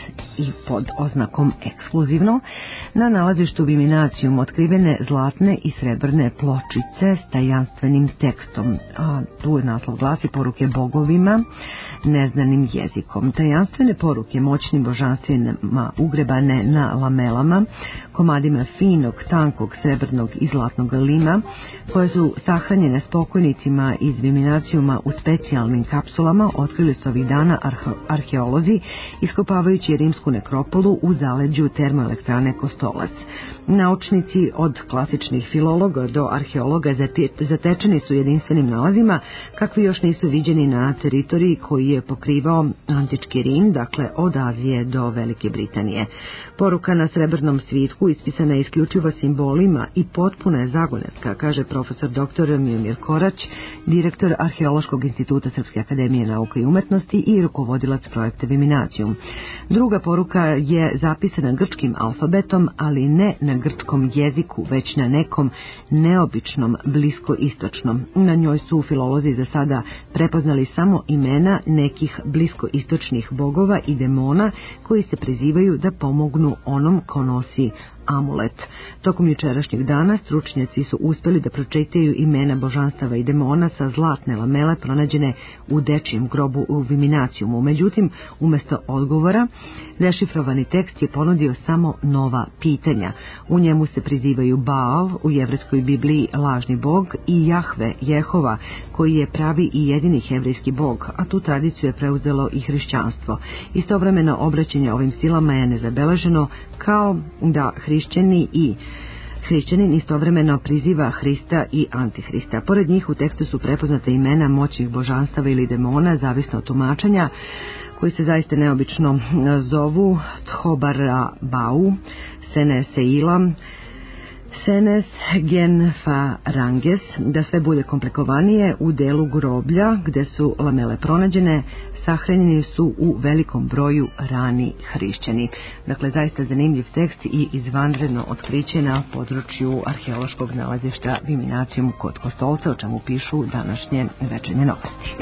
[SPEAKER 1] i pod oznakom ekskluzivno. Na nalazištu Viminacijum otkrivene zlatne i srebrne pločice s tajanstvenim tekstom. A tu je naslov glasi: poruke bogovima neznanim jezikom. Tajanstvene poruke moćnim božanstvima ugrebane na lamelama, komadima finog, tankog, srebrnog i zlatnog lima, koje su sahranjene s pokojnicima iz Viminacijuma u specijalnim kapsulama, otkrili su ovih dana arheolozi iskopavajući rimsku nekropolu u zaleđu termoelektrane Kostolac. Naučnici od klasičnih filologa do arheologa zatečeni su jedinstvenim nalazima kakvi još nisu viđeni na teritoriji koji je pokrivao antički Rim, dakle od Azije do Velike Britanije. Poruka na srebrnom svitku ispisana je isključivo simbolima i potpuna je zagonetka, kaže profesor dr. Miomir Korać, direktor Arheološkog instituta Srpske akademije nauka i umetnosti i rukovodilac projekta Viminacijum. Druga poruka je zapisana grčkim alfabetom, ali ne na grčkom jeziku, već na nekom neobičnom bliskoistočnom. Na njoj su filolozi za sada prepoznali samo imena nekih bliskoistočnih bogova i demona koji se prizivaju da pomognu onom ko nosi amulet. Tokom jučerašnjeg dana stručnjaci su uspeli da pročitaju imena božanstava i demona sa zlatne lamele pronađene u dečijem grobu u Viminacijumu. Međutim, umesto odgovora, dešifrovani tekst je ponudio samo nova pitanja. U njemu se prizivaju Baal, u jevrejskoj Bibliji lažni bog, i Jahve, Jehova, koji je pravi i jedini hebrejski bog, a tu tradiciju je preuzelo i hrišćanstvo. Istovremeno obraćanje ovim silama je nezabeleženo, kao da hrišćanin istovremeno priziva Hrista i Antihrista. Pored njih u tekstu su prepoznate imena moćnih božanstava ili demona, zavisno od tumačenja, koji se zaista neobično zovu Tchobarabau, Seneseila, Senes Genfaranges. Da sve bude komplikovanije, u delu groblja gde su lamele pronađene sahranjeni su u velikom broju rani hrišćani. Dakle, zaista zanimljiv tekst i izvanredno otkriće na području arheološkog nalazišta Viminacijum kod Kostolca, o čemu pišu današnje večernje novosti.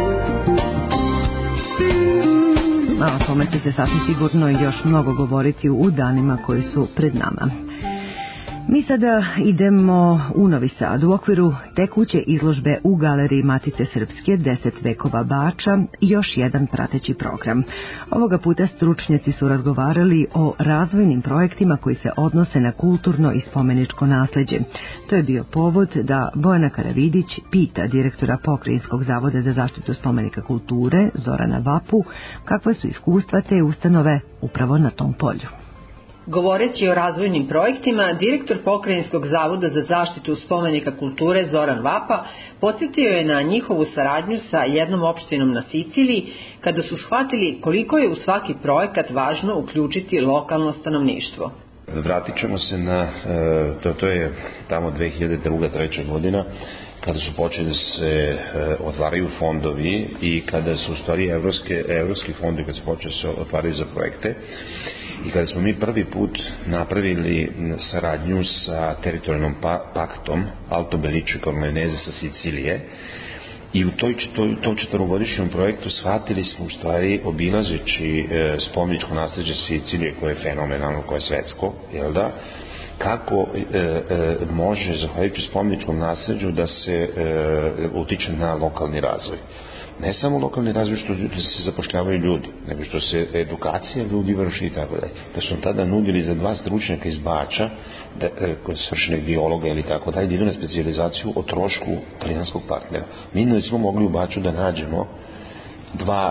[SPEAKER 1] A o tome će se sasvim sigurno još mnogo govoriti u danima koji su pred nama. Mi sada idemo u Novi Sad u okviru tekuće izložbe u Galeriji Matice Srpske 10 vekova Bača i još jedan prateći program. Ovoga puta stručnjaci su razgovarali o razvojnim projektima koji se odnose na kulturno i spomeničko nasleđe. To je bio povod da Bojana Karavidić pita direktora Pokrajinskog zavoda za zaštitu spomenika kulture Zorana Vapu kakva su iskustva te ustanove upravo na tom polju.
[SPEAKER 3] Govoreći o razvojnim projektima, direktor Pokrajinskog zavoda za zaštitu spomenika kulture Zoran Vapa podsjetio je na njihovu saradnju sa jednom opštinom na Siciliji kada su shvatili koliko je u svaki projekat važno uključiti lokalno stanovništvo.
[SPEAKER 17] Vratit ćemo se na, to je tamo 2002-2003 godina, kada su počeli da se otvaraju fondovi i kada su u stvari evropski fondovi kada se počeli se otvaraju za projekte i kada smo mi prvi put napravili saradnju sa teritorijalnom paktom Alto Belice Corleonese sa Sicilije i u tom četvorogodišnjem projektu shvatili smo u stvari obilazeći spomeničko nasleđe Sicilije koje je fenomenalno, koje je svetsko, jel da, kako može, zahvaljujući spomeničkom nasleđu, da se utiče na lokalni razvoj. Ne samo lokalni razvoj što se zapošljavaju ljudi, nego što se edukacija ljudi vrši i tako dalje. Da su tada nudili za 2 stručnjaka iz Bača, svršenih biologa ili tako dalje, da idu na specijalizaciju o trošku talijanskog partnera. Mi nismo mogli u Baču da nađemo 2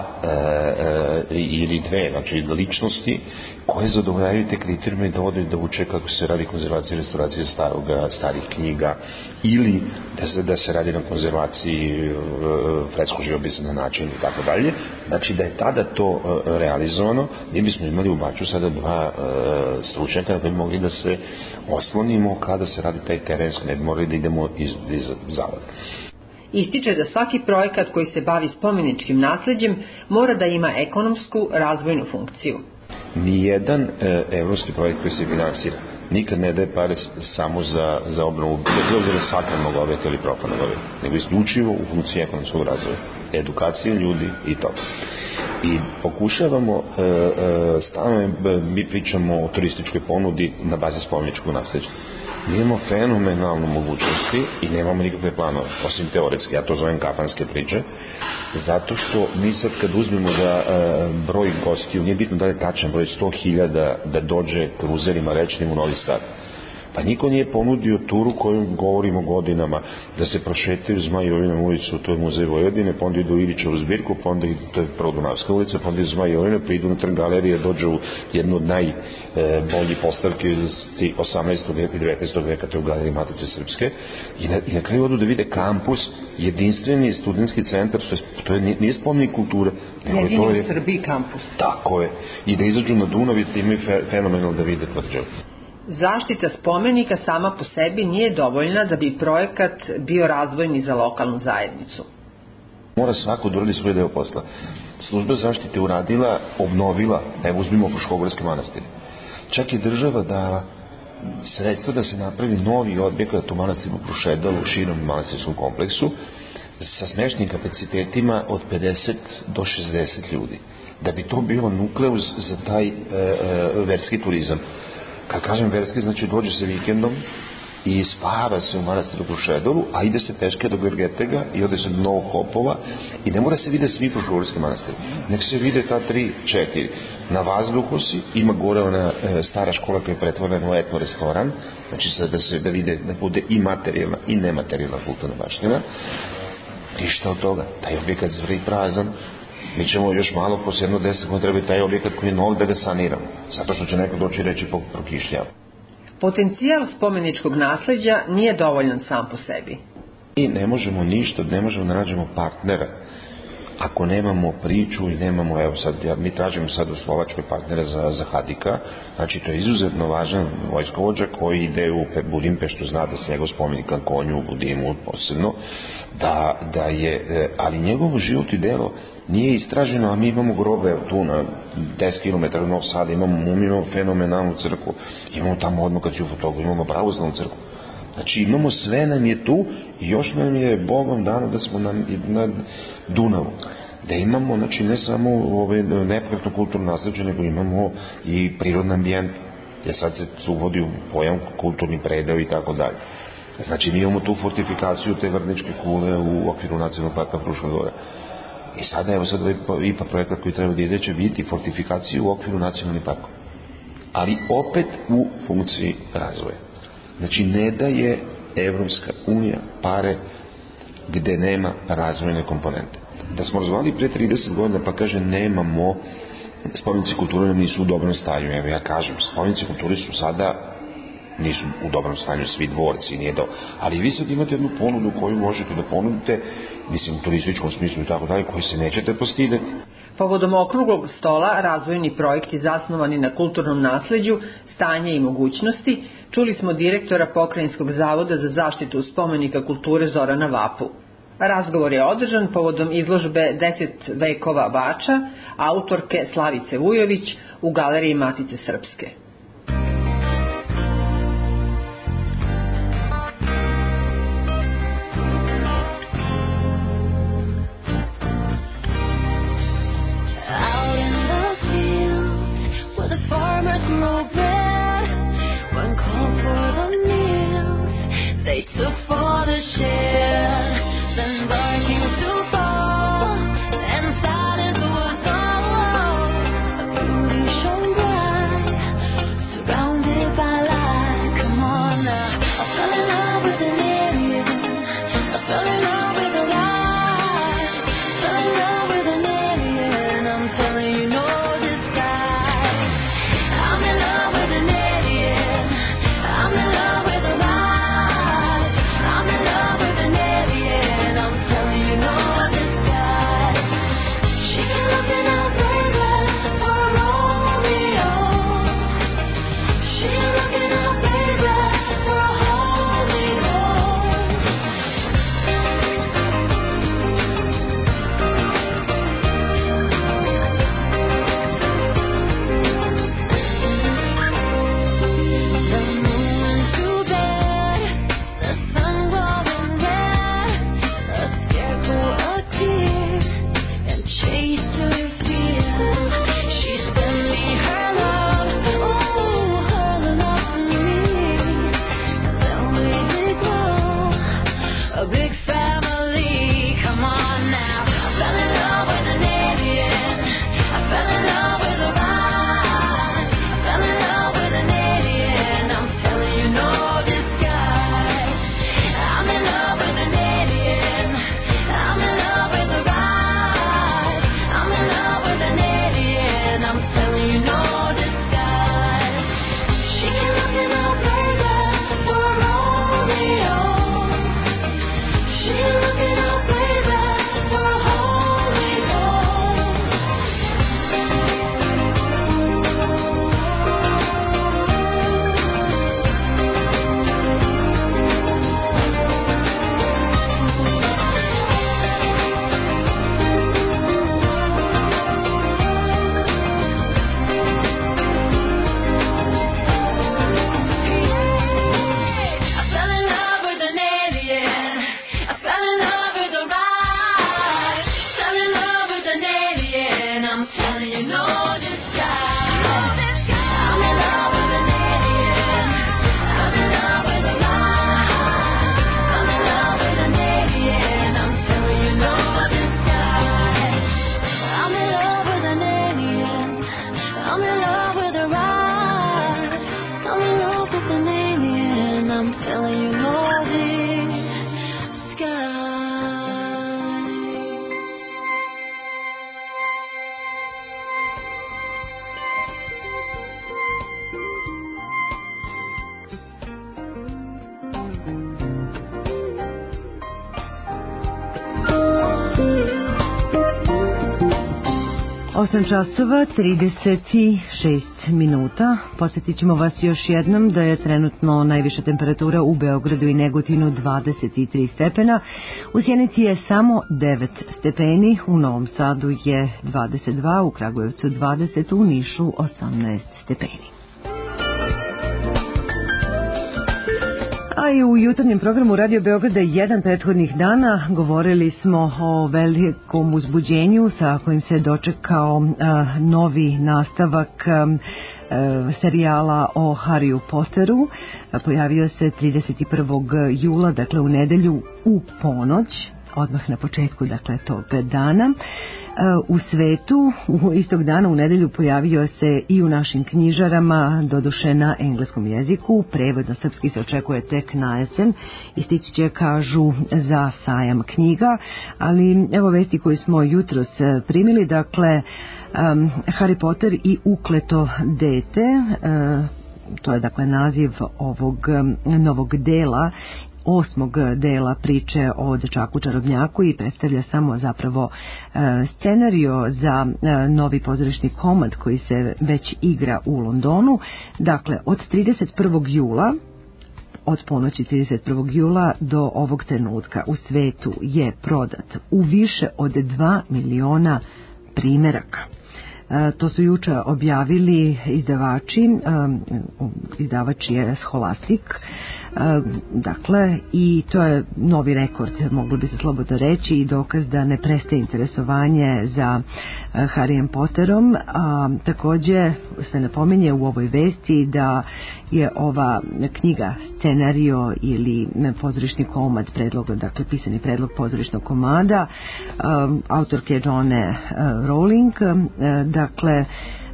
[SPEAKER 17] ili 2, znači ličnosti koje zadovoljavaju te kriterijume da ode da uče kako se radi konzervacija i restauracija starih knjiga ili da se radi na konzervaciji fresco živopisa na način i tako dalje. Znači da je tada to realizovano, mi bismo imali u Baču sada 2 stručnjaka da bi mogli da se oslonimo kada se radi taj terenski, ne bi morali da idemo iz zavoda.
[SPEAKER 3] Ističe da svaki projekat koji se bavi spomeničkim nasleđem mora da ima ekonomsku razvojnu funkciju.
[SPEAKER 17] Nijedan evropski projekt koji se finansira nikad ne daje pare samo za obnovu bez obzira sakralnog objekta ili profanog objekta, nego isključivo u funkciji ekonomskog razvoja, edukacije ljudi i to. I pokušavamo stalno, mi pričamo o turističkoj ponudi na bazi spomeničkog nasleđa. Mi imamo fenomenalnu mogućnosti i nemamo nikakve planove, osim teoretske, ja to zovem kafanske priče, zato mi sad kad uzmemo da broj gostiju, nije bitno da je tačan broj 100.000 da dođe kruzerima rečnim u Novi Sad. Pa niko nije ponudio turu koju govorimo godinama, da se prošetaju Zmajovinom ulicu, to je muzej Vojvodine, pa onda idu u Ilićevu zbirku, pa onda to je Produnavska ulica, pa onda idu Zmajovine, pa idu na Trg galerije, dođu u jednu od najboljih postavke iz 18. veka i 19. veka, to je u Galeriji Matice Srpske, i na kraju odu da vide kampus, jedinstveni studentski centar, to nije spomenik kulture.
[SPEAKER 3] Jedini u Srbiji kampus.
[SPEAKER 17] Tako je. I da izađu na Dunav i da imaju fenomenalno da vide tvrđavu.
[SPEAKER 3] Zaštita spomenika sama po sebi nije dovoljna da bi projekat bio razvojni za lokalnu zajednicu.
[SPEAKER 17] Mora svako da uradi svoj deo posla. Služba zaštite uradila, obnovila, evo uzmimo Fruškogorski manastir. Čak i država da sredstva da se napravi novi objekat u manastiru Prušedal u širom manastirskom kompleksu sa smešnim kapacitetima od 50 do 60 ljudi. Da bi to bilo nukleus za taj verski turizam. Kad kažem verski, znači dođe se vikendom i spava se u manastiru Prušedalu, a ide se peške do Gergetega i ode se do Novog Hopova i ne mora se vide svi Fruškogorski manastiri. Nek se vide ta 3-4. Na vazduhu si, ima gore ona stara škola koja je pretvorena u etno restoran, znači da vide da bude i materijalna i nematerijalna kulturna baština. Ništa od toga. Taj objekat zvri prazan. Mi ćemo još malo, posle 10 godina treba taj objekat koji je nov da ga saniramo. Zato što će neko doći i reći prokišljava.
[SPEAKER 3] Potencijal spomeničkog nasleđa nije dovoljan sam po sebi.
[SPEAKER 17] I ne možemo ništa, ne možemo da nađemo partnera ako nemamo priču i nemamo, evo sad, mi tražimo sad u Slovačkoj partnera za Hadika, znači to je izuzetno važan vojskovođa koji ide u Budimpeštu, zna da se njegov spomenik na konju u Budimu posebno, da je, ali njegovo život i delo nije istraženo, a mi imamo grobe tu na 10 km od Novog Sada, imamo fenomenalnu crkvu, imamo tamo odmah kad ću fotogu, imamo pravoslavnu crkvu. Znači imamo sve, nam je tu i još nam je Bogom dano da smo na Dunavu. Da imamo, znači ne samo nepokretno kulturno nasleđe, nego imamo i prirodni ambijent. Jer sad se uvodi u pojam kulturni predeo i tako dalje. Znači mi imamo tu fortifikaciju te Vrničke kule u okviru nacionalnog parka Fruška Gora. I sada, evo sad IPA projekat koji treba da ide će biti fortifikaciju u okviru nacionalnih parka. Ali opet u funkciji razvoja. Znači ne daje Evropska unija pare gde nema razvojne komponente. Da smo razvali pre 30 godina pa kaže nemamo spomenici kulture nisu u dobrom stanju. Evo ja kažem, spomenici kulture su sada nisu u dobrom stanju, svi dvorci, nije do... ali vi sad imate jednu ponudu koju možete da ponudite, mislim, u turističkom smislu i tako dalje, koji se nećete postidati.
[SPEAKER 3] Povodom okruglog stola razvojni projekti zasnovani na kulturnom nasleđu, stanje i mogućnosti, čuli smo direktora Pokrajinskog zavoda za zaštitu spomenika kulture Zorana Vapu. Razgovor je održan povodom izložbe 10 vekova Bača, autorke Slavice Vujović u Galeriji Matice Srpske.
[SPEAKER 1] Osam časova 36 minuta. Podsjetit ćemo vas još jednom da je trenutno najviša temperatura u Beogradu i Negotinu 23 stepena. U Sjenici je samo 9 stepeni, u Novom Sadu je 22, u Kragujevcu 20, u Nišu 18 stepeni. A i u jutarnjem programu Radio Beograda jedan prethodnih dana govorili smo o velikom uzbuđenju sa kojim se dočekao novi nastavak serijala o Harryu Potteru. Pojavio se 31. jula, dakle u nedelju u ponoć, odmah na početku, dakle, tog dana. U svetu, istog dana u nedelju pojavio se i u našim knjižarama, doduše na engleskom jeziku, prevod na srpski se očekuje tek na jesen i stići će, kažu, za sajam knjiga, ali evo vesti koju smo jutros primili, dakle, Harry Potter i ukleto dete, to je dakle naziv ovog novog dela, 8. dela priče o dečaku čarobnjaku i predstavlja samo zapravo scenario za novi pozorišni komad koji se već igra u Londonu. Dakle, od 31. jula, od ponoći 31. jula do ovog trenutka u svetu je prodat u više od 2 miliona primjeraka. To su juče objavili izdavači, izdavač je Scholastic, dakle, i to je novi rekord, moglo bi se slobodno reći, i dokaz da ne prestaje interesovanje za Harryjem Potterom. Također se napominje u ovoj vesti da je ova knjiga scenario ili pozorišni komad, predlog, dakle pisani predlog pozorišnog komada autorke Joanne Rowling, dakle,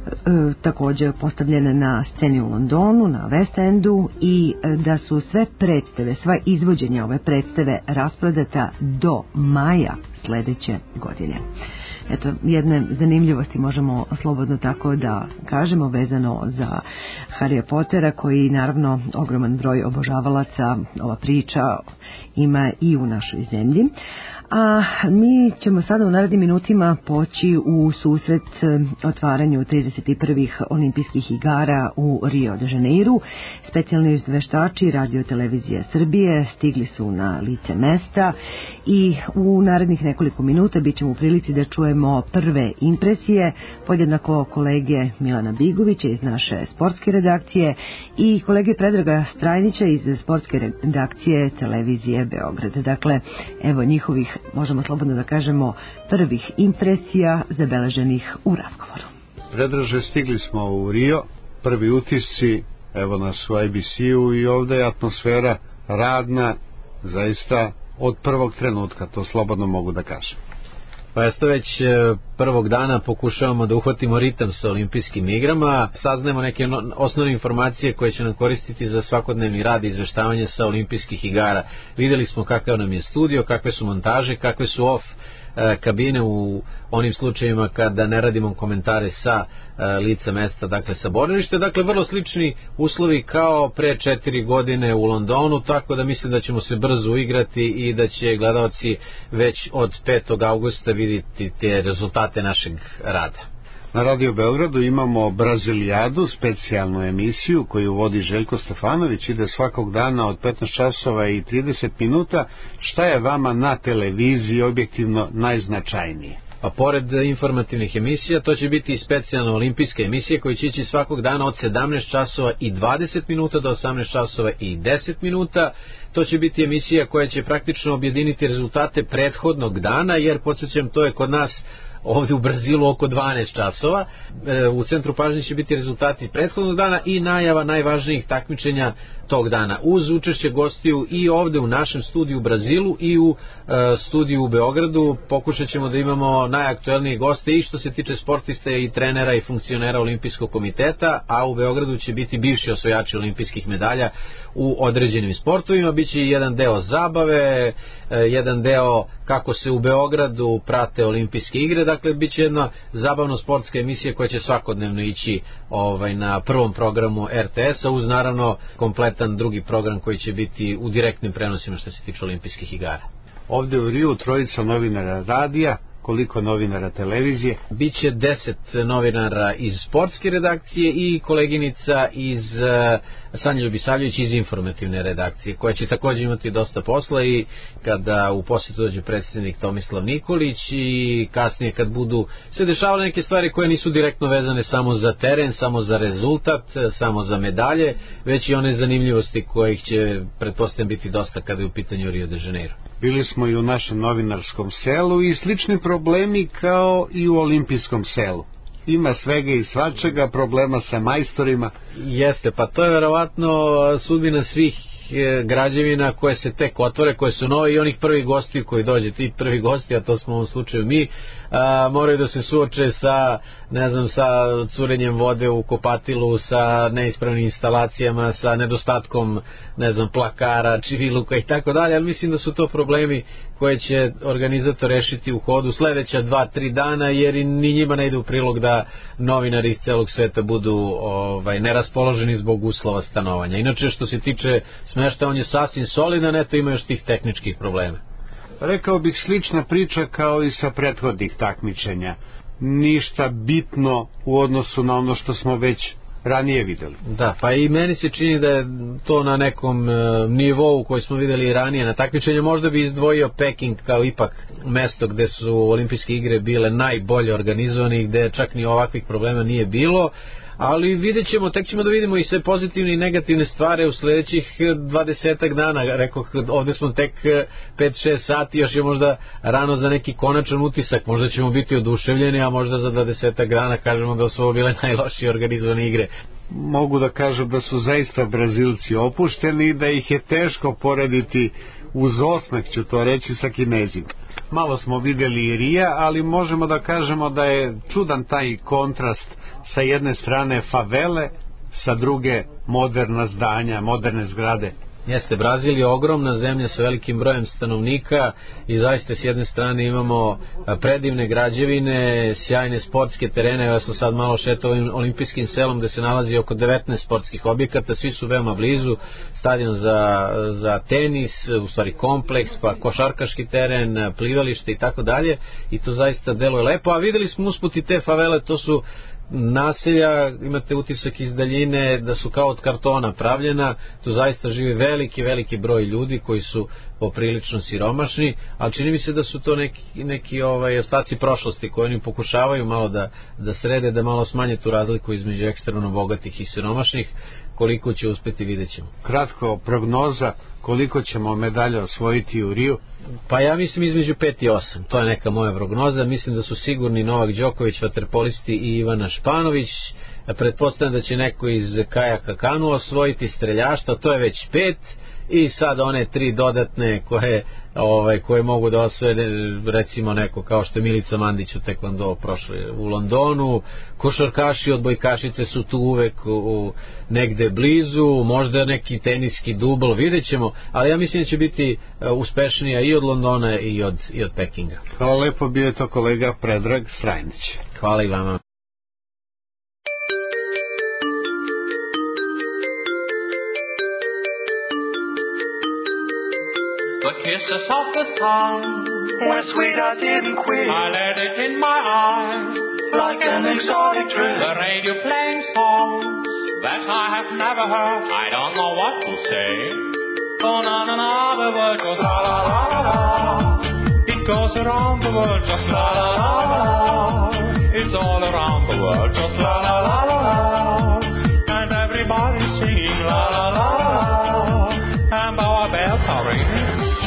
[SPEAKER 1] također postavljene na sceni u Londonu, na West Endu, i da su sve predstave, sva izvođenja ove predstave rasprodata do maja sljedeće godine. Eto, jedne zanimljivosti možemo slobodno tako da kažemo vezano za Harryja Pottera, koji naravno ogroman broj obožavalaca ova priča ima i u našoj zemlji. A mi ćemo sada u narednim minutima poći u susret otvaranju 31. olimpijskih igara u Rio de Janeiru. Specijalni izveštači Radio Televizije Srbije stigli su na lice mesta i u narednih nekoliko minuta bit ćemo u prilici da čujemo prve impresije, podjednako kolege Milana Bigovića iz naše sportske redakcije i kolege Predraga Strajnića iz sportske redakcije Televizije Beograd. Dakle, evo njihovih, možemo slobodno da kažemo, prvih impresija zabeleženih u razgovoru.
[SPEAKER 5] Predraže, stigli smo u Rio, prvi utisci, evo nas u IBC-u i ovdje je atmosfera radna, zaista od prvog trenutka, to slobodno mogu da kažem.
[SPEAKER 9] Pa jeste već prvog dana pokušavamo da uhvatimo ritam sa olimpijskim igrama, saznajemo neke osnovne informacije koje će nam koristiti za svakodnevni rad i izveštavanje sa olimpijskih igara. Vidjeli smo kakav nam je studio, kakve su montaže, kakve su off kabine u onim slučajevima kada ne radimo komentare sa lica mesta, dakle sa borilišta, dakle vrlo slični uslovi kao pre 4 godine u Londonu, tako da mislim da ćemo se brzo uigrati i da će gledalci već od 5. augusta vidjeti te rezultate našeg rada.
[SPEAKER 5] Na Radio Beogradu imamo Brazilijadu, specijalnu emisiju koju vodi Željko Stefanović, ide svakog dana od 15 časova i 30 minuta. Šta je vama na televiziji objektivno najznačajnije?
[SPEAKER 9] Pa pored informativnih emisija, to će biti i specijalna olimpijska emisija koja će ići svakog dana od 17 časova i 20 minuta do 18 časova i 10 minuta. To će biti emisija koja će praktično objediniti rezultate prethodnog dana, jer podsjećam, to je kod nas ovdje u Brazilu oko 12 časova. U centru pažnje će biti rezultati prethodnog dana i najava najvažnijih takmičenja tog dana, uz učešće gostiju i ovdje u našem studiju u Brazilu i u studiju u Beogradu. Pokušat ćemo da imamo najaktuelnije goste i što se tiče sportista i trenera i funkcionera Olimpijskog komiteta, a u Beogradu će biti bivši osvajači olimpijskih medalja u određenim sportovima. Biće jedan deo zabave, jedan deo kako se u Beogradu prate olimpijske igre, dakle bit će jedna zabavno sportska emisija koja će svakodnevno ići na prvom programu RTS-a, uz naravno kompletan drugi program koji će biti u direktnim prenosima što se tiče olimpijskih igara.
[SPEAKER 5] Ovdje u Riju 3 novinara radija, koliko novinara televizije?
[SPEAKER 9] Biće 10 novinara iz sportske redakcije i koleginica iz Sanja Ljubisavljević iz informativne redakcije, koja će također imati dosta posla, i kada u posjetu dođe predsjednik Tomislav Nikolić i kasnije kad budu se dešavale neke stvari koje nisu direktno vezane samo za teren, samo za rezultat, samo za medalje, već i one zanimljivosti kojih će pretpostavljam biti dosta kada je u pitanju Rio de Janeiro.
[SPEAKER 5] Bili smo i u našem novinarskom selu i slični problemi kao i u olimpijskom selu. Ima svega i svačega, problema sa majstorima.
[SPEAKER 9] Jeste, pa to je verovatno sudbina svih građevina koje se tek otvore, koje su nove i onih prvih gostiju koji dođe. Ti prvi gosti, a to smo u ovom slučaju mi, moraju da se suoče sa, ne znam, sa curenjem vode u kupatilu, sa neispravnim instalacijama, sa nedostatkom, ne znam, plakara, čiviluka i tako dalje, ali mislim da su to problemi koje će organizator rešiti u hodu sledeća 2-3 dana, jer ni njima ne ide u prilog da novinari iz celog sveta budu neraspoloženi zbog uslova stanovanja. Inače, što se tiče smeštaja, on je sasvim solidan, eto ima još tih tehničkih problema.
[SPEAKER 5] Rekao bih slična priča kao i sa prethodnih takmičenja. Ništa bitno u odnosu na ono što smo već ranije videli.
[SPEAKER 9] Da, pa i meni se čini da je to na nekom nivou koji smo videli i ranije na takmičenju. Možda bi izdvojio Peking kao ipak mesto gde su olimpijske igre bile najbolje organizovane i gde čak ni ovakvih problema nije bilo, ali vidjet ćemo, tek ćemo da vidimo i sve pozitivne i negativne stvari u sledećih 20 dana. Rekoh, ovde smo tek 5-6 sati, još je možda rano za neki konačan utisak, možda ćemo biti oduševljeni, a možda za 20 dana kažemo da su ovo bile najlošije organizovane igre.
[SPEAKER 5] Mogu da kažem da su zaista Brazilci opušteni i da ih je teško porediti, uz osmeh ću to reći, sa Kinezima. Malo smo videli i Rija, ali možemo da kažemo da je čudan taj kontrast, sa jedne strane favele, sa druge moderna zdanja, moderne zgrade.
[SPEAKER 9] Jeste, Brazil je ogromna zemlja sa velikim brojem stanovnika i zaista s jedne strane imamo predivne građevine, sjajne sportske terene. Ja sam sad malo šetao ovim olimpijskim selom gde se nalazi oko 19 sportskih objekata, svi su veoma blizu, stadion za tenis, u stvari kompleks, pa košarkaški teren, plivalište i tako dalje, i to zaista deluje lepo. A videli smo usput i te favele, to su naselja, imate utisak iz daljine da su kao od kartona pravljena, tu zaista živi veliki broj ljudi koji su poprilično siromašni, ali čini mi se da su to neki ostaci prošlosti koji oni pokušavaju malo da srede, da malo smanje tu razliku između ekstremno bogatih i siromašnih. Koliko će uspeti, vidjet ćemo.
[SPEAKER 5] Kratko, prognoza, koliko ćemo medalja osvojiti u Riju?
[SPEAKER 9] Pa ja mislim između 5 i 8, to je neka moja prognoza. Mislim da su sigurni Novak Đoković, vaterpolisti, i Ivana Španović. Pretpostavljam da će neko iz kajaka kanu osvojiti, streljaštva, to je već 5, i sad one 3 dodatne koje mogu da osvoje, recimo neko kao što je Milica Mandić u tekvando prošle u Londonu. Košarkaši, odbojkašice su tu uvek negde blizu, možda neki teniski dubl, vidjet ćemo, ali ja mislim da će biti uspešnija i od Londona i od Pekinga.
[SPEAKER 5] Hvala lepo, bio je to kolega Predrag Strajnić.
[SPEAKER 9] Hvala i vama.
[SPEAKER 7] The kisses of the sun were sweet, I didn't quit. I let it in my eyes like an exotic trip. The radio playing songs that I have never heard. I don't know what to say. Oh na na na, the word goes la la la la la. It goes around the world just la la la la la. It's all around the world just la la la la la. And everybody's singing la la la la la. And our bells are ringing.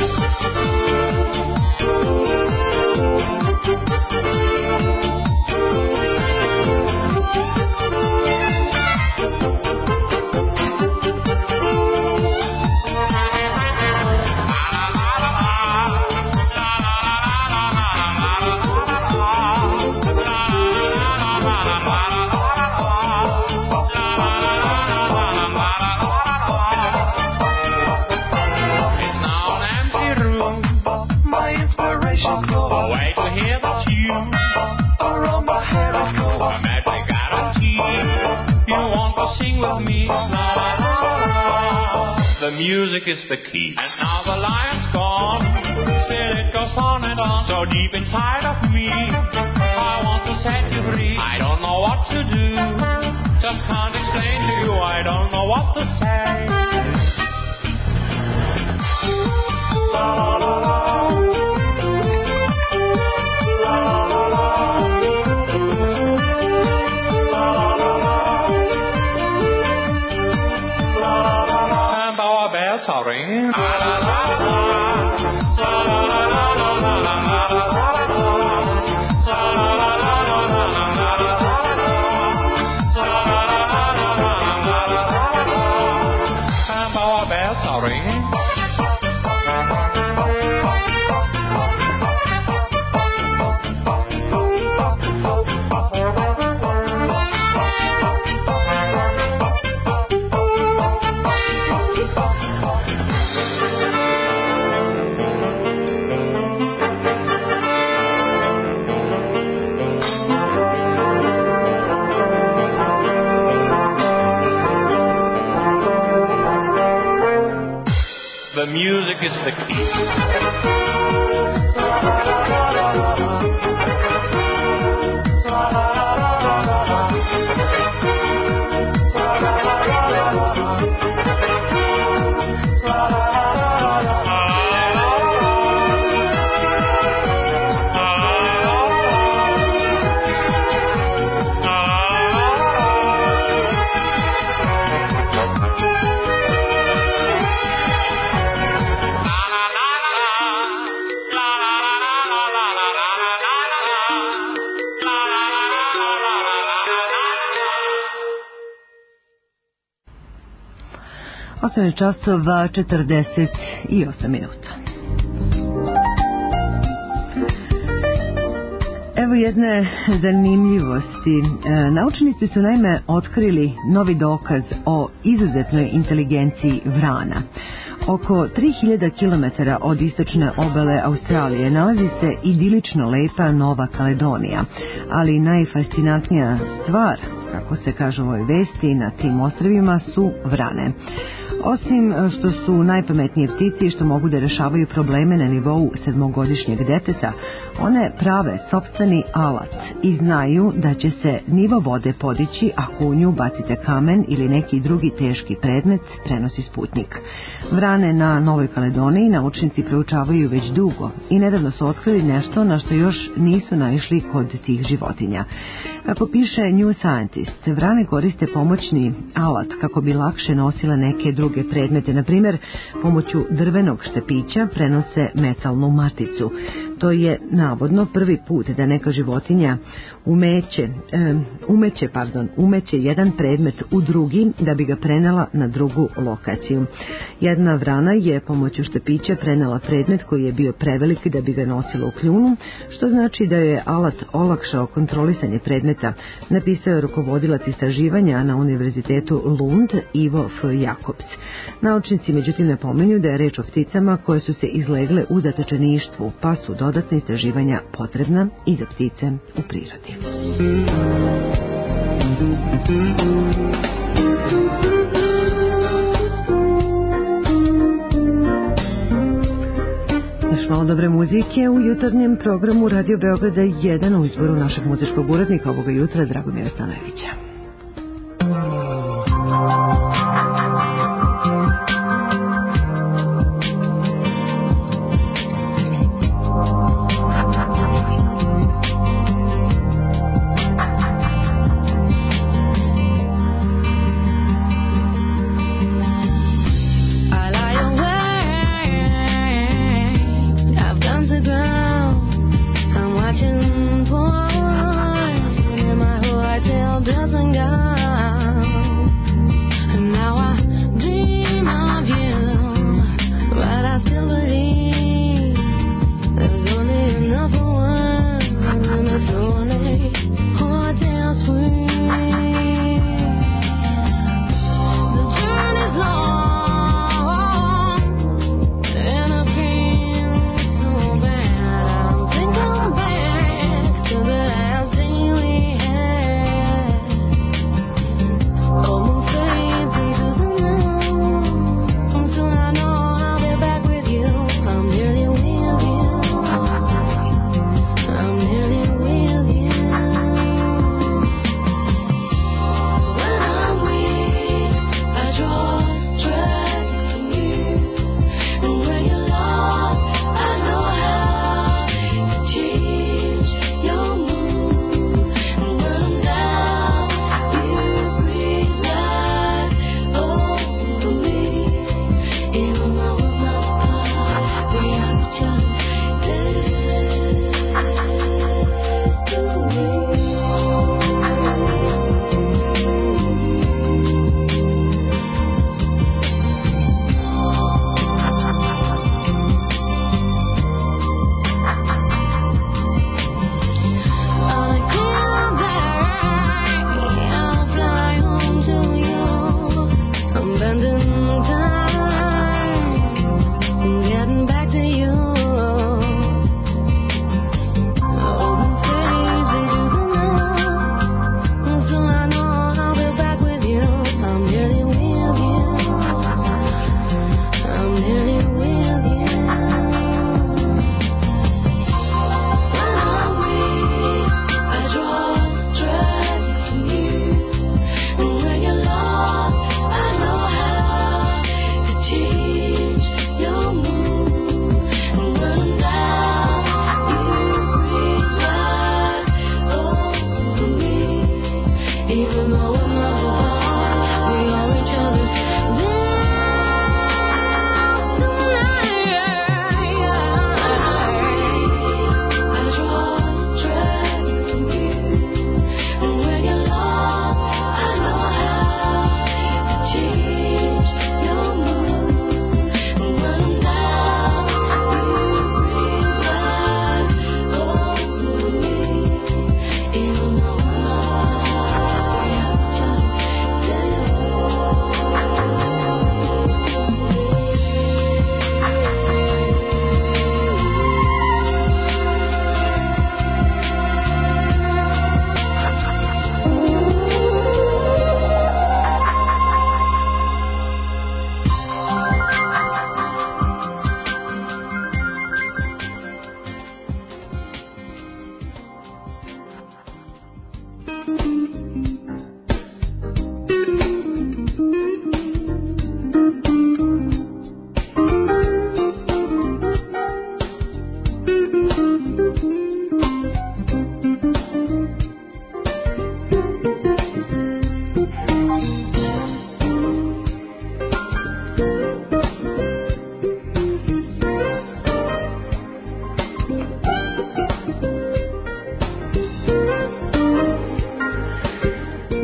[SPEAKER 7] The music is the key. And now the lion's gone, still it goes on and on. So deep inside of me, I want to set you free. I don't know what to do, just can't explain to you. I don't know what to say. La la la la. Ringing. La la la la. La la la la la la la la la. La la la la la la la la la. La la la la la la la la. And our bells are ringing. The music is the key.
[SPEAKER 8] Časova 48 minuta. Evo jedne zanimljivosti. Naučnici su naime otkrili novi dokaz o izuzetnoj inteligenciji vrana. Oko 3000 km od istočne obale Australije nalazi se idilično lepa Nova Kaledonija, ali najfascinantnija stvar, kako se kaže u ovoj vesti, na tim ostrvima su vrane. Osim što su najpametnije ptice i što mogu da rešavaju probleme na nivou 7-godišnjeg deteta, one prave sopstveni alat i znaju da će se nivo vode podići ako u nju bacite kamen ili neki drugi teški predmet, prenosi Sputnik. Vrane na Novoj Kaledoniji naučnici proučavaju već dugo i nedavno su otkrili nešto na što još nisu naišli kod tih životinja. Kako piše New Scientist, vrane koriste pomoćni alat kako bi lakše nosile neke druge predmete. Na primjer, pomoću drvenog štapića prenose metalnu maticu. To je navodno prvi put da neka životinja umeće jedan predmet u drugi da bi ga prenela na drugu lokaciju. Jedna vrana je pomoću štapića prenela predmet koji je bio prevelik da bi ga nosila u kljunu, što znači da je alat olakšao kontrolisanje predmeta, napisao je rukovodilac istraživanja na Univerzitetu Lund Ivo F. Jakobs. Naučnici međutim napominju da je reč o pticama koje su se izlegle u zatočeništvu, pa su dodatna istraživanja potrebna i za ptice u prirodi. Još malo dobre muzike u jutarnjem programu Radio Beograda 1 u izboru našeg muzičkog urednika ovoga jutra, Dragomira Stanojevića.
[SPEAKER 19] Doesn't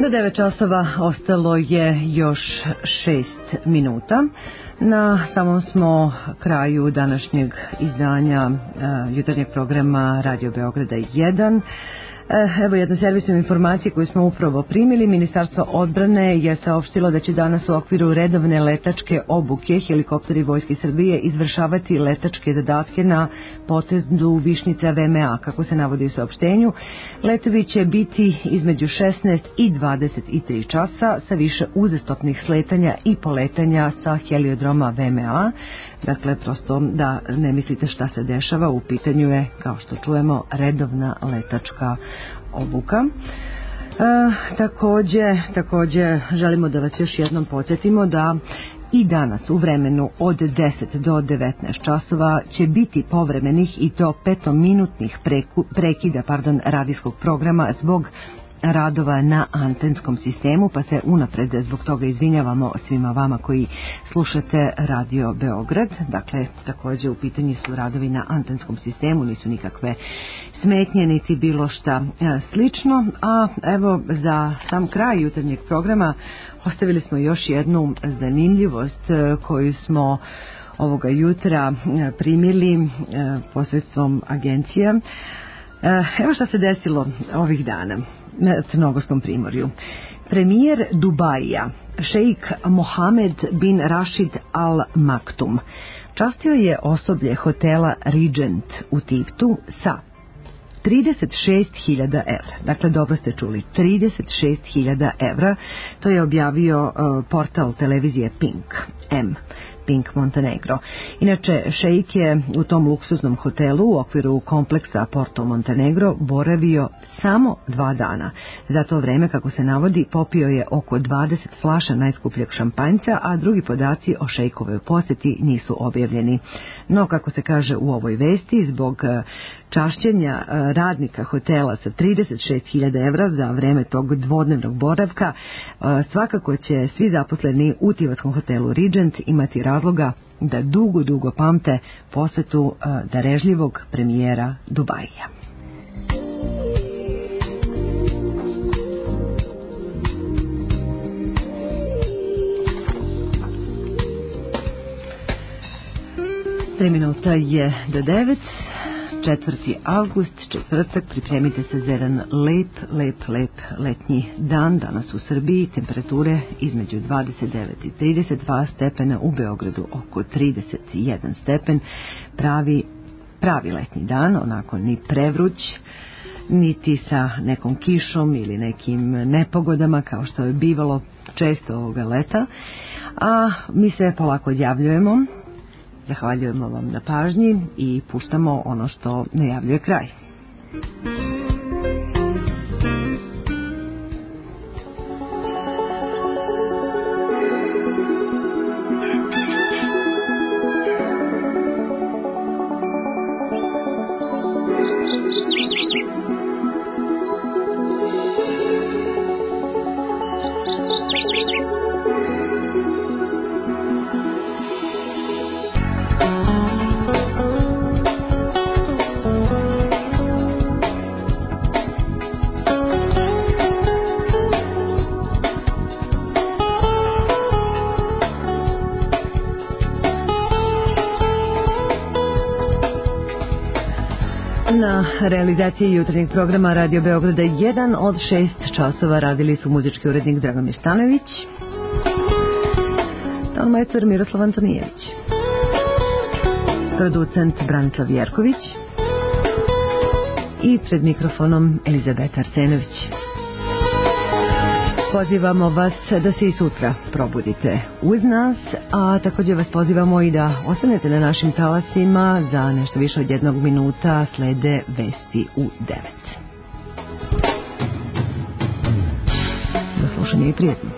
[SPEAKER 8] Do 9 časova ostalo je još 6 minuta. Na samom smo kraju današnjeg izdanja jutarnjeg programa Radio Beograda 1. Evo jednu servisnu informaciju koju smo upravo primili. Ministarstvo odbrane je saopštilo da će danas u okviru redovne letačke obuke helikopteri Vojske Srbije izvršavati letačke zadatke na potezu Višnjica VMA. Kako se navodi u saopštenju, letovi će biti između 16 i 23 časa sa više uzastopnih sletanja i poletanja sa heliodroma VMA. Dakle, prosto da ne mislite šta se dešava, u pitanju je, kao što čujemo, redovna letačka obuka. Također želimo da vas još jednom podsjetimo da i danas u vremenu od 10 do 19 časova će biti povremenih i to 5-minutnih prekida radijskog programa zbog radova na antenskom sistemu, pa se unapred zbog toga izvinjavamo svima vama koji slušate Radio Beograd. Dakle, također u pitanju su radovi na antenskom sistemu, nisu nikakve smetnje niti bilo šta slično. A evo, za sam kraj jutarnjeg programa ostavili smo još jednu zanimljivost koju smo ovoga jutra primili posredstvom agencija. Evo šta se desilo ovih dana na Crnogorskom primorju. Premijer Dubaija, šejk Mohamed bin Rashid Al Maktoum, častio je osoblje hotela Regent u Tiftu sa 36.000 evra. Dakle, dobro ste čuli, 36.000 evra. To je objavio portal televizije Pink Montenegro. Inače, šejk je u tom luksuznom hotelu u okviru kompleksa Porto Montenegro boravio samo 2 dana. Za to vreme, kako se navodi, popio je oko 20 flaša najskupljeg šampanjca, a drugi podaci o šejkovoj posjeti nisu objavljeni. No, kako se kaže u ovoj vesti, zbog čašćenja radnika hotela sa 36.000 evra za vreme tog dvodnevnog boravka, svakako će svi zaposleni u tivatskom hotelu Regent imati razloga da dugo pamte posjetu darežljivog premijera Dubaija. Tri minuta je do 9. 4. avgust, četvrtak, pripremite se za jedan lep letnji dan. Danas u Srbiji temperature između 29 i 32 stepena, u Beogradu oko 31 stepen. Pravi letnji dan, onako ni prevruć, niti sa nekom kišom ili nekim nepogodama kao što je bivalo često ovoga leta. A mi se polako odjavljujemo. Zahvaljujemo vam na pažnji i puštamo ono što najavljuje kraj. Na realizaciji jutarnjeg programa Radio Beograda 1 od 6 časova radili su muzički urednik Dragomir Stanojević, tonmajstor Miroslav Antonijević, producent Branislav Jerković i pred mikrofonom Elizabeta Arsenović. Pozivamo vas da se i sutra probudite uz nas, a također vas pozivamo i da ostanete na našim talasima. Za nešto više od 1 minuta slede vesti u 9. Do slušanja i prijetno.